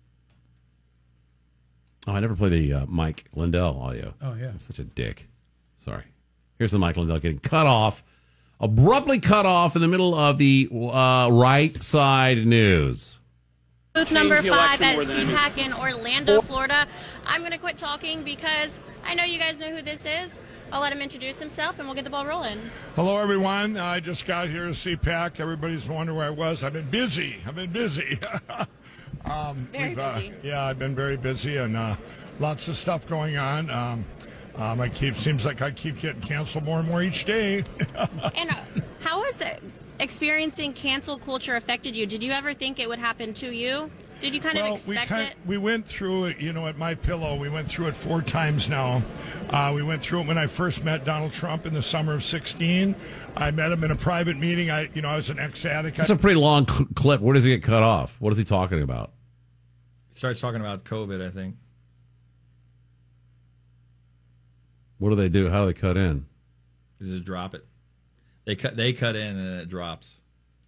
Oh, I never played the Mike Lindell audio. Oh, yeah. I'm such a dick. Sorry. Here's the Mike Lindell getting cut off, abruptly cut off in the middle of the right side news. Booth number 5 at CPAC in Orlando, Florida. I'm going to quit talking because I know you guys know who this is. I'll let him introduce himself and we'll get the ball rolling. Hello, everyone. I just got here to CPAC. Everybody's wondering where I was. I've been busy. Very busy. Yeah, I've been very busy and lots of stuff going on. Seems like I keep getting canceled more and more each day. And how has experiencing cancel culture affected you? Did you ever think it would happen to you? Did you kind of expect it? We went through it, at My Pillow. We went through it 4 times now. We went through it when I first met Donald Trump in the summer of 2016. I met him in a private meeting. I was an ex-addict. It's a pretty long clip. Where does he get cut off? What is he talking about? He starts talking about COVID, I think. What do they do? How do they cut in? They just drop it. They cut in and it drops.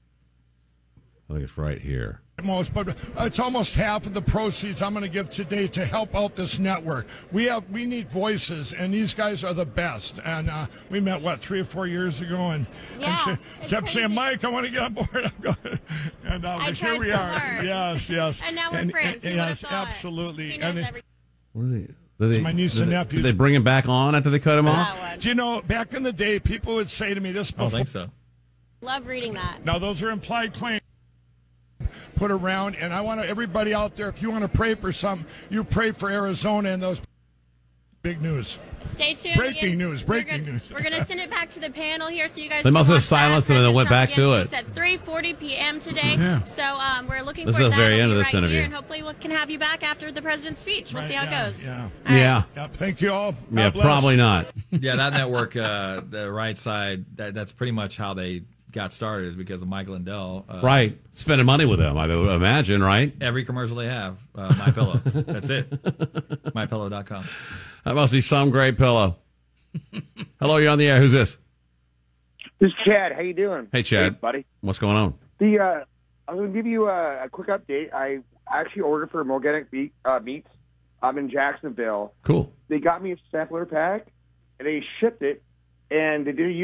I think it's right here. But it's almost half of the proceeds I'm going to give today to help out this network. We need voices, and these guys are the best. And we met 3 or 4 years ago, and she kept saying, "Mike, I want to get on board." And here we are. Yes. And now we're friends. Yes, absolutely. What are they? It's my niece and nephews. Did they bring him back on after they cut him off? Do you know, back in the day, people would say to me this before. I don't think so. Love reading that. Now, those are implied claims put around, and I want everybody out there, if you want to pray for something, you pray for Arizona and those big news. Stay tuned. Breaking news. We're going to send it back to the panel here so you guys They must have silenced it and then went back to it. It's at 3:40 p.m. today. Yeah. So we're looking This for is that. the very end of It'll be this right interview. here, and hopefully we can have you back after the president's speech. We'll see how it goes. Yeah. Yeah. Yep, thank you all. Yeah, God probably not. Yeah, that network, the right side, that's pretty much how they got started, is because of Mike Lindell. Right. Spending money with them, I would imagine, right? Every commercial they have, My Pillow. That's it. MyPillow.com. That must be some great pillow. Hello, you're on the air. Who's this? This is Chad. How you doing? Hey, Chad. Hey, buddy. What's going on? I'm going to give you a quick update. I actually ordered for Organic Meats. I'm in Jacksonville. Cool. They got me a sampler pack, and they shipped it, and they did a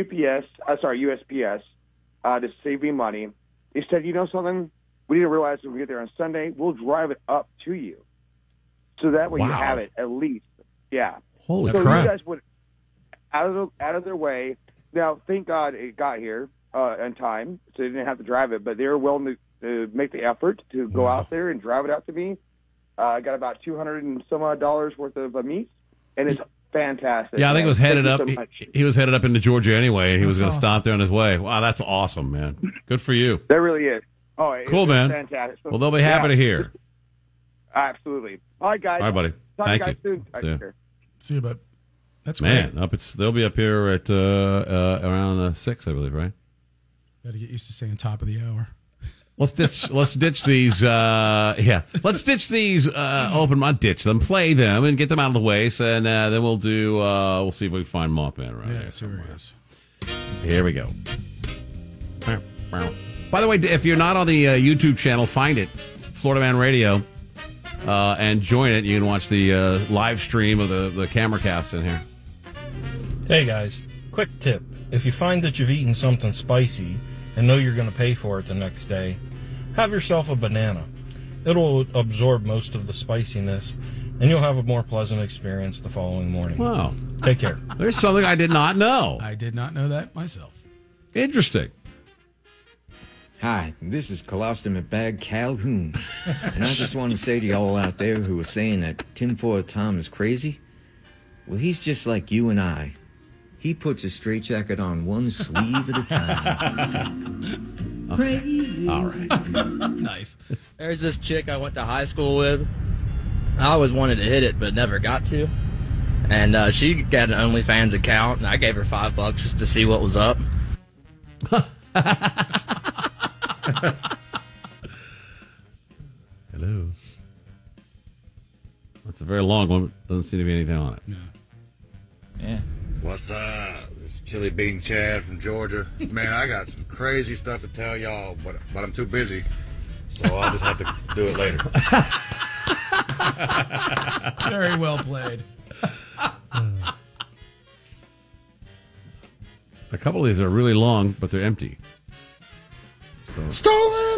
USPS, to save me money. They said, you know something? We didn't realize when we get there on Sunday, we'll drive it up to you. So that way you have it at least. Yeah. Holy so crap. You guys went out of their way. Now, thank God it got here in time, so they didn't have to drive it, but they were willing to make the effort to go out there and drive it out to me. I got about $200 and some odd worth of meat, and it's fantastic. Yeah, I think it was headed up. So he was headed up into Georgia anyway, and he was going to stop there on his way. Wow, that's awesome, man. Good for you. That really is. Oh, cool, man. Fantastic. Well, they'll be happy to hear. Absolutely. All right, guys. All right, buddy. Talk Thank to you you. guys soon. See you, bud. That's man. great. They'll be up here at around 6, I believe, right? Got to get used to saying top of the hour. Let's ditch these. Let's ditch these. Not ditch them. Play them and get them out of the way. So, and then we'll do. We'll see if we can find Mothman around here. See where he is. Here we go. By the way, if you're not on the YouTube channel, find it, Florida Man Radio, and join it. You can watch the live stream of the camera cast in here. Hey guys, quick tip. If you find that you've eaten something spicy and know you're going to pay for it the next day, have yourself a banana. It'll absorb most of the spiciness, and you'll have a more pleasant experience the following morning. Wow. Take care. There's something I did not know. I did not know that myself. Interesting. Hi, this is Colostum McBag Calhoun, and I just want to say to y'all out there who are saying that Tinfoil Tom is crazy, well, he's just like you and I. He puts a straitjacket on one sleeve at a time. Crazy. All right. Nice. There's this chick I went to high school with. I always wanted to hit it, but never got to. And she got an OnlyFans account, and I gave her $5 just to see what was up. Hello. That's a very long one. Doesn't seem to be anything on it. Yeah. What's up? It's Chili Bean Chad from Georgia. Man, I got some crazy stuff to tell y'all, but I'm too busy, so I'll just have to do it later. Very well played. A couple of these are really long, but they're empty. So Stolen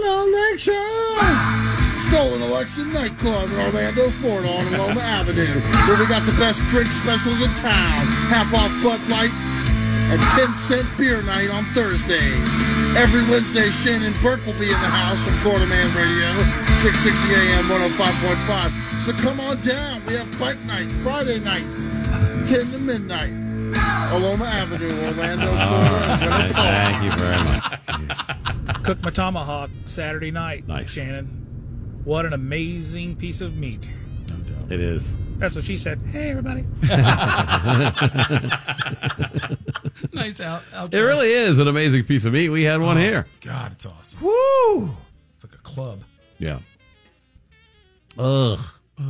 Election nightclub in Orlando, Florida on Loma Avenue, where we got the best drink specials in town. Half off Bud Light and 10-cent beer night on Thursdays. Every Wednesday, Shannon Burke will be in the house from Florida Man Radio, 660 AM 105.5. So come on down. We have bike night Friday nights, 10 to midnight. Loma Avenue, Orlando, Florida. Thank you very much. Cooked my tomahawk Saturday night, Nice. Shannon. What an amazing piece of meat. It is. That's what she said. Hey, everybody. Nice out. It really is an amazing piece of meat. We had one here. God, it's awesome. Woo! It's like a club. Yeah. Ugh.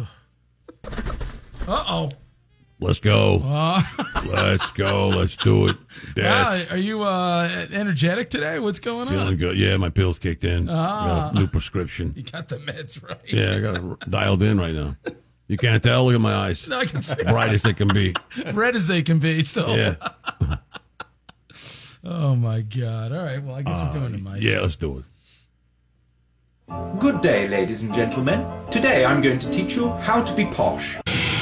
Uh-oh. Let's go. Let's go. Let's do it. Wow, are you energetic today? What's going on? Feeling good. Yeah, my pills kicked in. Ah. Got a new prescription. You got the meds right. Yeah, I got it dialed in right now. You can't tell? Look at my eyes. No, I can see. Bright as they can be. Red as they can be still. Yeah. Oh, my God. All right, well, I guess we're doing it, Mike. Yeah, let's do it. Good day, ladies and gentlemen. Today I'm going to teach you how to be posh.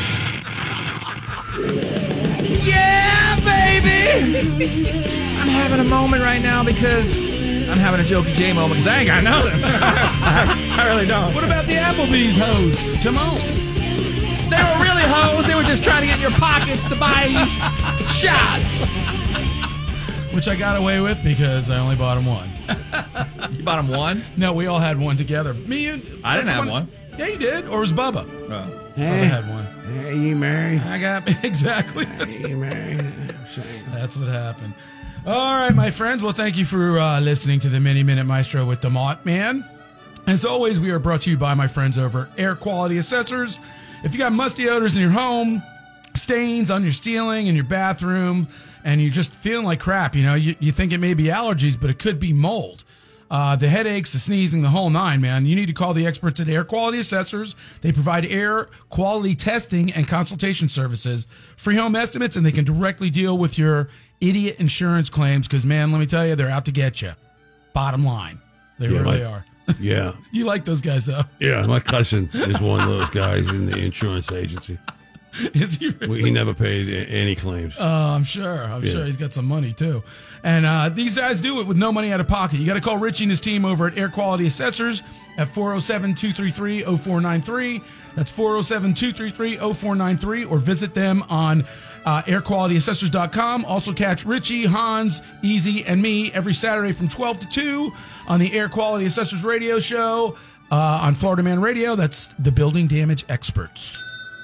Yeah, baby! I'm having a moment right now because I'm having a Jokey J moment because I ain't got nothing. I really don't. What about the Applebee's hoes? Come on. They were really hoes. They were just trying to get in your pockets to buy these shots. Which I got away with because I only bought him one. You bought him one? No, we all had one together. Me and... I didn't have one. Yeah, you did. Or was Bubba? Oh. Bubba had one. Hey, you married? I got... Exactly. That's you married? That's what happened. All right, my friends. Well, thank you for listening to the Mini Minute Maestro with the Mott Man. As always, we are brought to you by my friends over at Air Quality Assessors. If you got musty odors in your home, stains on your ceiling, in your bathroom, and you're just feeling like crap, you think it may be allergies, but it could be mold. The headaches, the sneezing, the whole nine, man. You need to call the experts at Air Quality Assessors. They provide air quality testing and consultation services, free home estimates, and they can directly deal with your idiot insurance claims because, man, let me tell you, they're out to get you. Bottom line. They really are. Yeah. You like those guys, though. Yeah, my cousin is one of those guys in the insurance agency. Is he really? He never paid any claims. I'm sure. I'm sure he's got some money, too. And these guys do it with no money out of pocket. You got to call Richie and his team over at Air Quality Assessors at 407-233-0493. That's 407-233-0493. Or visit them on airqualityassessors.com. Also catch Richie, Hans, Easy, and me every Saturday from 12 to 2 on the Air Quality Assessors radio show on Florida Man Radio. That's the Building Damage Experts.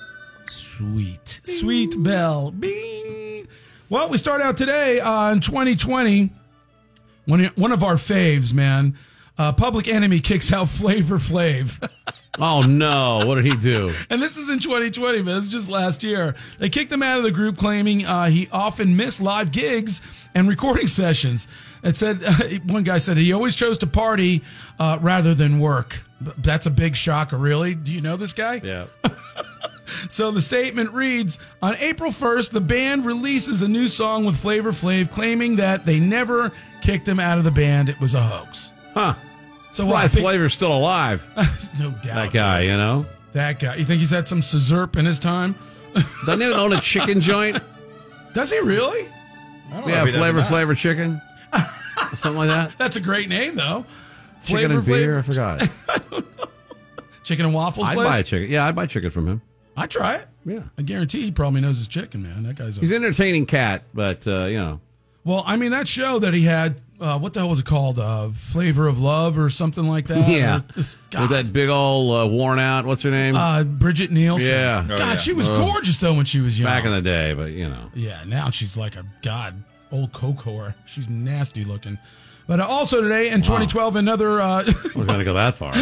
Sweet. Bing. Sweet bell. Bing. Well, we start out today in 2020. One of our faves, man. Public Enemy kicks out Flavor Flav. Oh, no. What did he do? And this is in 2020, man. It's just last year. They kicked him out of the group, claiming he often missed live gigs and recording sessions. It said one guy said he always chose to party rather than work. That's a big shocker, really. Do you know this guy? Yeah. So the statement reads, on April 1st, the band releases a new song with Flavor Flav, claiming that they never kicked him out of the band. It was a hoax. Huh. So why? Flavor's still alive. No doubt. That guy, you know? That guy. You think he's had some Scissorp in his time? Doesn't he own a chicken joint? Does he really? Yeah, Flavor Chicken. Something like that. That's a great name, though. Chicken and beer? I forgot. I don't know. Chicken and waffles I'd place? buy a chicken. Yeah, I'd buy chicken from him. I'd try it. Yeah. I guarantee he probably knows his chicken, man. That guy's He's an entertaining cat, but, you know. Well, I mean, that show that he had what the hell was it called? Flavor of Love or something like that. Yeah. With that big old worn out, what's her name? Bridget Nielsen. Yeah. God, she was gorgeous though when she was young. Back in the day, but you know. Yeah, now she's like a old coke. She's nasty looking. But also today in 2012, another. I was going to go that far.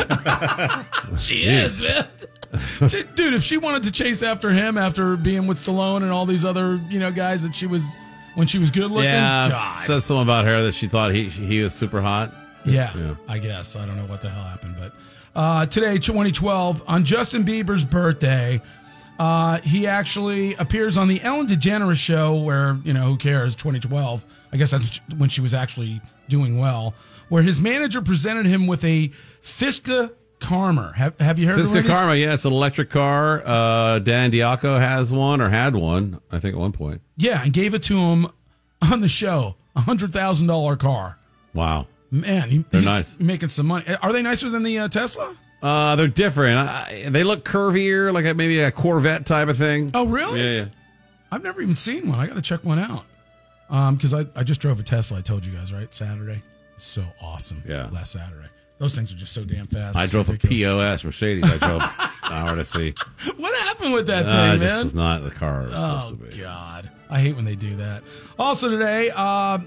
She is, man. Dude, if she wanted to chase after him after being with Stallone and all these other guys that she was when she was good looking, God. Says something about her that she thought he was super hot. Yeah, I guess. I don't know what the hell happened, but today, 2012, on Justin Bieber's birthday, he actually appears on the Ellen DeGeneres show where, who cares, 2012. I guess that's when she was actually doing well, where his manager presented him with a Fisker Karma. Have you heard of it? Fisker Karma, yeah, it's an electric car. Dan Diaco has one or had one, I think, at one point. Yeah, and gave it to him on the show. $100,000 car. Wow. Man, they're he's nice. Making some money. Are they nicer than the Tesla? They're different. They look curvier, like maybe a Corvette type of thing. Oh, really? Yeah. I've never even seen one. I got to check one out. Because I just drove a Tesla, I told you guys, right? Saturday. So awesome. Yeah. Last Saturday. Those things are just so damn fast. I drove ridiculous. A POS Mercedes. I drove an hour to see. What happened with that thing, man? This is not the car it was supposed to be. God. I hate when they do that. Also today, not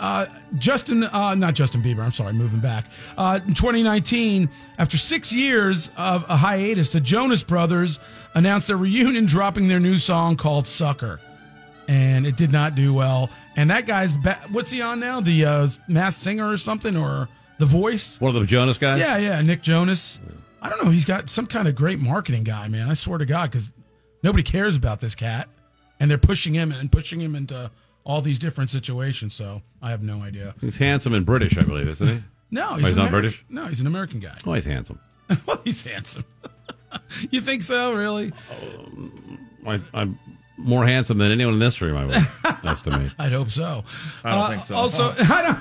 Justin Bieber, I'm sorry, moving back. In 2019, after 6 years of a hiatus, the Jonas Brothers announced their reunion, dropping their new song called Sucker. And it did not do well. And that guy's what's he on now? The Masked Singer or something, or The Voice? One of the Jonas guys? Yeah, Nick Jonas. Yeah. I don't know. He's got some kind of great marketing guy, man. I swear to God, because nobody cares about this cat, and they're pushing him into all these different situations. So I have no idea. He's handsome and British, I believe, isn't he? No, he's not British. No, he's an American guy. Oh, he's handsome. Well, he's handsome. You think so? Really? I'm more handsome than anyone in this room, I would estimate. I'd hope so. I don't think so. Also,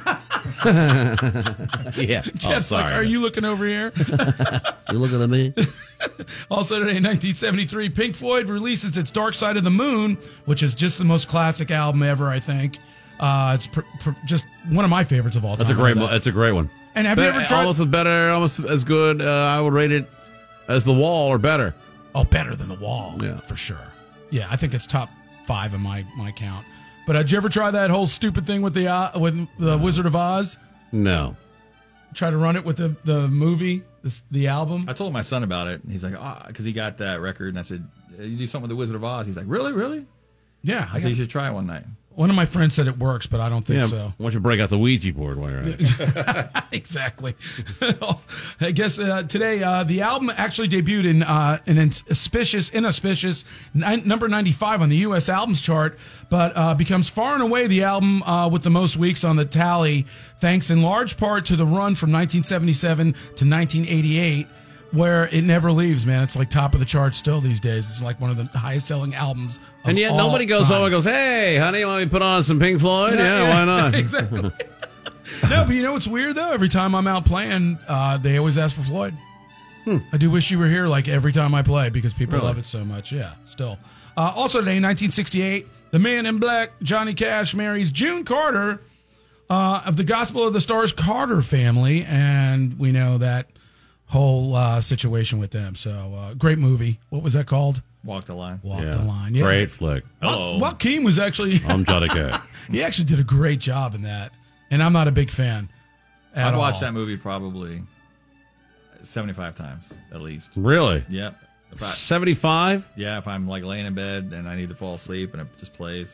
yeah. Jeff's like, are you looking over here? You looking at me? Also today, in 1973, Pink Floyd releases its Dark Side of the Moon, which is just the most classic album ever, I think. It's just one of my favorites of all time. That's a great one. And have you ever tried? Almost as good. I would rate it as The Wall or better. Oh, better than The Wall. Yeah. For sure. Yeah, I think it's top 5 in my count. But did you ever try that whole stupid thing with the Wizard of Oz? No. Try to run it with the movie, the album? I told my son about it. He's like, because he got that record. And I said, you do something with the Wizard of Oz? He's like, really? Yeah. I said, you should try it one night. One of my friends said it works, but I don't think so. Why don't you break out the Ouija board while you're at it? Exactly. I guess today the album actually debuted in an inauspicious number 95 on the U.S. albums chart, but becomes far and away the album with the most weeks on the tally, thanks in large part to the run from 1977 to 1988. Where it never leaves, man. It's like top of the charts still these days. It's like one of the highest selling albums. And yet nobody goes home and goes, "Hey, honey, want me to put on some Pink Floyd?" Yeah, why not? Exactly. No, but you know what's weird though? Every time I'm out playing, they always ask for Floyd. I do wish you were here like every time I play because people love it so much. Yeah, still. Also today, 1968, the Man in Black, Johnny Cash, marries June Carter of the Gospel of the Stars Carter family, and we know that whole situation with them. So great movie. What was that called? Walk the Line. Walk the Line. Yeah. Great flick. Hello. Joaquin was actually I'm Johnny Cash. He actually did a great job in that, and I'm not a big fan. I've watched that movie probably 75 times at least. Really? Yep. 75? Yeah, if I'm like laying in bed and I need to fall asleep and it just plays.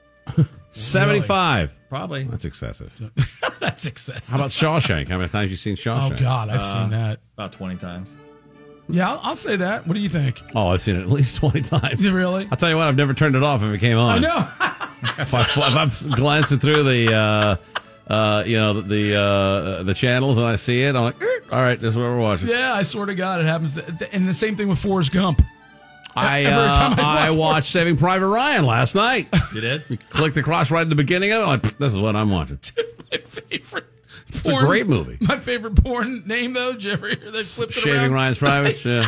75. Probably. That's excessive. That's excessive. How about Shawshank? How many times have you seen Shawshank? Oh, God, I've seen that. About 20 times. Yeah, I'll say that. What do you think? Oh, I've seen it at least 20 times. Really? I'll tell you what, I've never turned it off if it came on. I know. if I'm glancing through the channels and I see it, I'm like, all right, this is what we're watching. Yeah, I swear to God, it happens. And the same thing with Forrest Gump. I watched Saving Private Ryan last night. You did? You clicked across right at the beginning of it. I'm like, this is what I'm watching. My favorite. It's a great movie. My favorite porn name, though. Did you ever hear they flipped it Shaving around? Ryan's Privates. Yeah.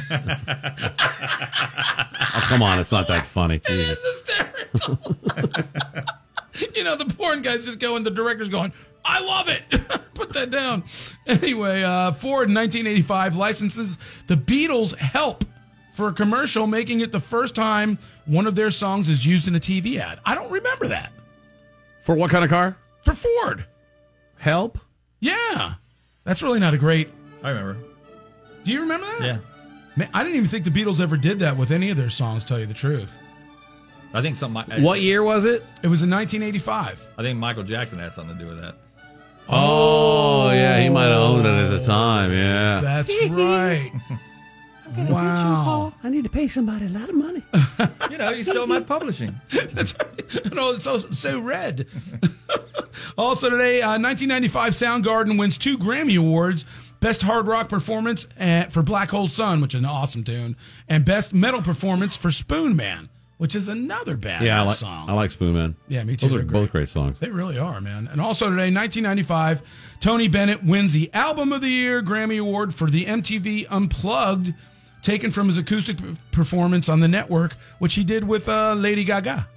Oh, come on, it's not that funny. It is hysterical. The porn guys just go and the director's going, I love it. Put that down. Anyway, Ford in 1985 licenses the Beatles' Help for a commercial, making it the first time one of their songs is used in a TV ad. I don't remember that. For what kind of car? For Ford. Help? Yeah. That's really not a great... I remember. Do you remember that? Yeah. Man, I didn't even think the Beatles ever did that with any of their songs, tell you the truth. I think What year was it? It was in 1985. I think Michael Jackson had something to do with that. Oh, yeah, he might have owned it at the time, yeah. That's right. Wow. I need to pay somebody a lot of money. You stole my publishing. That's right. No, it's so red. Also today, 1995 Soundgarden wins 2 Grammy Awards. Best Hard Rock Performance for Black Hole Sun, which is an awesome tune. And Best Metal Performance for Spoon Man, which is another badass song. I like Spoon Man. Yeah, me too. Those are both great songs. They really are, man. And also today, 1995, Tony Bennett wins the Album of the Year Grammy Award for the MTV Unplugged, taken from his acoustic performance on the network, which he did with Lady Gaga.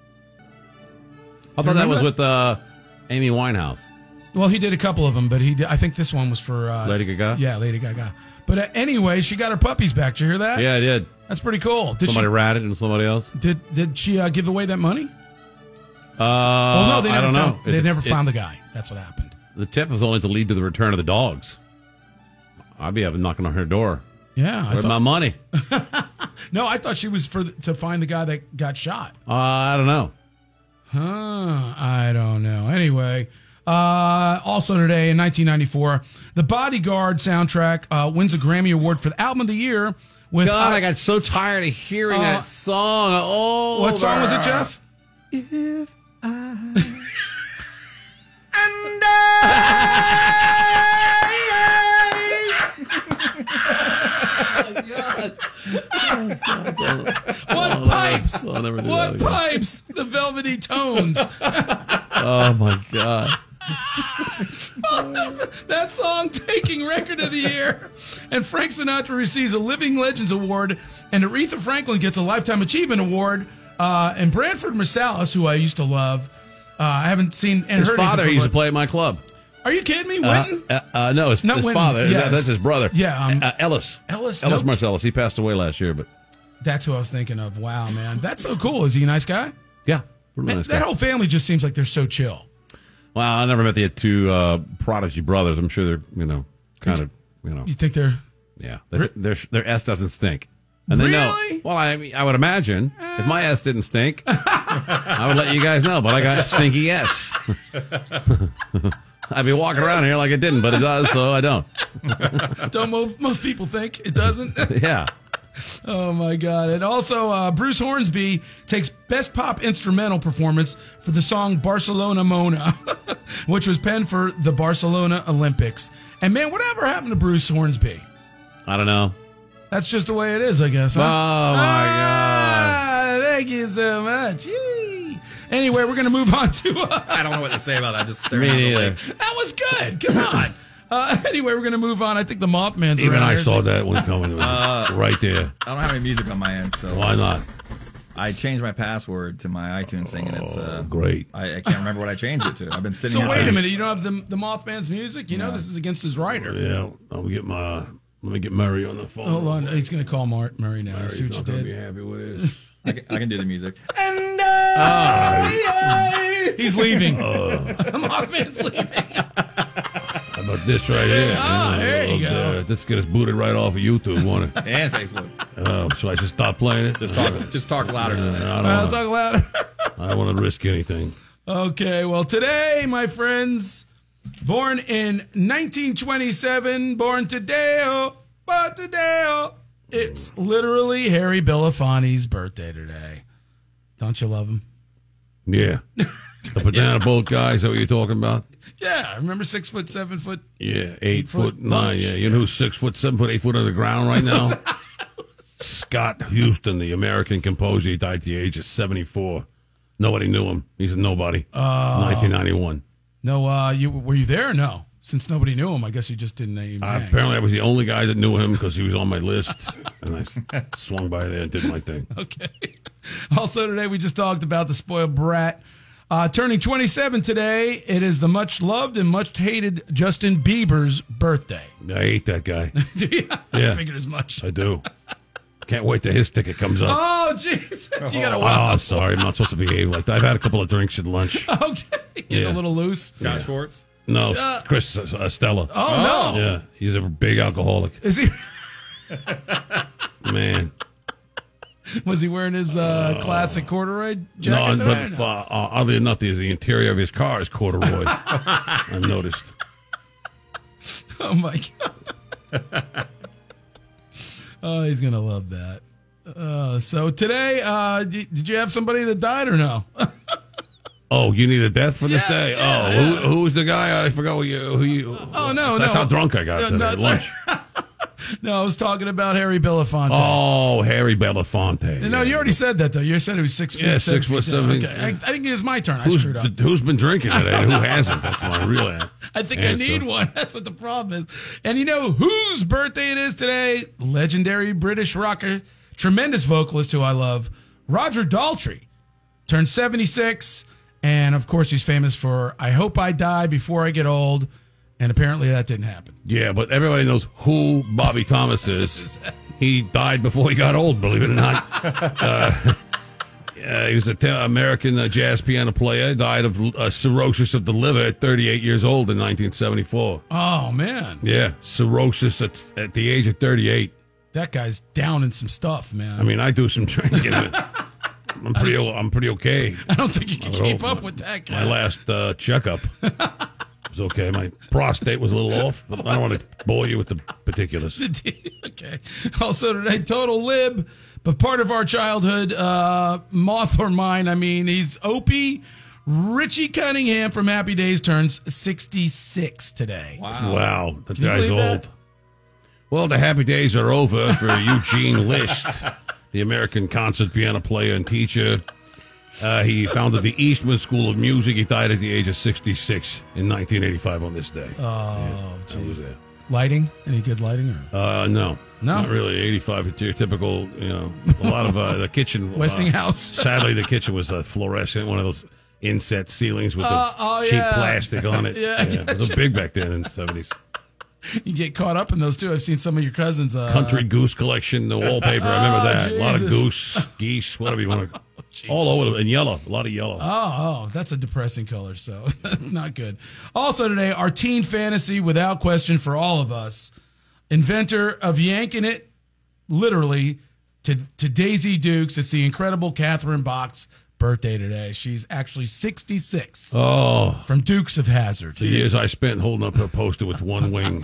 I thought that was with Amy Winehouse. Well, he did a couple of them, but I think this one was for... Lady Gaga? Yeah, Lady Gaga. But anyway, she got her puppies back. Did you hear that? Yeah, I did. That's pretty cool. Did somebody ratted and somebody else? Did she give away that money? No, they never found, they never found the guy. That's what happened. The tip was only to lead to the return of the dogs. I'd be knocking on her door. Yeah. Where's my money? No, I thought she was to find the guy that got shot. I don't know. I don't know. Anyway, also today in 1994, the Bodyguard soundtrack wins a Grammy Award for the Album of the Year. With God, I got so tired of hearing that song. Oh, what song was it, Jeff? If What pipes? What pipes? The Velvety Tones. Oh my God. That song taking Record of the Year. And Frank Sinatra receives a Living Legends Award, and Aretha Franklin gets a Lifetime Achievement Award. And Branford Marsalis, who I used to love, I haven't seen and his heard father used to play at my club. Are you kidding me? Wynton? No, his father. Yeah, that's his brother. Yeah, Ellis. Ellis Marsalis. He passed away last year, but that's who I was thinking of. Wow, man, that's so cool. Is he a nice guy? Yeah, man, nice guy. That whole family just seems like they're so chill. Well, I never met the two Prodigy brothers. I'm sure they're kind of. You think they're? Yeah, their S doesn't stink. And they know. Well, I would imagine if my S didn't stink, I would let you guys know. But I got stinky S. I'd be walking around here like it didn't, but it does, so I don't. Don't most people think it doesn't? Yeah. Oh my God! And also, Bruce Hornsby takes Best Pop Instrumental Performance for the song "Barcelona Mona," which was penned for the Barcelona Olympics. And man, whatever happened to Bruce Hornsby? I don't know. That's just the way it is, I guess. Huh? Oh, my God. Thank you so much. Yee. Anyway, we're going to move on to... I don't know what to say about that. I'm just staring Me out the neither. lake. That was good. Come on. Anyway, we're going to move on. I think the Mothman's Even around I here. saw that one coming. It was right there. I don't have any music on my end, so... Why not? I changed my password to my iTunes thing, and it's... great. I can't remember what I changed it to. I've been sitting So here... wait a minute. You don't have the Mothman's music? You know this is against his writer. Yeah, let me get Murray on the phone. Hold on. He's going to call Murray now. Murray's See what you not gonna did. be happy with this. I can do the music. And he's leaving. Mothman's leaving. How about this right here? There you go. Let's get us booted right off of YouTube, won't it? And Facebook. Should I just stop playing it? Just talk louder than that. I'll talk louder. I don't want to risk anything. Okay, well, today, my friends, born in 1927, born today, it's literally Harry Belafonte's birthday today. Don't you love him? Yeah. The banana boat guy, is that what you're talking about? Yeah, remember 6 foot, 7 foot? Yeah, 8 foot 9. bunch. Yeah, you know who's 6 foot, 7 foot, 8 foot on the ground right now? Scott Houston, the American composer. He died at the age of 74. Nobody knew him. He's a nobody. 1991. No, were you there or no? Since nobody knew him, I guess you just didn't name him. Apparently, I was the only guy that knew him because he was on my list. And I swung by there and did my thing. Okay. Also today, we just talked about the spoiled brat. Turning 27 today, it is the much-loved and much-hated Justin Bieber's birthday. I hate that guy. I figured as much. I do. Can't wait till his ticket comes up. Oh, jeez. You got to wow. Oh, sorry. I'm not supposed to behave like that. I've had a couple of drinks at lunch. Okay. Get a little loose. Scott Schwartz? No, Chris Stella. Oh, no. Yeah, he's a big alcoholic. Is he? Man. Was he wearing his classic corduroy jacket? No, but oddly enough, the interior of his car is corduroy. I've noticed. Oh, my God. Oh, he's going to love that. So today, did you have somebody that died or no? Oh, you need a death for this day? Yeah. Who was the guy? I forgot who you. Oh, no, That's how drunk I got today at lunch. No, I was talking about Harry Belafonte. Oh, Harry Belafonte. No, you already said that, though. You said he was 6 feet. Yeah, 6 foot 7. Okay. I think it was my turn. I screwed up. Who's been drinking today and who hasn't? That's my real answer. I think I need one. That's what the problem is. And you know whose birthday it is today? Legendary British rocker, tremendous vocalist who I love, Roger Daltrey, turned 76. And, of course, he's famous for I Hope I Die Before I Get Old. And apparently that didn't happen. Yeah, but everybody knows who Bobby Thomas is. He died before he got old, believe it or not. He was an American jazz piano player. Died of cirrhosis of the liver at 38 years old in 1974. Oh, man. Yeah, cirrhosis at the age of 38. That guy's down in some stuff, man. I mean, I do some drinking. I'm pretty okay. I don't think you can keep up with that guy. My last checkup was okay. My prostate was a little off. I don't want to bore you with the particulars. Okay. Also today, total lib, but part of our childhood, moth or mine. I mean, he's Opie. Richie Cunningham from Happy Days turns 66 today. Wow. That guy's old. That? Well, the Happy Days are over for Eugene List, the American concert piano player and teacher. He founded the Eastman School of Music. He died at the age of 66 in 1985 on this day. Oh, jeez. Lighting? Any good lighting? Or? No. Not really. 85, your typical, a lot of the kitchen. Westinghouse. Sadly, the kitchen was fluorescent, one of those inset ceilings with the cheap plastic on it. It was big back then in the 70s. You get caught up in those, too. I've seen some of your cousins. Country Goose collection, the wallpaper. I remember that. Jesus. A lot of geese, whatever you want to. All over, and yellow. A lot of yellow. Oh, that's a depressing color, so not good. Also today, our teen fantasy, without question, for all of us. Inventor of yanking it, literally, to Daisy Dukes. It's the incredible Catherine Bach's birthday today. She's actually 66. Oh. From Dukes of Hazzard. The years I spent holding up her poster with one wing.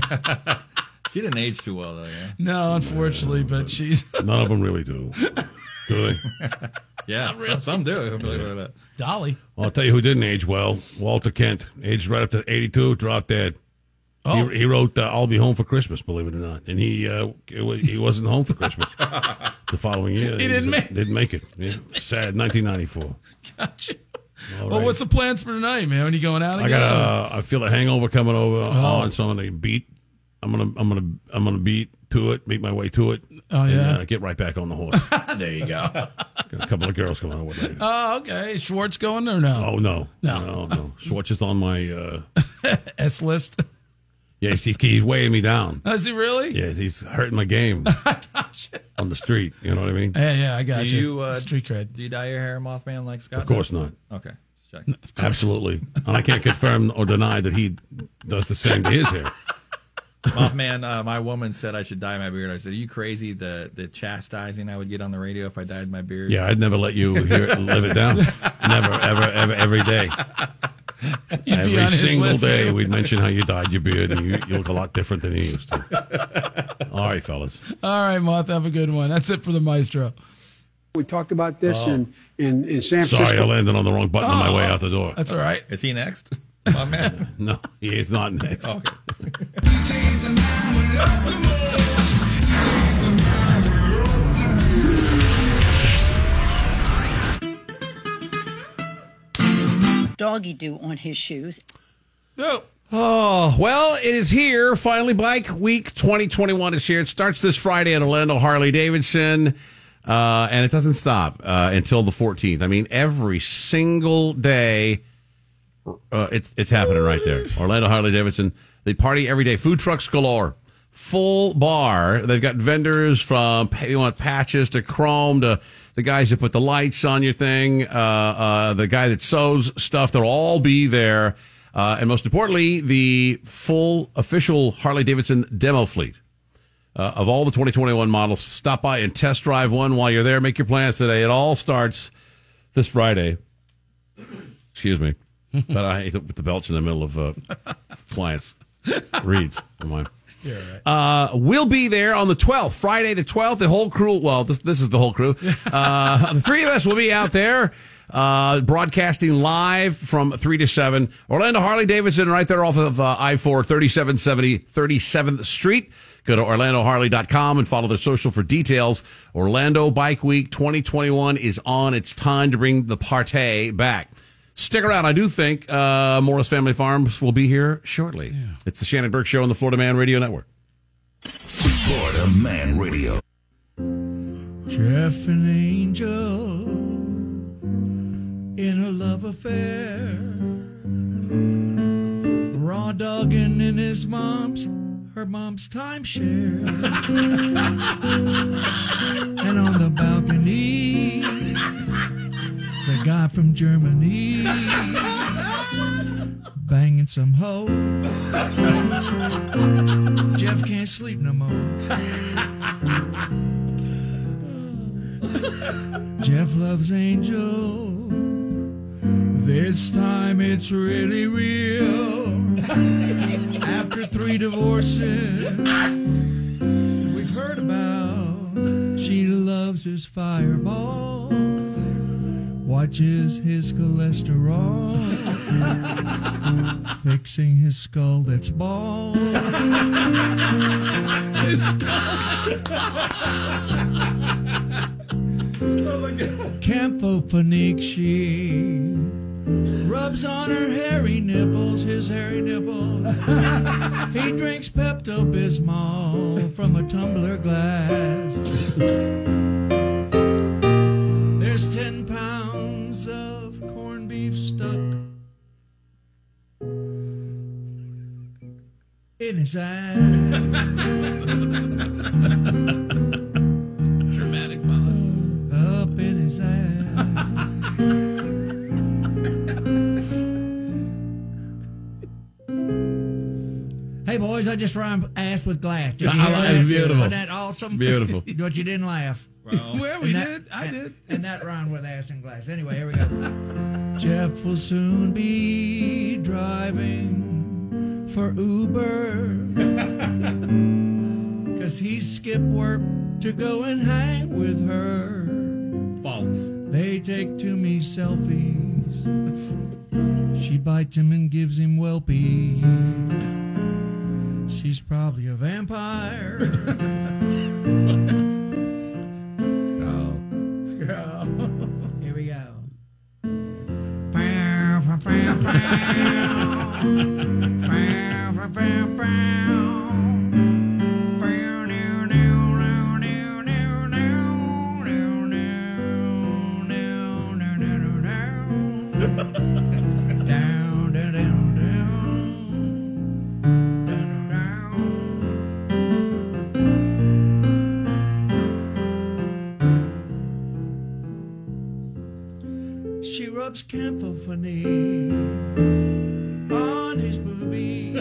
She didn't age too well, though, yeah? No, unfortunately, but she's... None of them really do. Do they? Yeah, really. Some do. Believe it or not. Dolly. Well, I'll tell you who didn't age well. Walter Kent. Aged right up to 82, dropped dead. Oh. He wrote I'll Be Home for Christmas, believe it or not. And he wasn't home for Christmas the following year. He didn't make it. Yeah. Sad, 1994. Gotcha. All well, right. what's the plans for tonight, man? When you going out again? I feel a hangover coming over on, so I'm gonna beat. I'm gonna beat to it, make my way to it. Oh, yeah? And get right back on the horse. There you go. Got a couple of girls coming over later. Oh, okay. Schwartz going or no? Oh, no. Schwartz is on my S list. Yeah, he's weighing me down. Is he really? Yeah, he's hurting my game on the street. You know what I mean? Yeah, I got you. Street cred. Do you dye your hair, Mothman, like Scott? Of course not. Okay. Just checking. Absolutely. And I can't confirm or deny that he does the same to his hair. Mothman, my woman said I should dye my beard. I said, are you crazy? The chastising I would get on the radio if I dyed my beard? Yeah, I'd never let you live it down. Never, ever, every day. Every single day we'd mention how you dyed your beard and you look a lot different than you used to. All right, fellas. All right, Moth, have a good one. That's it for the Maestro. We talked about this in San Francisco. Sorry, I landed on the wrong button on my way out the door. That's all right. Is he next? Oh, man. No, he is not next. Okay. Doggy do on his shoes. No. Oh, well, it is here. Finally, Bike Week 2021 is here. It starts this Friday at Orlando Harley-Davidson. And it doesn't stop until the 14th. I mean, every single day, it's happening right there. Orlando Harley-Davidson, they party every day. Food trucks galore. Full bar. They've got vendors from, you want patches to chrome to the guys that put the lights on your thing, the guy that sews stuff. They'll all be there. And most importantly, the full official Harley-Davidson demo fleet of all the 2021 models. Stop by and test drive one while you're there. Make your plans today. It all starts this Friday. Excuse me. But I hate to put the belch in the middle of clients. Reads. Come on. Right. We'll be there on the 12th, Friday the 12th. The whole crew, well, this is the whole crew. The three of us will be out there broadcasting live from 3 to 7. Orlando Harley-Davidson right there off of I-4, 3770 37th Street. Go to OrlandoHarley.com and follow their social for details. Orlando Bike Week 2021 is on. It's time to bring the party back. Stick around. I do think Morris Family Farms will be here shortly. Yeah. It's the Shannon Burke Show on the Florida Man Radio Network. Florida Man Radio. Jeff and Angel in a love affair, raw dogging in her mom's timeshare, and on the balcony a guy from Germany banging some hoe. Jeff can't sleep no more. Jeff loves Angel. This time it's really real. After 3 divorces we've heard about, she loves his Fireball. Watches his cholesterol, fixing his skull that's bald. His skull that's bald. Oh my God. Camphophonique, she rubs on her hairy nipples, his hairy nipples. He drinks Pepto-Bismol from a tumbler glass. There's 10 pounds of corned beef stuck in his ass. Dramatic pause. Up in his ass. Hey boys, I just rhymed ass with glass. Did you hear that? Beautiful. Wasn't that awesome? Beautiful. But you didn't laugh. Well, we did. I did. And that rhymed with ass and glass. Anyway, here we go. Jeff will soon be driving for Uber, 'cause he skipped work to go and hang with her. False. They take to me selfies. She bites him and gives him whelpie. She's probably a vampire. Scroll. Here we go. She rubs camphophony on his boobies.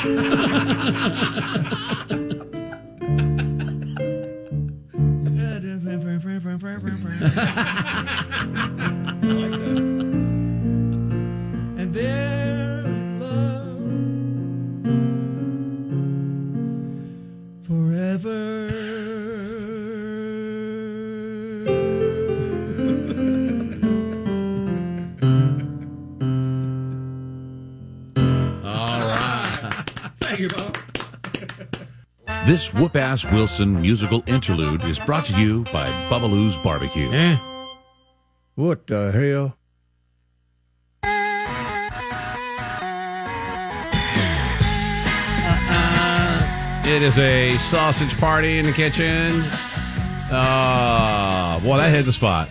And they're in love forever. This Whoop-Ass Wilson musical interlude is brought to you by Bubbaloo's Barbecue. What the hell? It is a sausage party in the kitchen. Boy, that hit the spot.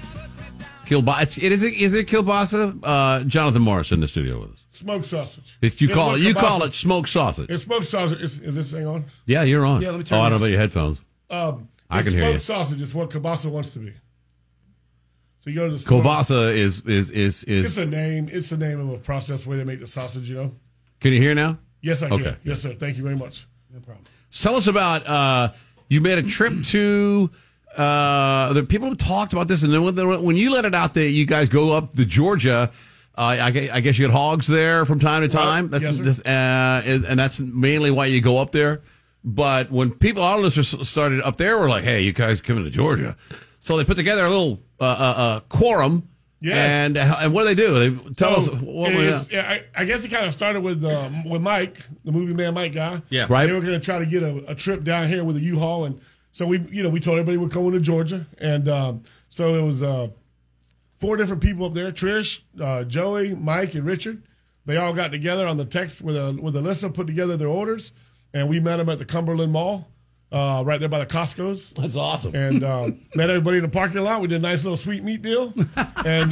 Is it kielbasa? Jonathan Morris in the studio with us. Smoked sausage. You call it smoked sausage. It's smoked sausage. Is this thing on? Yeah, you're on. Yeah, let me turn I don't know about your headphones. I can hear you. Smoked sausage is what kielbasa wants to be. So you go to the store. Kielbasa is. It's a name. It's the name of a process where they make the sausage. Can you hear now? Yes, I can. Okay. Yes, sir. Thank you very much. No problem. Tell us about you made a trip to. The people have talked about this, and then when you let it out that you guys go up to Georgia, I guess you get hogs there from time to time. Right. That's and that's mainly why you go up there. But when our listeners started up there, we're like, "Hey, you guys coming to Georgia?" So they put together a little quorum. Yes. And what do they do? They tell us. I guess it kind of started with Mike, the movie man Mike guy. Yeah, right. They were going to try to get a trip down here with a U-Haul, and so we told everybody we're going to Georgia, and so it was 4 different people up there: Trish, Joey, Mike, and Richard. They all got together on the text with Alyssa, put together their orders, and we met them at the Cumberland Mall. Right there by the Costco's. That's awesome. And met everybody in the parking lot. We did a nice little sweet meat deal. And,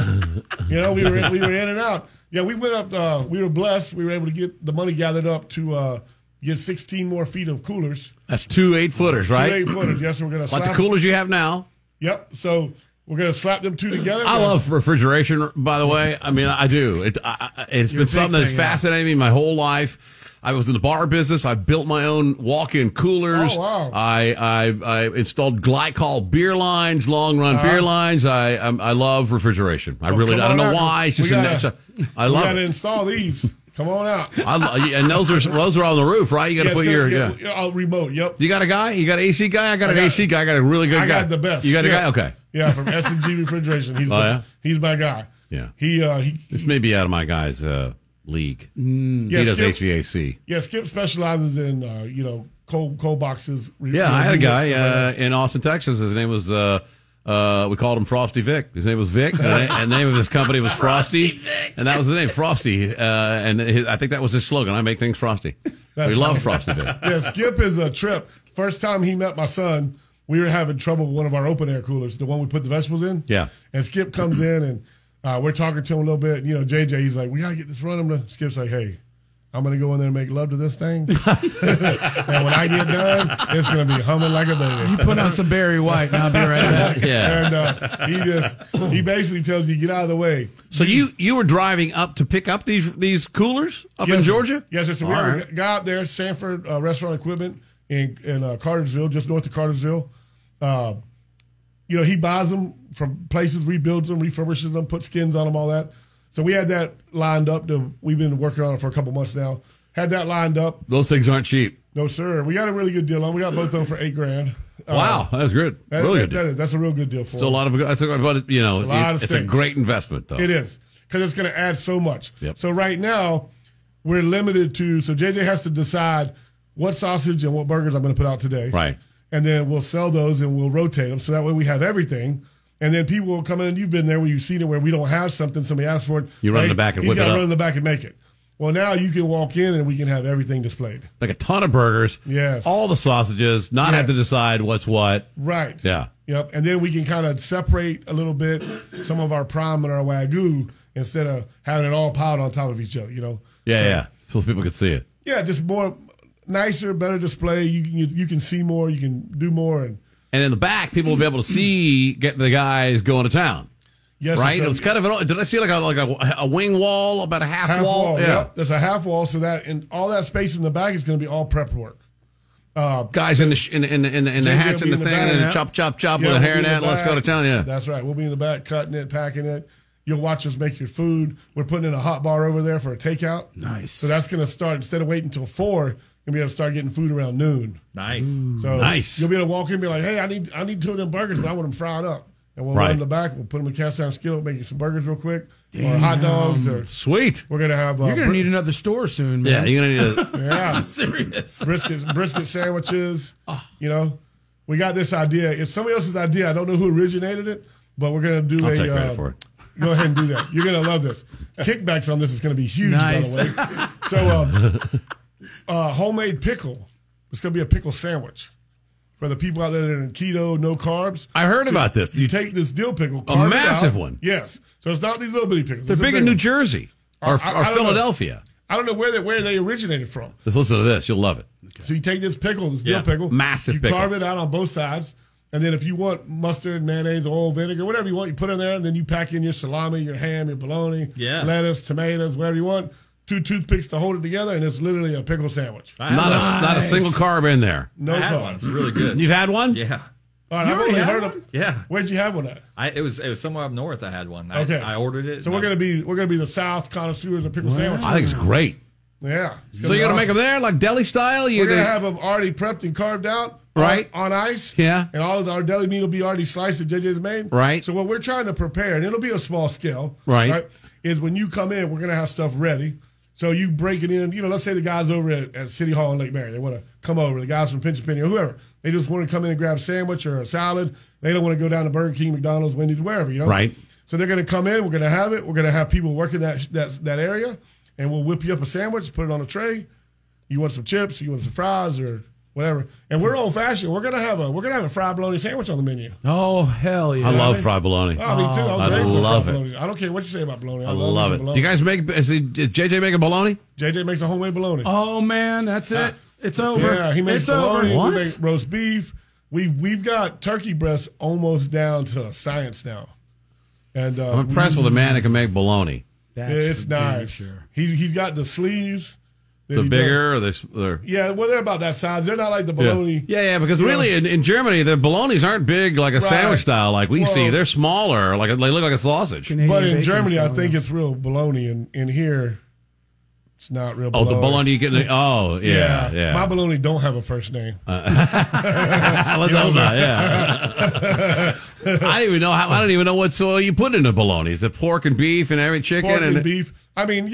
we were in and out. Yeah, we went up. We were blessed. We were able to get the money gathered up to get 16 more feet of coolers. That's 2 8-footers, right? 2 8-footers, yes. We're going to like the coolers you have now. Yep. So we're going to slap them 2 together. I love refrigeration, by the way. I mean, I do. It's been something that's fascinated me my whole life. I was in the bar business. I built my own walk-in coolers. Oh, wow. I installed glycol beer lines, long-run beer lines. I love refrigeration. I don't know why. It's just I love it. We got to install these. Come on out. And those are on the roof, right? You got to put your remote. Yep. You got a guy? You got an AC guy? I got an AC guy. I got a really good guy. I got the best. You got a guy? Okay. Yeah, from S&G Refrigeration. He's my guy. Yeah. This may be out of my guy's league. He does HVAC. Yeah, Skip specializes in cold boxes. I had a guy in Austin, Texas. His name was we called him Frosty Vic. His name was Vic, and the name of his company was Frosty, and that was the name, Frosty. I think that was his slogan. I make things frosty. We love Frosty Vic. Yeah, Skip is a trip. First time he met my son, we were having trouble with one of our open air coolers, the one we put the vegetables in. Yeah, and Skip comes in and. We're talking to him a little bit. JJ, he's like, we got to get this running. Skip's like, hey, I'm going to go in there and make love to this thing. And when I get done, it's going to be humming like a baby. You put on some Barry White and I'll be right back. Yeah. And he basically tells you, get out of the way. So you were driving up to pick up these coolers in Georgia? Yes, sir. So we have a guy up there, Sanford Restaurant Equipment in Cartersville, just north of Cartersville. He buys them from places, rebuilds them, refurbishes them, puts skins on them, all that. So we had that lined up. We've been working on it for a couple months now. Had that lined up. Those things aren't cheap. No, sir. We got a really good deal on. We got both of them for $8,000. Wow, that's good. Really good. That's a real good deal for. Still a lot of. It's a great investment, though. It is because it's going to add so much. Yep. So right now we're limited to. So JJ has to decide what sausage and what burgers I'm going to put out today. Right. And then we'll sell those and we'll rotate them. So that way we have everything. And then people will come in, and you've been there where you've seen it where we don't have something, somebody asks for it. You run in the back and whip it up. You got to run in the back and make it. Well, now you can walk in and we can have everything displayed. Like a ton of burgers. Yes. All the sausages, not have to decide what's what. Right. Yeah. Yep. And then we can kind of separate a little bit some of our prime and our Wagyu instead of having it all piled on top of each other, Yeah. So people could see it. Yeah, just more nicer, better display. You can see more, you can do more. And in the back, people will be able to get the guys going to town. Yes, right. It's kind of did I see like a wing wall, about a half wall? Yeah, yep. There's a half wall, so that and all that space in the back is going to be all prep work. Guys in the hats and the thing, and chop with a hairnet. Let's go to town. Yeah, that's right. We'll be in the back cutting it, packing it. You'll watch us make your food. We're putting in a hot bar over there for a takeout. Nice. So that's going to start instead of waiting until 4. You'll be able to start getting food around noon. Nice. So nice. You'll be able to walk in and be like, hey, I need 2 of them burgers, but I want them fried up. And we'll run in the back. We'll put them in a cast iron skillet, make you some burgers real quick. Or hot dogs. Or sweet. We're going to have... you're going to need another store soon, man. Yeah, you're going to need yeah. I'm serious. Brisket sandwiches. We got this idea. It's somebody else's idea. I don't know who originated it, but we're going to do I'll take credit for it. Go ahead and do that. You're going to love this. Kickbacks on this is going to be huge, nice. by the way. So, homemade pickle. It's going to be a pickle sandwich for the people out there that are in keto, no carbs. I heard about this. You take this dill pickle, A carve it massive out. one. Yes. So it's not these little bitty pickles. They're It's a big in one. New Jersey or I don't know. Philadelphia. I don't know where they originated from. Just listen to this. You'll love it. So you take this pickle, this dill Yeah. pickle, Massive you pickle. carve it out on both sides, and then if you want mustard, mayonnaise, oil, vinegar, whatever you want, you put it in there, and then you pack in your salami, your ham, your bologna, lettuce, tomatoes, whatever you want. 2 toothpicks to hold it together, and it's literally a pickle sandwich. Not a single carb in there. No I had carb. one. It's really good. You've had one? Yeah. All right, I've only heard of. Yeah. Where'd you have one at? It was somewhere up north. I had one. Okay. I ordered it. So we're gonna be the South connoisseurs of pickle sandwiches. I think it's great. Yeah. So you're going to make them there, like deli style? We're going to have them already prepped and carved out. Right. On ice. Yeah. And all of our deli meat will be already sliced that JJ's made. Right. So what we're trying to prepare, and it'll be a small scale. Right. Is when you come in, we're going to have stuff ready. So you break it in. Let's say the guys over at City Hall in Lake Mary, they want to come over. The guys from Pinch a Penny or whoever. They just want to come in and grab a sandwich or a salad. They don't want to go down to Burger King, McDonald's, Wendy's, wherever, Right. So they're going to come in. We're going to have it. We're going to have people working that area. And we'll whip you up a sandwich, put it on a tray. You want some chips, you want some fries, or whatever. And we're old fashioned. We're gonna have a fried bologna sandwich on the menu. Oh hell yeah! I love fried bologna. Oh, me too. I love it. Bologna. I don't care what you say about bologna. I love it. Bologna. Do you guys make? Does JJ make a bologna? JJ makes a homemade bologna. Oh man, that's it. It's over. Yeah, he makes it's bologna. over. We make roast beef. We've got turkey breasts almost down to a science now. And I'm impressed with a man that can make bologna. It's nice. Sure. He's got the sleeves. The bigger, or they're yeah, well, they're about that size. They're not like the bologna. Yeah, because really in Germany, the bolognas aren't big like a sandwich style like we see. They're smaller, like they look like a sausage. But in Germany, I think it's real bologna, and in here, it's not real bologna. Oh, the bologna you get. Yeah. My bologna don't have a first name. Let's hope not. Yeah. I don't even know what soil you put in the bologna. Is it pork and beef and every chicken and beef? I mean,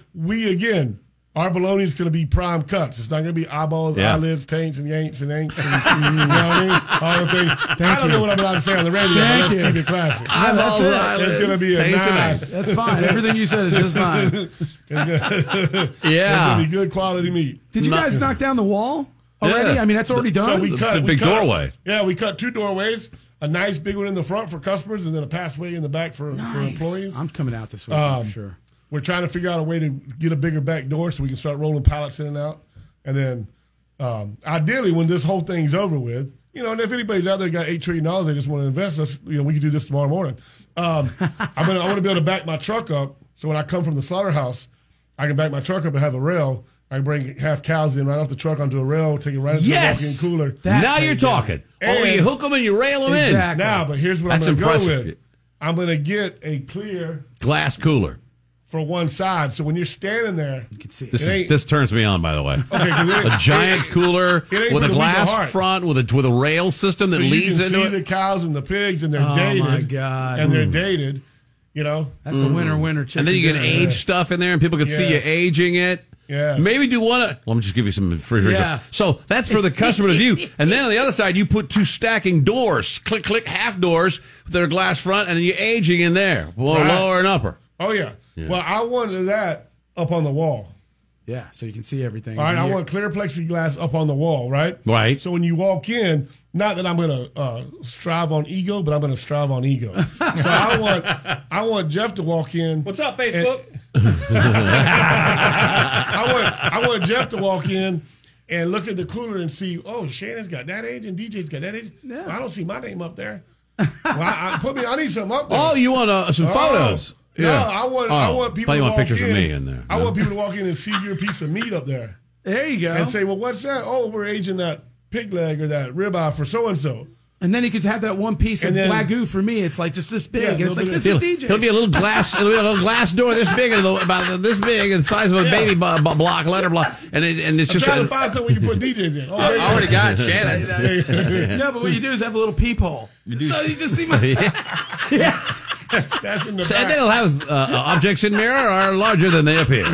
our bologna is going to be prime cuts. It's not going to be eyeballs, eyelids, taints, and yanks and ain'ts. And, you know what I mean? All the things. I don't know what I'm allowed to say on the radio, but let's keep it classic. That's it. It's going to be a nice. That's fine. Everything you said is just fine. It's going to be good quality meat. Did you guys knock down the wall already? Yeah. I mean, that's already done. So we cut the big doorway. Yeah, we cut 2 doorways. A nice big one in the front for customers, and then a passway in the back for employees. I'm coming out this weekend for sure. We're trying to figure out a way to get a bigger back door so we can start rolling pallets in and out. And then, ideally, when this whole thing's over with, and if anybody's out there got $8 trillion they just want to invest, we can do this tomorrow morning. I want to be able to back my truck up so when I come from the slaughterhouse, I can back my truck up and have a rail. I can bring half cows in right off the truck onto a rail, take it right into the walk-in cooler. Now you're talking. You hook them and you rail them in. Now, but here's what I'm going to go with. I'm going to get a clear glass cooler for one side, so when you're standing there, you can see. This turns me on, by the way. Okay, a giant cooler with a glass front with a rail system that leads into it. You can see the cows and the pigs, and they're dated. Oh my god! And they're dated. That's a winner chicken. And then you can dinner. age stuff in there, and people can see you aging it. Yeah. Maybe do one. Let me just give you some refrigeration. Yeah. So that's for the customer to view. And then on the other side, you put 2 stacking doors, click, half doors with their glass front, and you're aging in there, lower and upper. Oh, yeah. Well, I wanted that up on the wall. Yeah, so you can see everything. All right, I want clear plexiglass up on the wall, right? Right. So when you walk in, not that I'm going to strive on ego, but I'm going to strive on ego. So I want Jeff to walk in. What's up, Facebook? I want Jeff to walk in and look at the cooler and see, oh, Shannon's got that age and DJ's got that age. Yeah. Well, I don't see my name up there. Well, I need something up there. Oh, you want some photos? No, I want people to walk pictures in. of me in there. I want people to walk in and see your piece of meat up there. There you go. And say, well, what's that? Oh, we're aging that pig leg or that ribeye for so-and-so. And then he could have that one piece of Wagyu for me. It's like just this big. And it's like, this is DJ. It'll be a little glass door this big, about this big, and the size of a baby block, letter block. And it's just trying to find something we can put DJs in. I already got Shannon. No, but what you do is have a little peephole. So you just see my... That's in the back. And then it'll have objects in mirror are larger than they appear.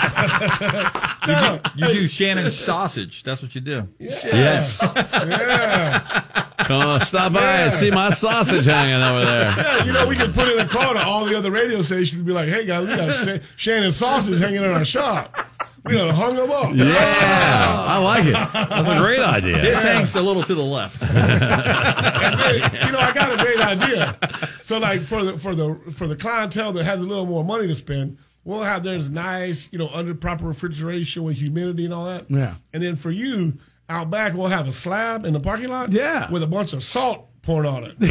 You do Shannon's sausage. That's what you do. Yes. Yeah. Come on, stop by and see my sausage hanging over there. Yeah, we could put in a call to all the other radio stations and be like, hey, guys, we got Shannon's sausage hanging in our shop. We done hung them up. Yeah. I like it. That's a great idea. This hangs a little to the left. And then, you know, I got a great idea. So, like for the clientele that has a little more money to spend, we'll have theirs nice, you know, under proper refrigeration with humidity and all that. Yeah. And then for you, out back, we'll have a slab in the parking lot. Yeah. With a bunch of salt poured on it.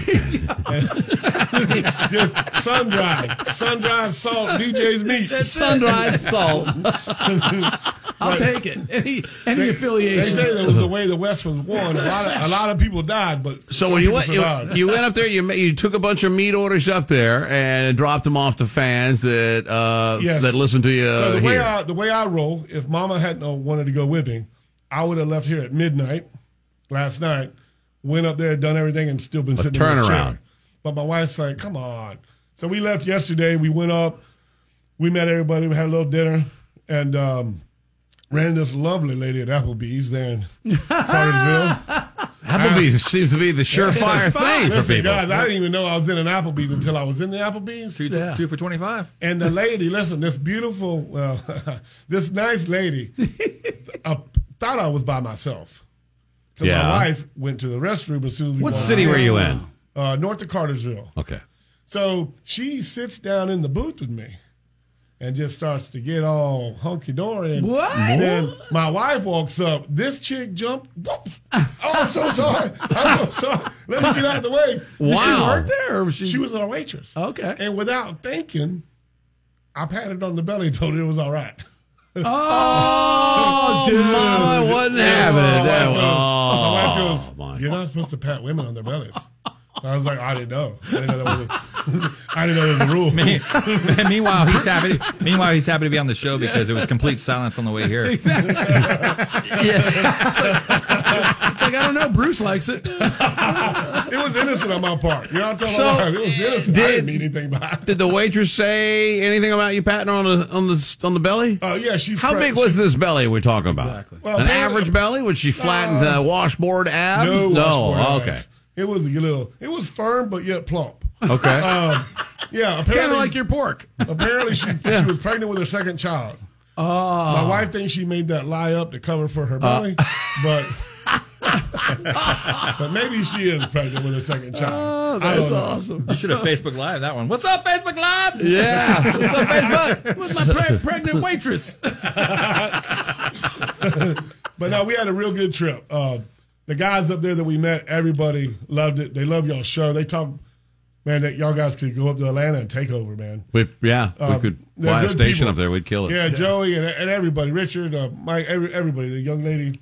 Just sun-dried salt, DJ's meat. Sun-dried salt. I'll take it. Any affiliation. They say that was the way the West was won. A lot of people died, but So some when you people went, survived. you went up there, you took a bunch of meat orders up there and dropped them off to fans that Yes. that listen to you So here. the way I roll, if Mama hadn't wanted to go with me, I would have left here at midnight last night, went up there, done everything, and still been A sitting in this turnaround. chair. But my wife's like, come on. So we left yesterday. We went up. We met everybody. We had a little dinner. And ran this lovely lady at Applebee's there in Cartersville. Applebee's seems to be the surefire thing for Listen, people. guys, I didn't even know I was in an Applebee's until I was in the Applebee's. Two for 25. And the lady, listen, this beautiful, this nice lady, I thought I was by myself. Because Yeah. my wife went to the restroom as soon as we What walked city in. were you in? North of Cartersville. Okay. So she sits down in the booth with me and just starts to get all hunky-dory. And What? then my wife walks up. This chick jumped. Whoops. Oh, I'm so sorry. I'm so sorry. Let me get out of the way. Did she work there? Or was She was a waitress. Okay. And without thinking, I patted on the belly and told her it was all right. Oh, dude. Mama wasn't having it. My wife goes, my you're not supposed to pat women on their bellies. I was like, I didn't know. I didn't know that was a rule. Meanwhile, he's happy. Meanwhile, he's happy to be on the show because there was complete silence on the way here. Exactly. It's like, I don't know. Bruce likes it. It was innocent on my part. You know what I'm So, talking about? It was innocent. I didn't mean anything by it. Did the waitress say anything about you patting her on the belly? Oh, yeah. She's How big was this belly we're talking about? Exactly. Well, An apparently- average belly? Was she flattened washboard abs? No. washboard Okay. abs. It was a little. It was firm, but yet plump. Okay. Yeah. Apparently, Kind of like your pork. Apparently, she was pregnant with her second child. Oh. My wife thinks she made that lie up to cover for her belly, but maybe she is pregnant with her second child. Oh, I don't that's know. awesome. You should have Facebook Live that one. What's up, Facebook Live? Yeah. What's up, Facebook? What's my pregnant waitress? But no, we had a real good trip. The guys up there that we met, everybody loved it. They love y'all's show. They talk, man, that y'all guys could go up to Atlanta and take over, man. We could they're fly a good station people. up there. We'd kill it. Yeah, Joey and everybody, Richard, Mike, everybody, the young lady.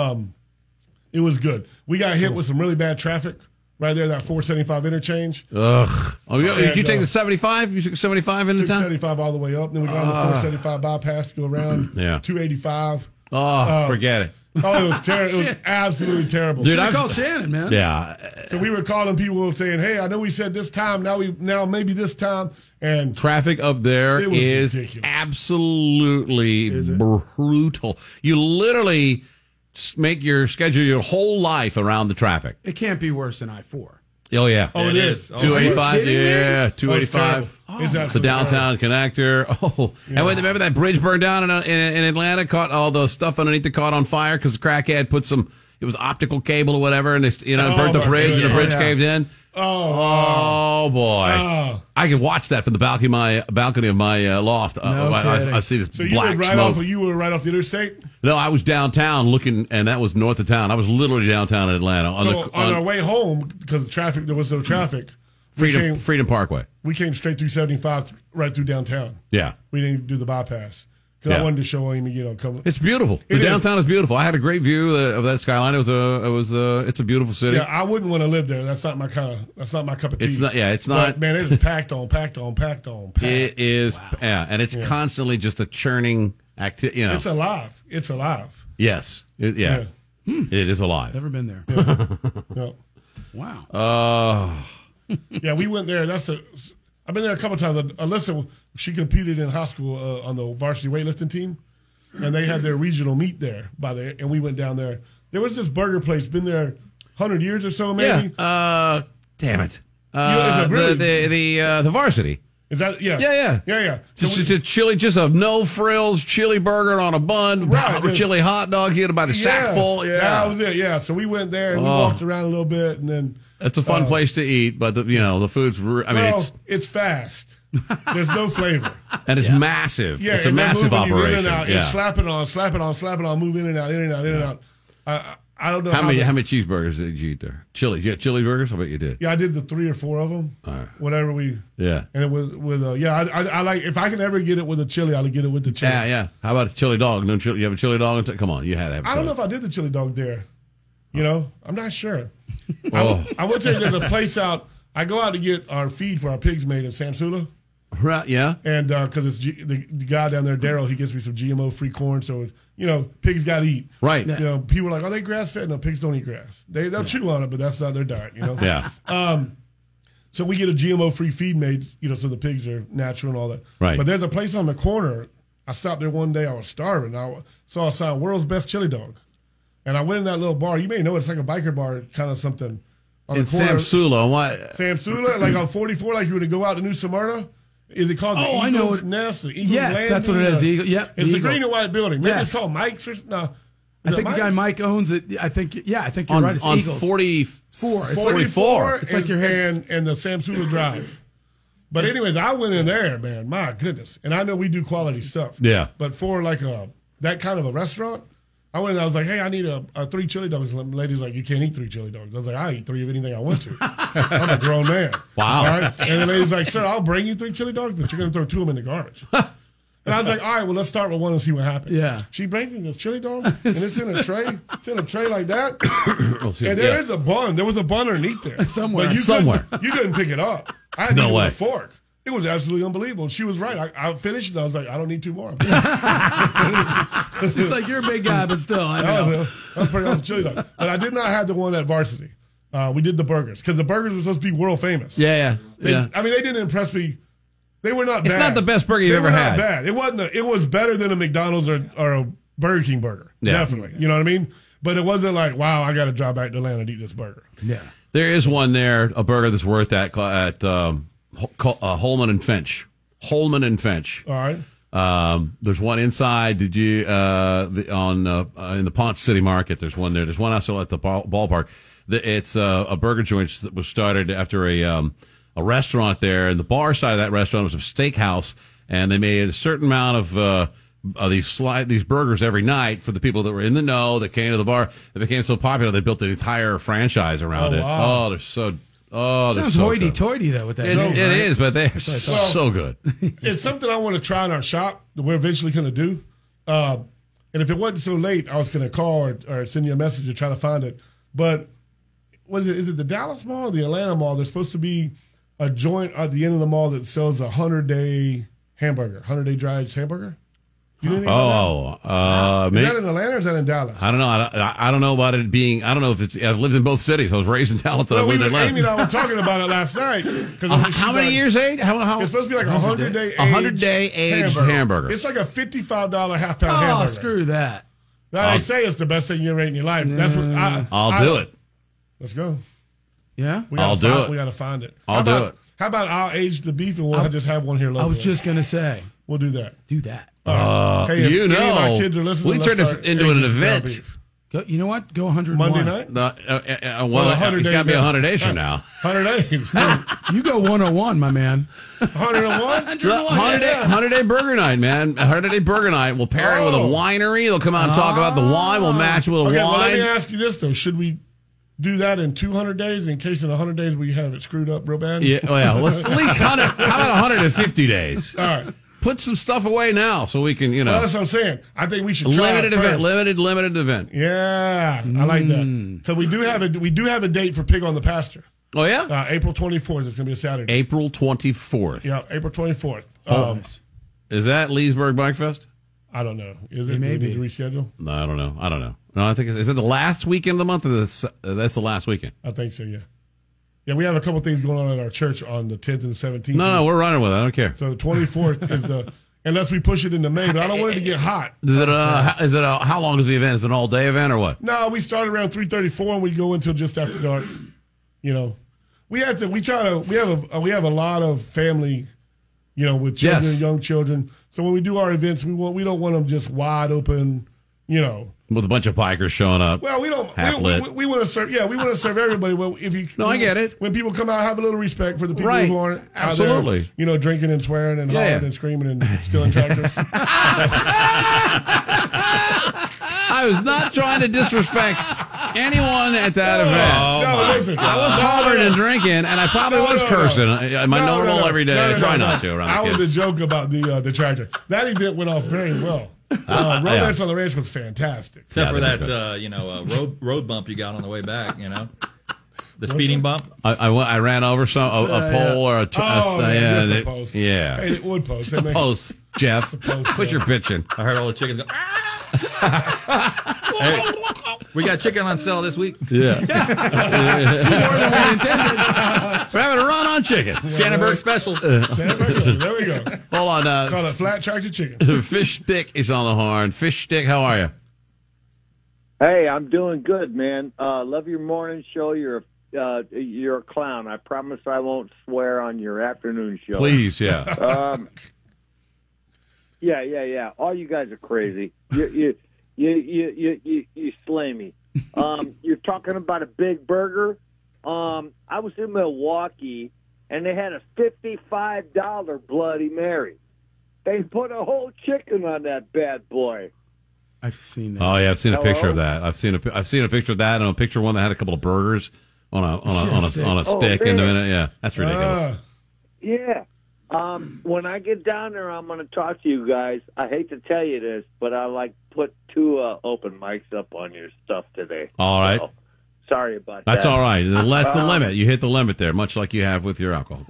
It was good. We got hit with some really bad traffic right there, that 475 interchange. Ugh. Oh, did you And, take the 75? You took 75 into Took town? 75 all the way up. Then we got on the 475 bypass to go around. Yeah. 285. Oh, forget it. Oh, it was terrible. It was absolutely terrible. Dude, Should have I've- called Shannon, man. Yeah. So we were calling people saying, "Hey, I know we said this time. Now maybe this time." And Traffic up there It was is ridiculous. absolutely brutal. You literally make schedule your whole life around the traffic. It can't be worse than I-4. Oh, yeah. oh, it is. 285, Are you kidding me? yeah, Oh, it's 285. terrible. It's The absolutely downtown connector. Oh, and remember that bridge burned down in Atlanta? Caught all the stuff underneath it caught on fire because the crackhead put some. It was optical cable or whatever, and they burnt the my bridge, and the goodness. bridge caved in. Oh boy! Oh. I can watch that from the balcony of my loft. I see this So you black were smoke. you were right off the interstate. No, I was downtown looking, and that was north of town. I was literally downtown in Atlanta On our way home, because there was no traffic. Freedom Parkway. We came straight through 75 right through downtown. Yeah. We didn't do the bypass because I wanted to show him, come. It's beautiful. The downtown is beautiful. I had a great view of that skyline. It's a beautiful city. Yeah, I wouldn't want to live there. That's not my cup of tea. It's not. Yeah, it's not. But, man, it is packed on. It is. Yeah, and it's constantly just a churning activity. It's alive. It's alive. Yes. It is alive. Never been there. No. Wow. Yeah, we went there. I've been there a couple times. Alyssa, she competed in high school on the varsity weightlifting team, and they had their regional meet there and we went down there. There was this burger place, been there 100 years or so, maybe. Yeah. Damn it. It's a really- The varsity. Is that yeah? Yeah. Just a chili, just a no frills chili burger on a bun, Right, chili hot dog. You had about a sack full. Yeah, that was it. Yeah, so we went there and we walked around a little bit, and then it's a fun place to eat, but the food's. I mean, it's fast. There's no flavor, and it's massive. Yeah, it's a massive operation. In and out. It's slap it on, move in and out, in and out. I don't know how many cheeseburgers did you eat there? Chili, you had chili burgers? I bet you did. Yeah, I did the 3 or 4 of them. All right. Whatever we. Yeah. And it was with I like, if I can ever get it with a chili, I'll get it with the chili. Yeah. How about a chili dog? No chili. You have a chili dog? Come on, you had to have. I don't know if I did the chili dog there. I'm not sure. I will tell you, there's a place out. I go out to get our feed for our pigs made in Samsula. Right, yeah. And because it's the guy down there, Daryl, he gets me some GMO-free corn, so pigs got to eat. Right. People are like, are they grass-fed? No, pigs don't eat grass. They'll chew on it, but that's not their diet. Yeah. So we get a GMO-free feed made, so the pigs are natural and all that. Right. But there's a place on the corner. I stopped there one day. I was starving. I saw a sign, "World's Best Chili Dog," and I went in that little bar. You may know it's like a biker bar, kind of something. On in the corner. Samsula, what? Samsula, like on 44, like you were to go out to New Smyrna. Is it called the Eagles I know Nest? The Eagles yes, Landing? that's what it is. It's the green and white building. Maybe it's called Mike's or no. I think the guy Mike owns it. I think you're right. It's on Eagles. 44. It's 44. It's like your head. And the Samsula Drive. But anyways, I went in there, man. My goodness. And I know we do quality stuff. Yeah. But for like that kind of a restaurant, I went and I was like, hey, I need a 3 chili dogs. And the lady's like, you can't eat 3 chili dogs. I was like, I eat 3 of anything I want to. I'm a grown man. Wow. All right? And the lady's like, sir, I'll bring you 3 chili dogs, but you're going to throw 2 of them in the garbage. And I was like, all right, well, let's start with 1 and see what happens. Yeah. She brings me this chili dog, and it's in a tray. It's in a tray like that. And there is a bun. There was a bun underneath there. Somewhere. But you couldn't pick it up. I had to No eat it way. with a fork. It was absolutely unbelievable. She was right. I finished it. I was like, I don't need 2 more. It's just like you're a big guy, but still, I know. That was pretty awesome chili dog. But I did not have the one at Varsity. We did the burgers because the burgers were supposed to be world famous. Yeah. I mean, they didn't impress me. They were not bad. It's not the best burger you've ever had. They were not bad. It wasn't. It was better than a McDonald's or a Burger King burger. Yeah. Definitely. You know what I mean? But it wasn't like, wow, I got to drive back to Atlanta to eat this burger. Yeah. There is one there, a burger that's worth that at Holman and Finch. Holman and Finch. All right. There's one inside. Did you in the Ponce City Market? There's one there. There's one also at the ballpark. It's a burger joint that was started after a restaurant there, and the bar side of that restaurant was a steakhouse, and they made a certain amount of these burgers every night for the people that were in the know that came to the bar. They became so popular they built an entire franchise around it. Wow. Oh, they're so. Sounds they're so hoity-toity, though, with that. It is, but they're so good. It's something I want to try in our shop that we're eventually going to do. And if it wasn't so late, I was going to call or send you a message to try to find it. But is it the Dallas Mall or the Atlanta Mall? There's supposed to be a joint at the end of the mall that sells a 100-day hamburger, 100-day dry aged hamburger. You know anything about that? Is that in Atlanta or is that in Dallas? I don't know. I don't know about it being. I don't know if it's. I've lived in both cities. I was raised in Dallas. Well, I lived in Atlanta. Amy and I were talking about it last night. How many years age? How? It's supposed to be like a 100-day aged hamburger. It's like a $55 half-pound hamburger. Oh, screw that. Now, they say it's the best thing you ever ate in your life. That's what I'll do it. Let's go. Yeah? I'll do it. We got to find it. I'll do it. How about I'll age the beef and we'll just have one here locally? I was just going to say. We'll do that. Do that. Hey, if any of my kids are listening, we turned this into an event. Go, you know what? Go 101. Monday night? Well, 100 days. Got to be 100 days from now. 100 days. You go 101, my man. 101? 100-day burger night, man. 100-day burger night. We'll pair it with a winery. They'll come out and talk about the wine. We'll match it with a wine. Well, let me ask you this, though. Should we do that in 200 days in case in 100 days we have it screwed up real bad? Yeah, well, let's at least 100. How about 150 days? All right. Put some stuff away now so we can, Well, that's what I'm saying. I think we should try limited it event, first. limited event. Yeah, I like that because we do have a date for Pig on the Pasture. Oh yeah, April 24th. It's going to be a Saturday. April 24th. Yeah, April 24th. Is that Leesburg Bike Fest? I don't know. Is it? Maybe. Do we need to reschedule? No, I don't know. No, I think is it the last weekend of the month or that's the last weekend? I think so. Yeah. Yeah, we have a couple things going on at our church on the 10th and the 17th. No, we're running with it. I don't care. So the 24th is the. Unless we push it into May, but I don't want it to get hot. How long is the event? Is it an all day event or what? No, we start around 3:34 and we go until just after dark. You know, we have a lot of family with children, Yes. young children. So when we do our events, we don't want them just wide open, With a bunch of bikers showing up. Well, we don't. Half we lit. we want to serve. Yeah, we want to serve everybody. Well, if you. No, I get it. When people come out, have a little respect for the people Right. who aren't out Absolutely. there, drinking and swearing and Yeah, hollering yeah. and screaming and stealing tractors. I was not trying to disrespect anyone at that event. No, listen. I was hollering and drinking, and I probably was cursing. My normal every day. I try not to around I the was kids. a joke about the tractor. That event went off very well. Romance on the Ranch was fantastic. Except for that, road bump you got on the way back, The speeding bump? I ran over a pole or a just a post. Yeah. Hey, it would post. Just a post, Jeff. Quit your bitching. I heard all the chickens go, Hey, we got chicken on sale this week. Yeah. More than we intended. We're having a run on chicken. Shannonburg special. Shannonburg, there we go. Hold on. Call it flat tractor chicken. Fish Stick is on the horn. Fish Stick, how are you? Hey, I'm doing good, man. Love your morning show. You're a clown. I promise I won't swear on your afternoon show. Please, yeah. Yeah. All you guys are crazy. You slay me. You're talking about a big burger. I was in Milwaukee, and they had a $55 Bloody Mary. They put a whole chicken on that bad boy. I've seen that. Oh yeah, I've seen a Hello? picture of that. I've seen a picture of that, and a picture of one that had a couple of burgers on a stick in a minute. Yeah, that's ridiculous. Yeah. When I get down there, I'm going to talk to you guys. I hate to tell you this, but I put 2 open mics up on your stuff today. All right. So, sorry about That's that. all right. That's the limit. You hit the limit there, much like you have with your alcohol.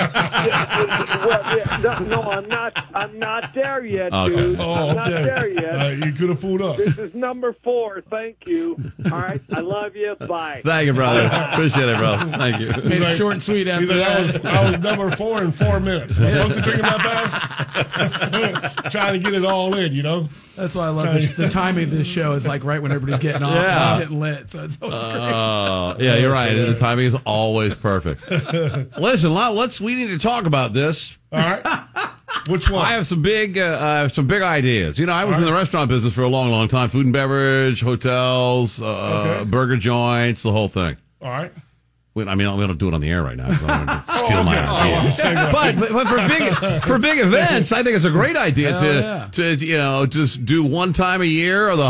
I'm not there yet, Okay. dude. Oh, I'm not okay. there yet. You could have fooled us. This is number 4. Thank you. All right. I love you. Bye. Thank you, brother. Appreciate it, bro. Thank you. Made it short and sweet after that. I was number 4 in 4 minutes. I'm supposed to drink that fast. Trying to get it all in, That's why I love the timing of this show is right when everybody's getting off and it's getting lit. So it's always great. Yeah, you're right. The timing is always perfect. Listen, we need to talk about this. All right. Which one? I have some big ideas. I was in the restaurant business for a long, long time. Food and beverage, hotels, burger joints, the whole thing. All right. I mean, we don't do it on the air right now because I don't want to steal my idea. But for big events, I think it's a great idea to just do one time a year or the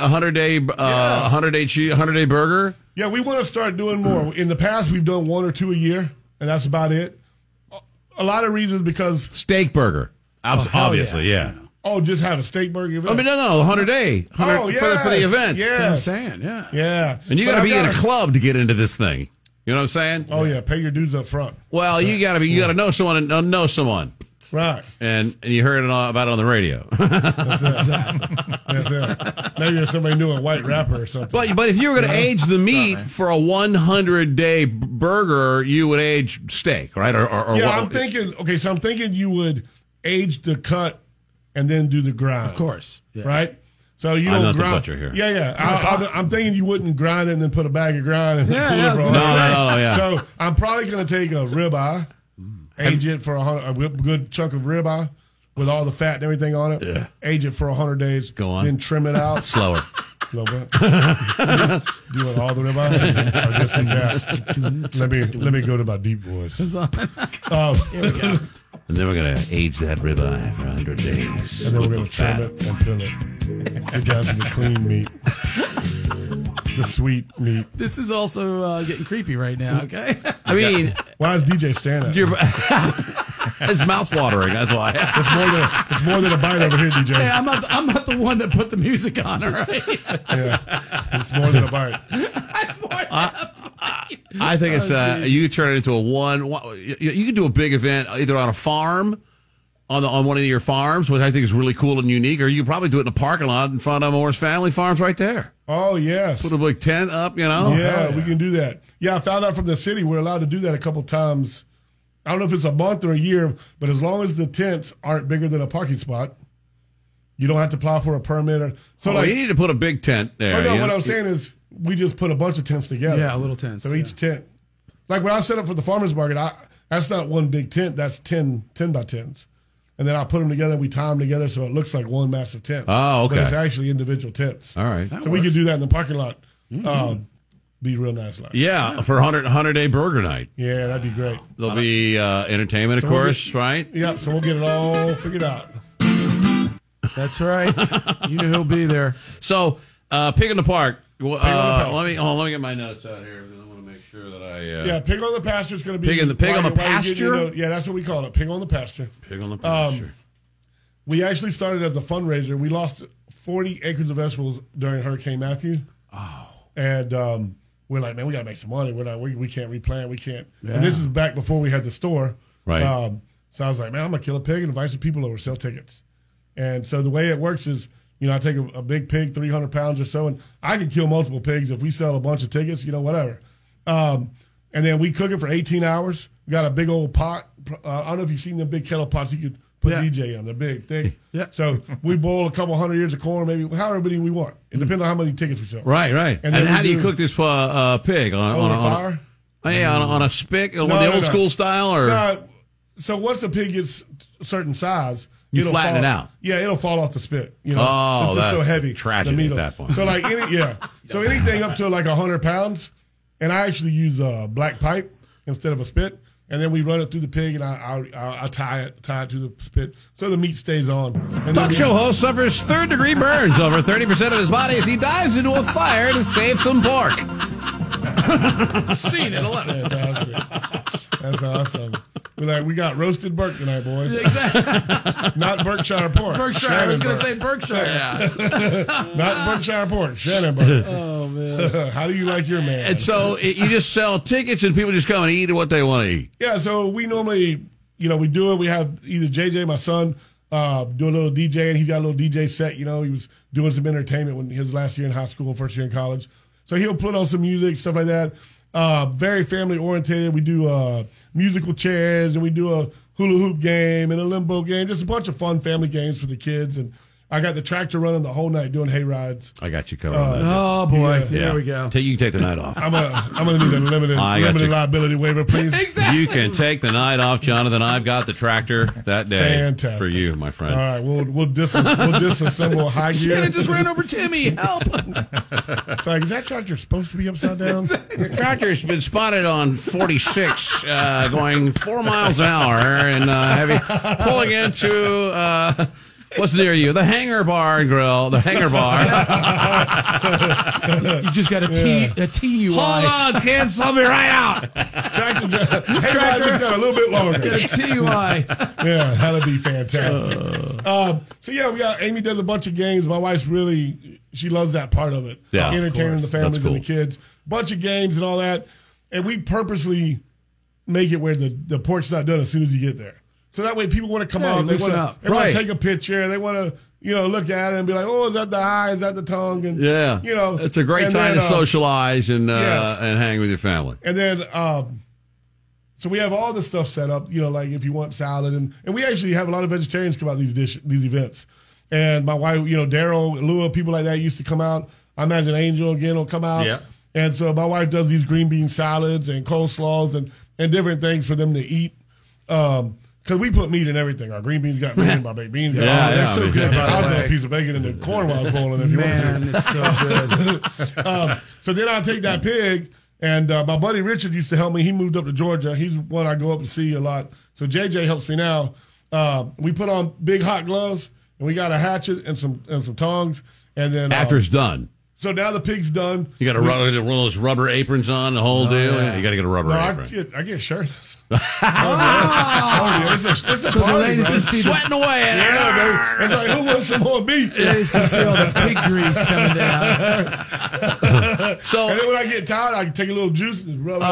100 day burger. Yeah, we want to start doing more. In the past, we've done 1 or 2 a year, and that's about it. A lot of reasons because steak burger, obviously, yeah. Oh, just have a steak burger event? I mean, no, 100 day for the event. Yes. That's what I'm saying, yeah. Yeah. And you got to be in a club to get into this thing. You know what I'm saying? Oh yeah, pay your dues up front. Well, you got to know someone and know someone. Right. And you heard about it on the radio. That's it. Maybe there's somebody new, a white rapper or something. But if you were going to age the meat for a 100 day burger, you would age steak, right? Or I'm thinking you would age the cut and then do the grind. Of course. Yeah. Right? So you I'm don't not grind. the butcher here. Yeah. I'm thinking you wouldn't grind it and then put a bag of grind and cool it for all No. So I'm probably going to take a ribeye, age it for a good chunk of ribeye with all the fat and everything on it. Yeah. Age it for 100 days. Go on. Then trim it out. Slower. A little bit. Do it all the ribeye? Or just too fast? Let me go to my deep voice. Here we go. And then we're going to age that ribeye for 100 days. And then we're going to trim it and peel it. Get down to the clean meat. The sweet meat. This is also getting creepy right now, okay? I mean, why is DJ standing? His mouth's watering, that's why. It's more than a bite over here, DJ. Hey, I'm not the one that put the music on, all right? Yeah, it's more than a bite. That's more I think it's you could turn it into you could do a big event either on a farm, on one of your farms, which I think is really cool and unique, or you could probably do it in a parking lot in front of Moore's Family Farms right there. Oh, yes. Put a big tent up, Yeah, we can do that. Yeah, I found out from the city we're allowed to do that a couple times. I don't know if it's a month or a year, but as long as the tents aren't bigger than a parking spot, you don't have to apply for a permit. You need to put a big tent there. What I'm saying is we just put a bunch of tents together. Yeah, little tents. So each tent. Like when I set up for the farmer's market, That's not one big tent. That's 10 by 10s. And then I put them together. We tie them together so it looks like one massive tent. Oh, okay. But it's actually individual tents. All right. So we could do that in the parking lot. Be real nice. Yeah, for 100-day burger night. Yeah, that'd be great. There'll be entertainment, of course, right? Yep, so we'll get it all figured out. That's right. You know who'll be there. So, Pig in the Park. Pig on the Pasture. Let me get my notes out here because I want to make sure that I. Yeah, Pig on the Pasture is going to be Pig on the Pasture. Yeah, that's what we call it. Pig on the Pasture. Pig on the Pasture. We actually started as a fundraiser. We lost 40 acres of vegetables during Hurricane Matthew. Oh. And we're like, man, we got to make some money. We can't replant. We can't. Yeah. And this is back before we had the store. Right. So I was like, man, I'm going to kill a pig and invite some people over, sell tickets. And so the way it works is, I take a big pig, 300 pounds or so, and I can kill multiple pigs if we sell a bunch of tickets, whatever. And then we cook it for 18 hours. We got a big old pot. I don't know if you've seen them big kettle pots you could put DJ in. They're big, thick. Yeah. So we boil a couple hundred ears of corn, maybe however many we want. It depends on how many tickets we sell. Right. And how do you cook this pig? On a fire? On a spit? The old school style? Or? No, so once the pig gets a certain size, you flatten it out. Yeah, it'll fall off the spit. Oh, it's just so heavy. Tragedy at that point. So so anything up to like 100 pounds, and I actually use a black pipe instead of a spit, and then we run it through the pig, and I tie it to the spit so the meat stays on. And Talk show host suffers third-degree burns over 30% of his body as he dives into a fire to save some pork. Seen it. I love it. Fantastic. That's awesome. We got roasted Burke tonight, boys. Exactly. Not Berkshire pork. Berkshire. I was going to say Berkshire. Yeah. Not Berkshire pork. Shannon Burke. Oh, man. How do you like your man? And so you just sell tickets and people just come and eat what they want to eat. Yeah, so we normally, we do it. We have either JJ, my son, do a little DJ, and he's got a little DJ set. He was doing some entertainment when his last year in high school and first year in college. So he'll put on some music, stuff like that. Very family oriented. We do musical chairs, and we do a hula hoop game and a limbo game. Just a bunch of fun family games for the kids. And I got the tractor running the whole night doing hay rides. I got you covered on that. Oh, boy. There we go. You can take the night off. I'm gonna need a limited liability waiver, please. Exactly. You can take the night off, Jonathan. I've got the tractor that day. Fantastic. For you, my friend. All right, we'll disassemble high gear. Shannon just ran over Timmy. Help! It's like, is that tractor supposed to be upside down? Your tractor's been spotted on 46, going 4 miles an hour, and pulling into. What's near you? The Hangar Bar and Grill. The Hangar Bar. You just got a TUI. Hold on, kids. Let me right out. Tractor just got a little bit longer. Got a TUI. Yeah, that'd be fantastic. Amy does a bunch of games. My wife's she loves that part of it. Yeah, entertaining the families cool. and the kids. Bunch of games and all that. And we purposely make it where the pork's not done as soon as you get there. So that way people want to come out. They want to take a picture. They want to, look at it and be like, oh, is that the eye? Is that the tongue? And, it's a great time to socialize and hang with your family. And then, so we have all this stuff set up, like if you want salad. And we actually have a lot of vegetarians come out to these events. And my wife, Daryl, Lua, people like that used to come out. I imagine Angel again will come out. Yeah. And so my wife does these green bean salads and coleslaws and different things for them to eat. Because we put meat in everything. Our green beans got meat in, my baked beans got meat. They're so good. I'll throw a piece of bacon in the corn while I was boiling if you want to. Man, it's so good. So then I'll take that pig, and my buddy Richard used to help me. He moved up to Georgia. He's one I go up to see a lot. So JJ helps me now. We put on big hot gloves, and we got a hatchet and some tongs. And then after it's done. So now the pig's done. You got to run one of those rubber aprons on the whole deal. Yeah. You got to get a rubber apron. I get shirtless. It's a party, man. Just sweating away. Yeah, baby. It's like, who wants some more meat? Yeah, you can see all the pig grease coming down. And then when I get tired, I can take a little juice and rub it.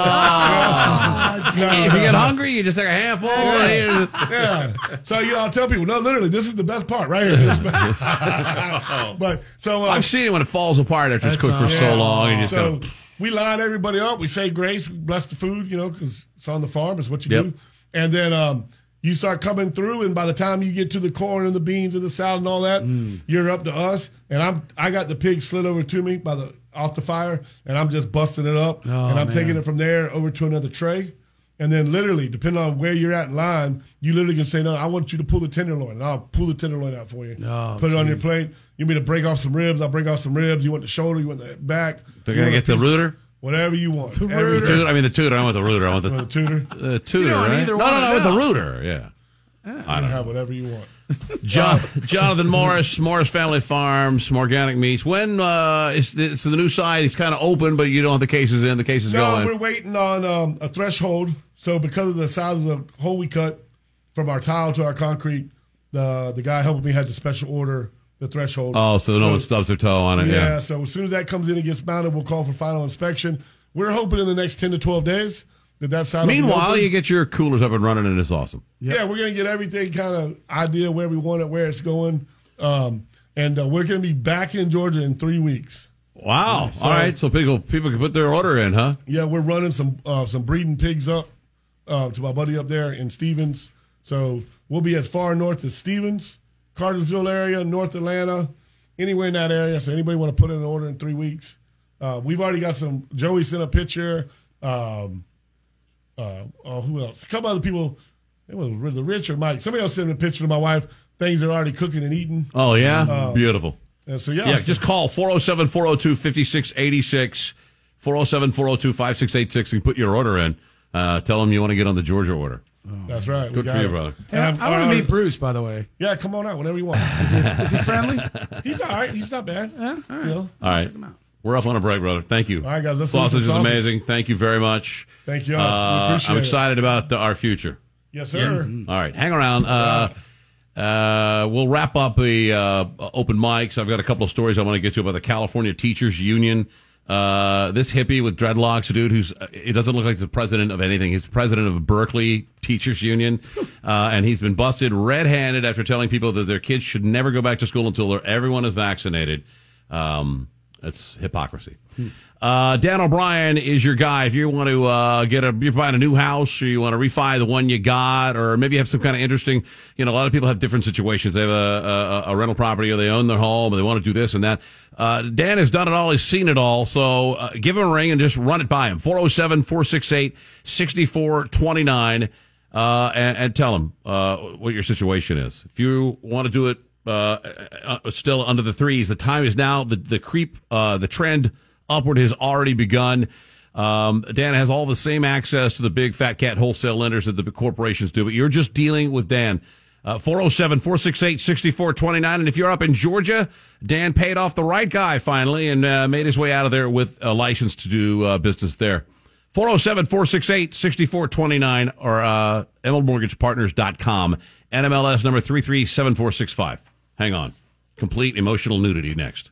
If you get hungry, you just take a handful. Yeah. So I'll tell people, no, literally, this is the best part right here. But so I've seen it when it falls apart after it's cooked for so long. And you just we line everybody up. We say grace. We bless the food, because it's on the farm. It's what you do. And then you start coming through, and by the time you get to the corn and the beans and the salad and all that, you're up to us. And I got the pig slid over to me off the fire, and I'm just busting it up. And I'm taking it from there over to another tray. And then literally, depending on where you're at in line, you literally can say, no, I want you to pull the tenderloin. And I'll pull the tenderloin out for you. Oh, put it on your plate. You want me to break off some ribs? I'll break off some ribs. You want the shoulder? You want the back? They're going to get the rooter? Whatever you want. The tutor. I mean, the tutor. I want the rooter. I want the tutor. Tutor, You don't want right? either No, one no, of no, with the them. rooter, yeah. I don't have whatever you want. Jonathan Morris Family Farms, some organic meats. When it's the new site? It's kind of open, but you don't have the cases in. The cases No, going. we're waiting on a threshold. So because of the size of the hole we cut from our tile to our concrete, the guy helping me had to special order the threshold. Oh, so no one stubs their toe on it. Yeah. So as soon as that comes in and gets mounted, we'll call for final inspection. We're hoping in the next 10 to 12 days that side will be Meanwhile, open. you get your coolers up and running, and it's awesome. Yeah, we're going to get everything kind of idea where we want it, where it's going. And we're going to be back in Georgia in 3 weeks. Wow. So- All right. So people can put their order in, huh? Yeah, we're running some breeding pigs up to my buddy up there in Stevens. So we'll be as far north as Stevens, Cartersville area, North Atlanta, anywhere in that area. So anybody want to put in an order in 3 weeks? We've already got some. Joey sent a picture. Who else? A couple other people. It was the Rich or Mike. Somebody else sent a picture to my wife. Things are already cooking and eating. Oh, yeah? Beautiful. And so, Just call 407-402-5686, 407-402-5686, and put your order in. Tell them you want to get on the Georgia order. That's right. Good for you, brother. I want to meet Bruce, by the way. Yeah, come on out whenever you want. Is he friendly? He's all right. He's not bad. All right. You know? All right. We're up on a break, brother. Thank you. All right, guys. Let's do Sausage is some sausage. amazing. Thank you very much. Thank you all. We appreciate I'm it. excited about our future. Yes, sir. All right. Hang around. We'll wrap up the open mics. I've got a couple of stories I want to get to about the California Teachers Union. This hippie with dreadlocks, dude, it doesn't look like the president of anything. He's the president of Berkeley Teachers Union, and he's been busted red-handed after telling people that their kids should never go back to school until everyone is vaccinated. That's hypocrisy. Dan O'Brien is your guy. If you want to you're buying a new house, or you want to refi the one you got, or maybe you have some kind of interesting, a lot of people have different situations. They have a rental property, or they own their home, and they want to do this and that. Dan has done it all. He's seen it all. So give him a ring and just run it by him. 407-468-6429, and tell him what your situation is. If you want to do it still under the threes, the time is now. The trend upward has already begun. Dan has all the same access to the big fat cat wholesale lenders that the corporations do, but you're just dealing with Dan. 407-468-6429. And if you're up in Georgia, Dan paid off the right guy finally and made his way out of there with a license to do business there. 407-468-6429 or emeraldmortgagepartners.com. NMLS number 337465. Hang on. Complete emotional nudity next.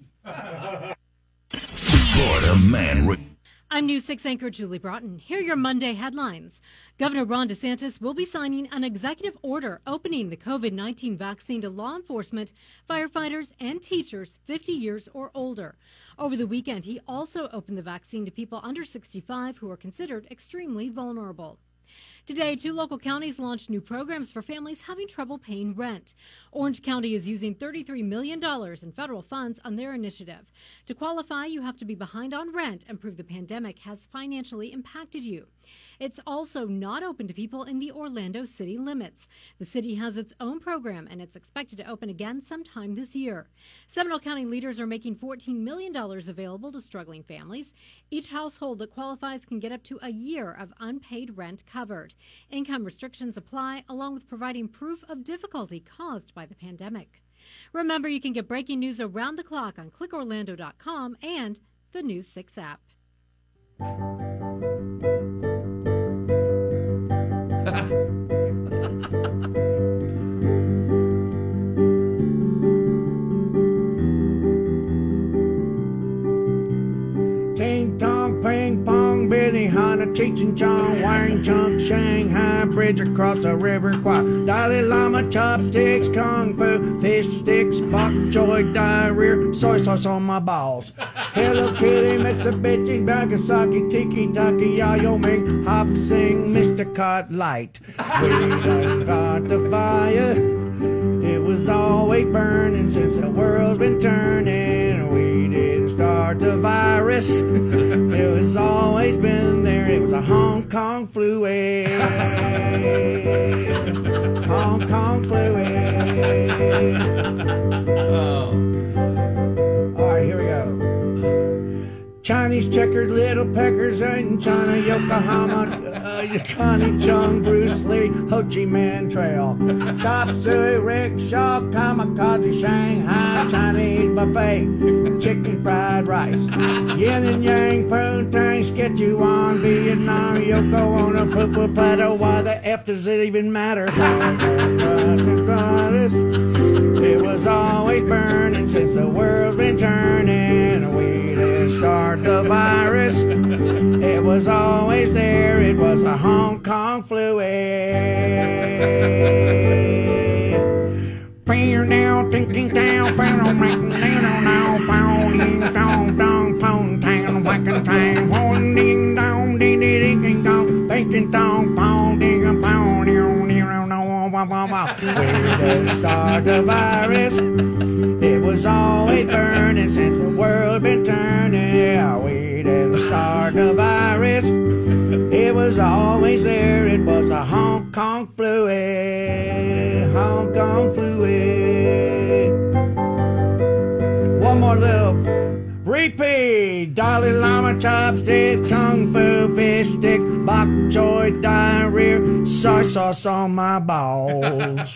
Florida Man. I'm News 6 anchor Julie Broughton. Here are your Monday headlines. Governor Ron DeSantis will be signing an executive order opening the COVID-19 vaccine to law enforcement, firefighters, and teachers 50 years or older. Over the weekend, he also opened the vaccine to people under 65 who are considered extremely vulnerable. Today, 2 local counties launched new programs for families having trouble paying rent. Orange County is using $33 million in federal funds on their initiative. To qualify, you have to be behind on rent and prove the pandemic has financially impacted you. It's also not open to people in the Orlando city limits. The city has its own program, and it's expected to open again sometime this year. Seminole County leaders are making $14 million available to struggling families. Each household that qualifies can get up to a year of unpaid rent covered. Income restrictions apply, along with providing proof of difficulty caused by the pandemic. Remember, you can get breaking news around the clock on clickorlando.com and the News 6 app. Ting tong, ping pong, Billy Hanna, Cheech and Chong, Wang Chunk, Shanghai, bridge across the river Kwai, Dalai Lama, chopsticks, kung fu, fish sticks, bok choy, diarrhea, soy sauce on my balls. Hello Kitty, Mitsubishi, Nagasaki, Tiki Taki, Wyoming, Hop Sing, Mr. Cod Light. We done got the fire. It was always burning since the world's been turning. We didn't start the virus. It was always been there. It was a Hong Kong fluid. Hong Kong fluid. Oh. All right, here we go. Chinese checkered little peckers in China, Yokohama, Connie Chung, Bruce Lee, Ho Chi Minh Trail, Chop Suey, Rickshaw, Kamikaze, Shanghai, Chinese buffet, chicken fried rice, yin and yang, poontang, Szechuan, Vietnam, Yoko on a purple platter. Why the F does it even matter? It was always burning since the world's been turning. We didn't start the virus. It was always there. It was a Hong Kong fluid. Bring down, thinking down, found making down, now found down, down, phone tang, whacking tang, phone ding down, ding ding ding dong, thinking down, pound ding a pound, we didn't start the virus. It was always burning since the world been turning. Yeah, we didn't start the virus. It was always there. It was a Hong Kong fluid. Hong Kong fluid. One more little repeat. Dalai Lama chopstick, Kung Fu fish stick, bok choy diarrhea, soy sauce on my balls.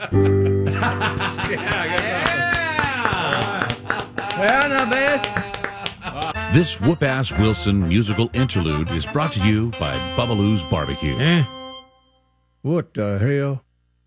Well, not bad. This Whoop-Ass Wilson musical interlude is brought to you by Bubbaloo's Barbecue. What the hell?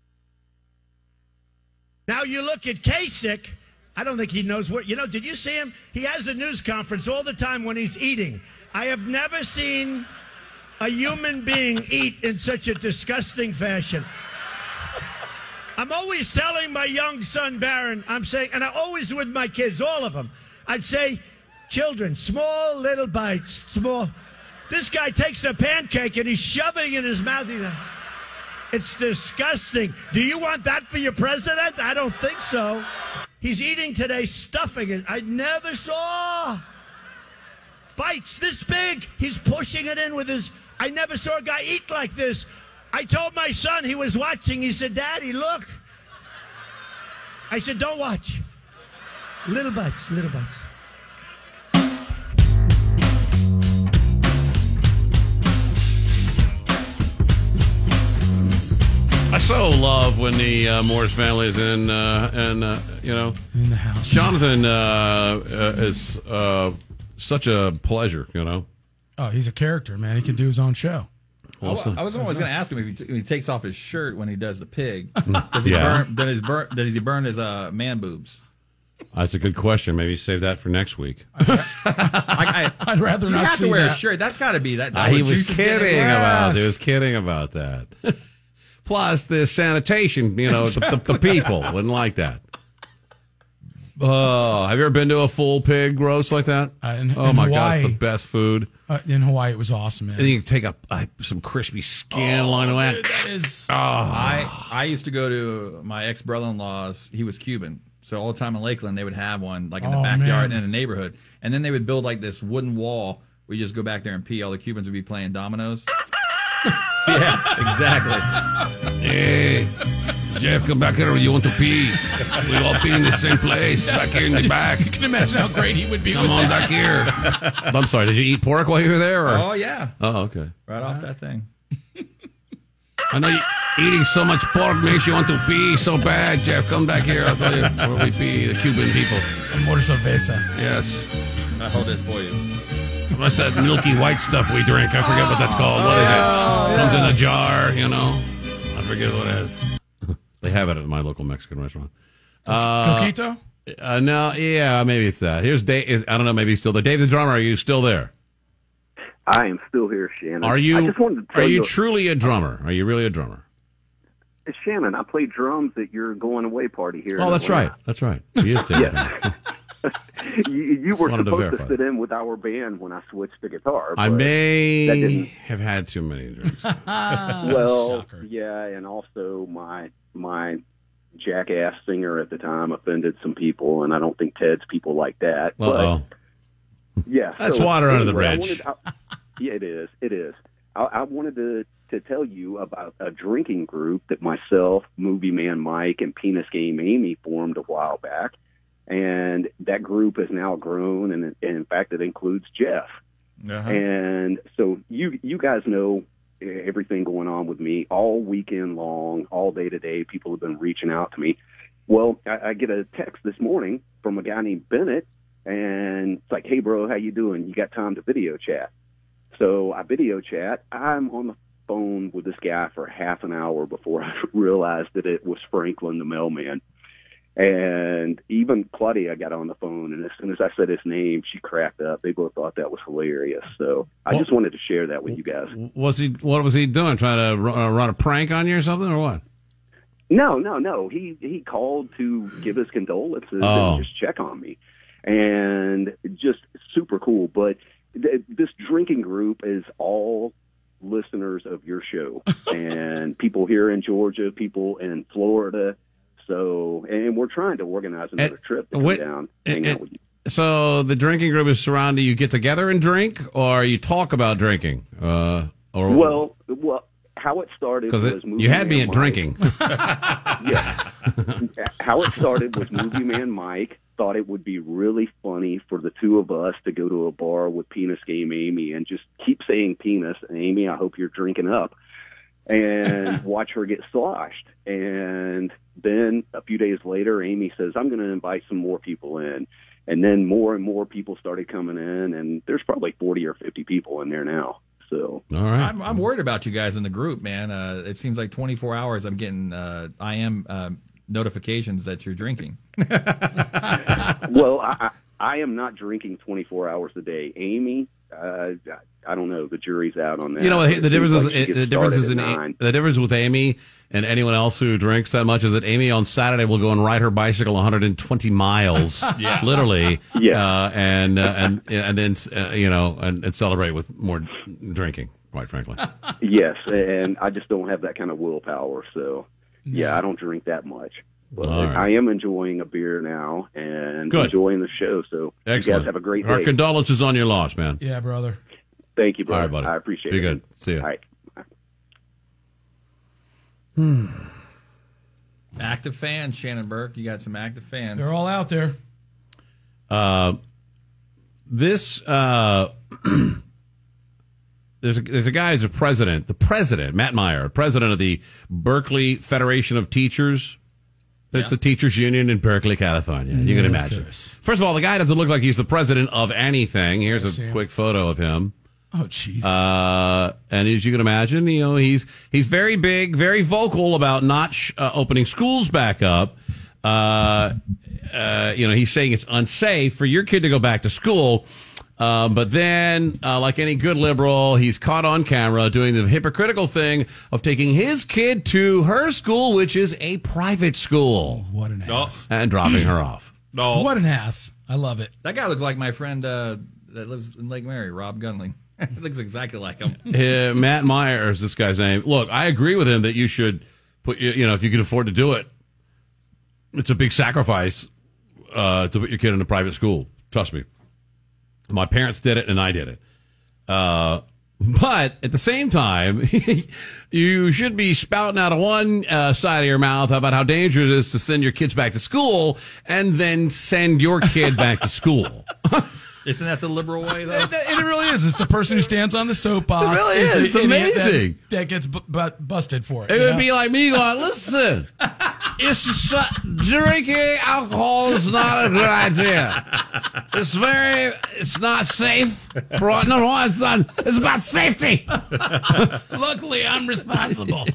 Now you look at Kasich. I don't think he knows what. You know, did you see him? He has a news conference all the time when he's eating. I have never seen a human being eat in such a disgusting fashion. I'm always telling my young son, Barron, I'm saying, and I always with my kids, all of them, I'd say, children, small little bites, small. This guy takes a pancake and he's shoving it in his mouth. It's disgusting. Do you want that for your president? I don't think so. He's eating today, stuffing it. I never saw bites this big. He's pushing it in with his, I never saw a guy eat like this. I told my son, he was watching, he said, Daddy, look. I said, don't watch. Little bites, little bites. I so love when the Morris family is in, in the house. Jonathan is such a pleasure, you know. Oh, he's a character, man. He can do his own show. I was always going to ask him if he takes off his shirt when he does the pig. Does he burn his man boobs? That's a good question. Maybe save that for next week. I'd rather not see to wear that. a shirt. That's got to be that. He was kidding about that. Plus the sanitation, the people wouldn't like that. Oh, have you ever been to a full pig roast like that? In my Hawaii. God, it's the best food. In Hawaii, it was awesome, man. And you can take some crispy skin along the way. That is. I used to go to my ex-brother-in-law's. He was Cuban. So all the time in Lakeland, they would have one like in the backyard in a neighborhood. And then they would build like this wooden wall where you just go back there and pee. All the Cubans would be playing dominoes. Yeah, exactly. Hey, Jeff, come back here or you want to pee. We all pee in the same place, back here in the back. You can imagine how great he would be. Come on back here. I'm sorry, did you eat pork while you were there? Or? Oh, yeah. Oh, okay. Right off that thing. I know eating so much pork makes you want to pee so bad, Jeff. Come back here. I'll tell you where we pee, the Cuban people. More cerveza. Yes. I hold it for you. What's that milky white stuff we drink? I forget what that's called. What is it? Comes in a jar, I forget what it is. They have it at my local Mexican restaurant. Coquito? No, yeah, maybe it's that. Here's Dave. I don't know, maybe he's still there. Dave the drummer, are you still there? I am still here, Shannon. Are you? I just wanted to tell are you truly a drummer? Are you really a drummer? Shannon, I played drums at your going away party here. Oh, that's right. That's right. He is there. Yes. You were supposed to sit in with our band when I switched to guitar. I may have had too many drinks. Well, yeah, and also my jackass singer at the time offended some people, and I don't think Ted's people like that. Uh-oh. But, yeah. That's water under the bridge. Yeah, it is. It is. I wanted to tell you about a drinking group that myself, Movie Man Mike, and Penis Game Amy formed a while back. And that group has now grown, and in fact, it includes Jeff. Uh-huh. And so you guys know everything going on with me all weekend long, all day today. People have been reaching out to me. Well, I get a text this morning from a guy named Bennett, and it's like, hey, bro, how you doing? You got time to video chat? So I video chat. I'm on the phone with this guy for half an hour before I realized that it was Franklin the mailman. And even Claudia got on the phone, and as soon as I said his name, she cracked up. They both thought that was hilarious. So I just wanted to share that with you guys. What was he doing? Trying to run a prank on you or something, or what? No. He called to give his condolences and just check on me, and just super cool. But this drinking group is all listeners of your show, and people here in Georgia, people in Florida. So, and we're trying to organize another trip to come down, hang out with you. So the drinking group is surrounding you. Get together and drink, or you talk about drinking? Well, how it started was you had me at drinking. Yeah, how it started was Movie Man Mike thought it would be really funny for the two of us to go to a bar with Penis Game Amy and just keep saying penis. Amy, I hope you're drinking up, and watch her get sloshed. And then a few days later, Amy says, I'm going to invite some more people in. And then more and more people started coming in, and there's probably 40 or 50 people in there now. So, all right. I'm worried about you guys in the group, man. It seems like 24 hours I'm getting notifications that you're drinking. Well, I am not drinking 24 hours a day. Amy, I don't know. The jury's out on that. You know, the difference with Amy and anyone else who drinks that much is that Amy on Saturday will go and ride her bicycle 120 miles, literally, and then and celebrate with more drinking. Quite frankly, yes, and I just don't have that kind of willpower. So, I don't drink that much. But I am enjoying a beer now and enjoying the show. So, excellent. You guys have a great day. Our condolences on your loss, man. Yeah, brother. Thank you, brother. All right, buddy. I appreciate it. Be good. See you. All right. Active fans, Shannon Burke. You got some active fans. They're all out there. There's a guy who's the president, Matt Meyer, president of the Berkeley Federation of Teachers. It's a teachers union in Berkeley, California. You can imagine. First of all, the guy doesn't look like he's the president of anything. Here's a quick photo of him. Oh, Jesus. And as you can imagine, he's very big, very vocal about not opening schools back up. He's saying it's unsafe for your kid to go back to school. But then, like any good liberal, he's caught on camera doing the hypocritical thing of taking his kid to her school, which is a private school. Oh, what an ass. And dropping her off. No. What an ass. I love it. That guy looked like my friend that lives in Lake Mary, Rob Gunling. It looks exactly like him. Matt Meyer is this guy's name. Look, I agree with him that you should put, if you can afford to do it, it's a big sacrifice to put your kid in a private school. Trust me. My parents did it, and I did it. But at the same time, you should be spouting out of one side of your mouth about how dangerous it is to send your kids back to school and then send your kid back to school. Isn't that the liberal way, though? It really is. It's the person who stands on the soapbox. It really is. It's amazing. That gets busted for it. It would be like me going, listen, drinking alcohol is not a good idea. It's not safe. It's not. It's about safety. Luckily, I'm responsible.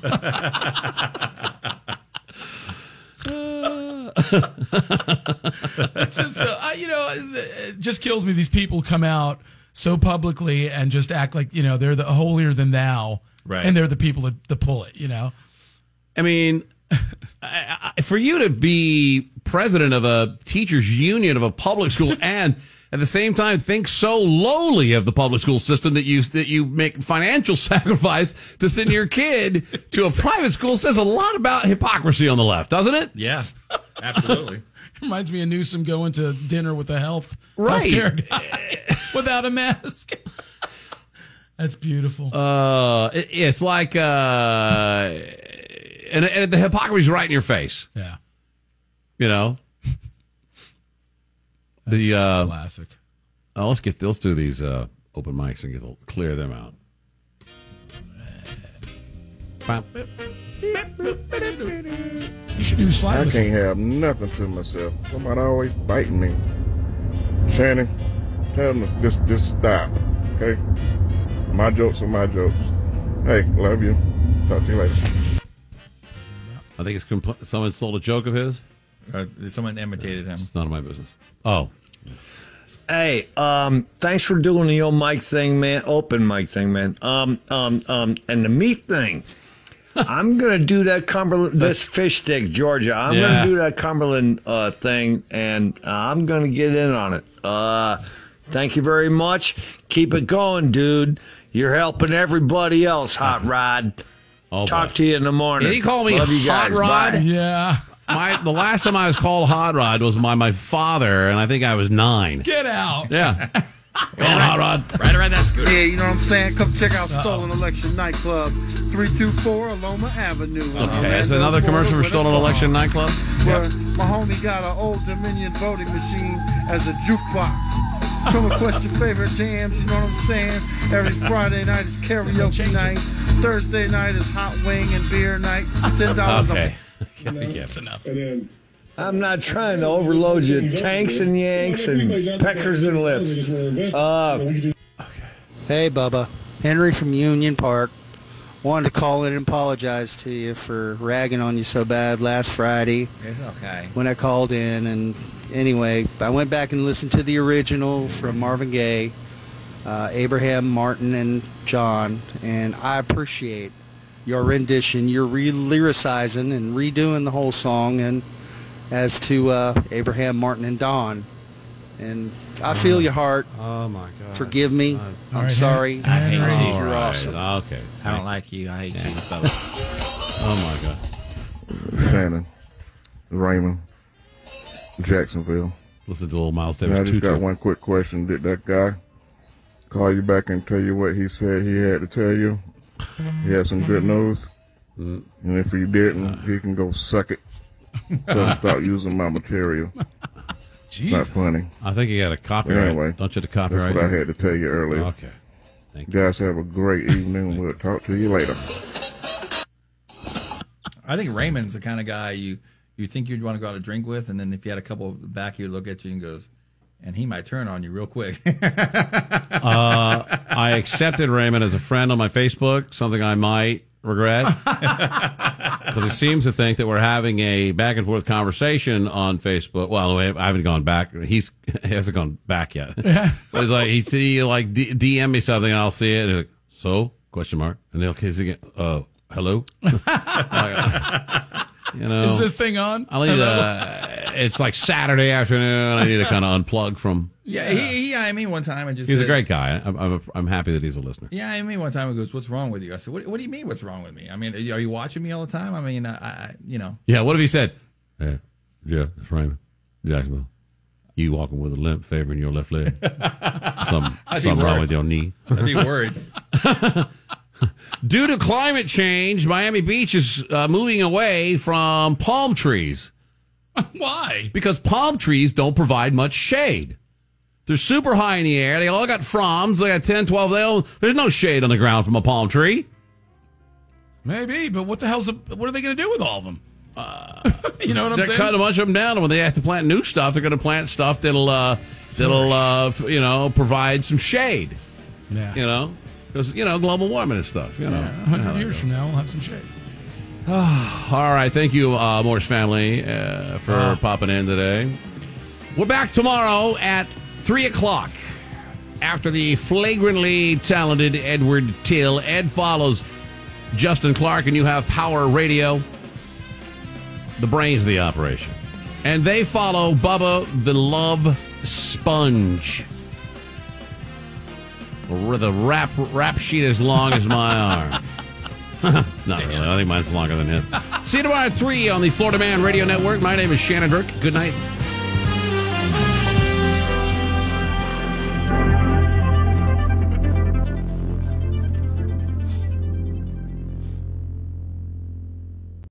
It's just, it just kills me. These people come out so publicly and just act like, they're the holier than thou. Right. And they're the people that pull it, I mean, for you to be president of a teachers union of a public school and at the same time think so lowly of the public school system that you make financial sacrifice to send your kid to a private school says a lot about hypocrisy on the left, doesn't it? Yeah, absolutely. Reminds me of Newsom going to dinner with a healthcare guy without a mask. That's beautiful. It's like, and the hypocrisy's right in your face. Yeah. You know? Classic. Let's do these open mics and clear them out. You should do slide I whistle. can't have nothing to myself. Somebody always biting me. Shannon, tell them to just stop, okay? My jokes are my jokes. Hey, love you. Talk to you later. I think it's someone stole a joke of his. Someone imitated him. It's none of my business. Oh. Hey, thanks for doing the old mic thing, man. Open mic thing, man. And the meat thing. I'm gonna do that this fish stick, Georgia. I'm gonna do that Cumberland thing, and I'm gonna get in on it. Thank you very much. Keep it going, dude. You're helping everybody else, Hot Rod. Talk to you in the morning. Did he call me Love you Hot guys. Rod? Bye. Yeah. The last time I was called Hot Rod was by my father, and I think I was 9. Get out. Yeah. Go on, Hot Rod. Right around that scooter. Yeah, you know what I'm saying? Come check out Stolen Election Nightclub, 324 Aloma Avenue. Okay, that's another commercial for Stolen Election Nightclub? Where my homie got an old Dominion voting machine as a jukebox. Come request your favorite jams, you know what I'm saying? Every Friday night is karaoke night. Thursday night is hot wing and beer night. $10 Okay. That's enough. I'm not trying to overload you. Tanks and yanks and peckers and lips. Hey, Bubba. Henry from Union Park. Wanted to call in and apologize to you for ragging on you so bad last Friday. It's okay. When I called in. And anyway, I went back and listened to the original from Marvin Gaye, Abraham, Martin, and John. And I appreciate your rendition. You're re-lyricizing and redoing the whole song. And as to Abraham, Martin, and Don. And I feel your heart. Oh, my God. Forgive me. I'm right, sorry. I hate you. You're awesome. Okay. I don't like you. I hate you. Oh, my God. Shannon, Raymond, Jacksonville. Listen to little Miles I Davis. just got one quick question. Did that guy call you back and tell you what he said he had to tell you? He had some good news? And if he didn't, he can go suck it. Doesn't stop using my material. Jesus. Not funny. I think you got a copyright. Anyway, Don't you have to copyright? that's what I had to tell you earlier. Okay. Thank you. Guys, have a great evening. We'll talk to you later. I think Raymond's the kind of guy you think you'd want to go out and drink with, and then if you had a couple back, he'd look at you and goes, and he might turn on you real quick. I accepted Raymond as a friend on my Facebook, something I might regret. Because he seems to think that we're having a back and forth conversation on Facebook. Well, I haven't gone back. He hasn't gone back yet. But it's like he DM me something, and I'll see it. And like, so? Question mark. And they'll kiss again. Hello. You know, is this thing on? I need it's like Saturday afternoon. I need to kind of unplug from. Yeah, he I mean, one time I just He's said, a great guy. I'm happy that he's a listener. Yeah, I mean, one time he goes, "What's wrong with you?" I said, "What do you mean? What's wrong with me? I mean, are you watching me all the time? I mean, I you know." Yeah. What if he said, "Hey, Jeff, it's Raymond, Jacksonville. You walking with a limp, favoring your left leg. Something wrong with your knee." I'd be worried. Due to climate change, Miami Beach is moving away from palm trees. Why? Because palm trees don't provide much shade. They're super high in the air. They all got fronds. They got 10, 12. There's no shade on the ground from a palm tree. Maybe, but what are they going to do with all of them? You know what I'm saying? Cut a bunch of them down, and when they have to plant new stuff, they're going to plant stuff that'll provide some shade. Yeah. You know, because global warming and stuff. 100 years from now, we'll have some shade. All right, thank you, Morris family, for popping in today. We're back tomorrow at 3:00 after the flagrantly talented Edward Till. Ed follows Justin Clark, and you have Power Radio, the brains of the operation. And they follow Bubba the Love Sponge, with a rap sheet as long as my arm. Not really. I think mine's longer than his. See you tomorrow at 3 on the Florida Man Radio Network. My name is Shannon Burke. Good night.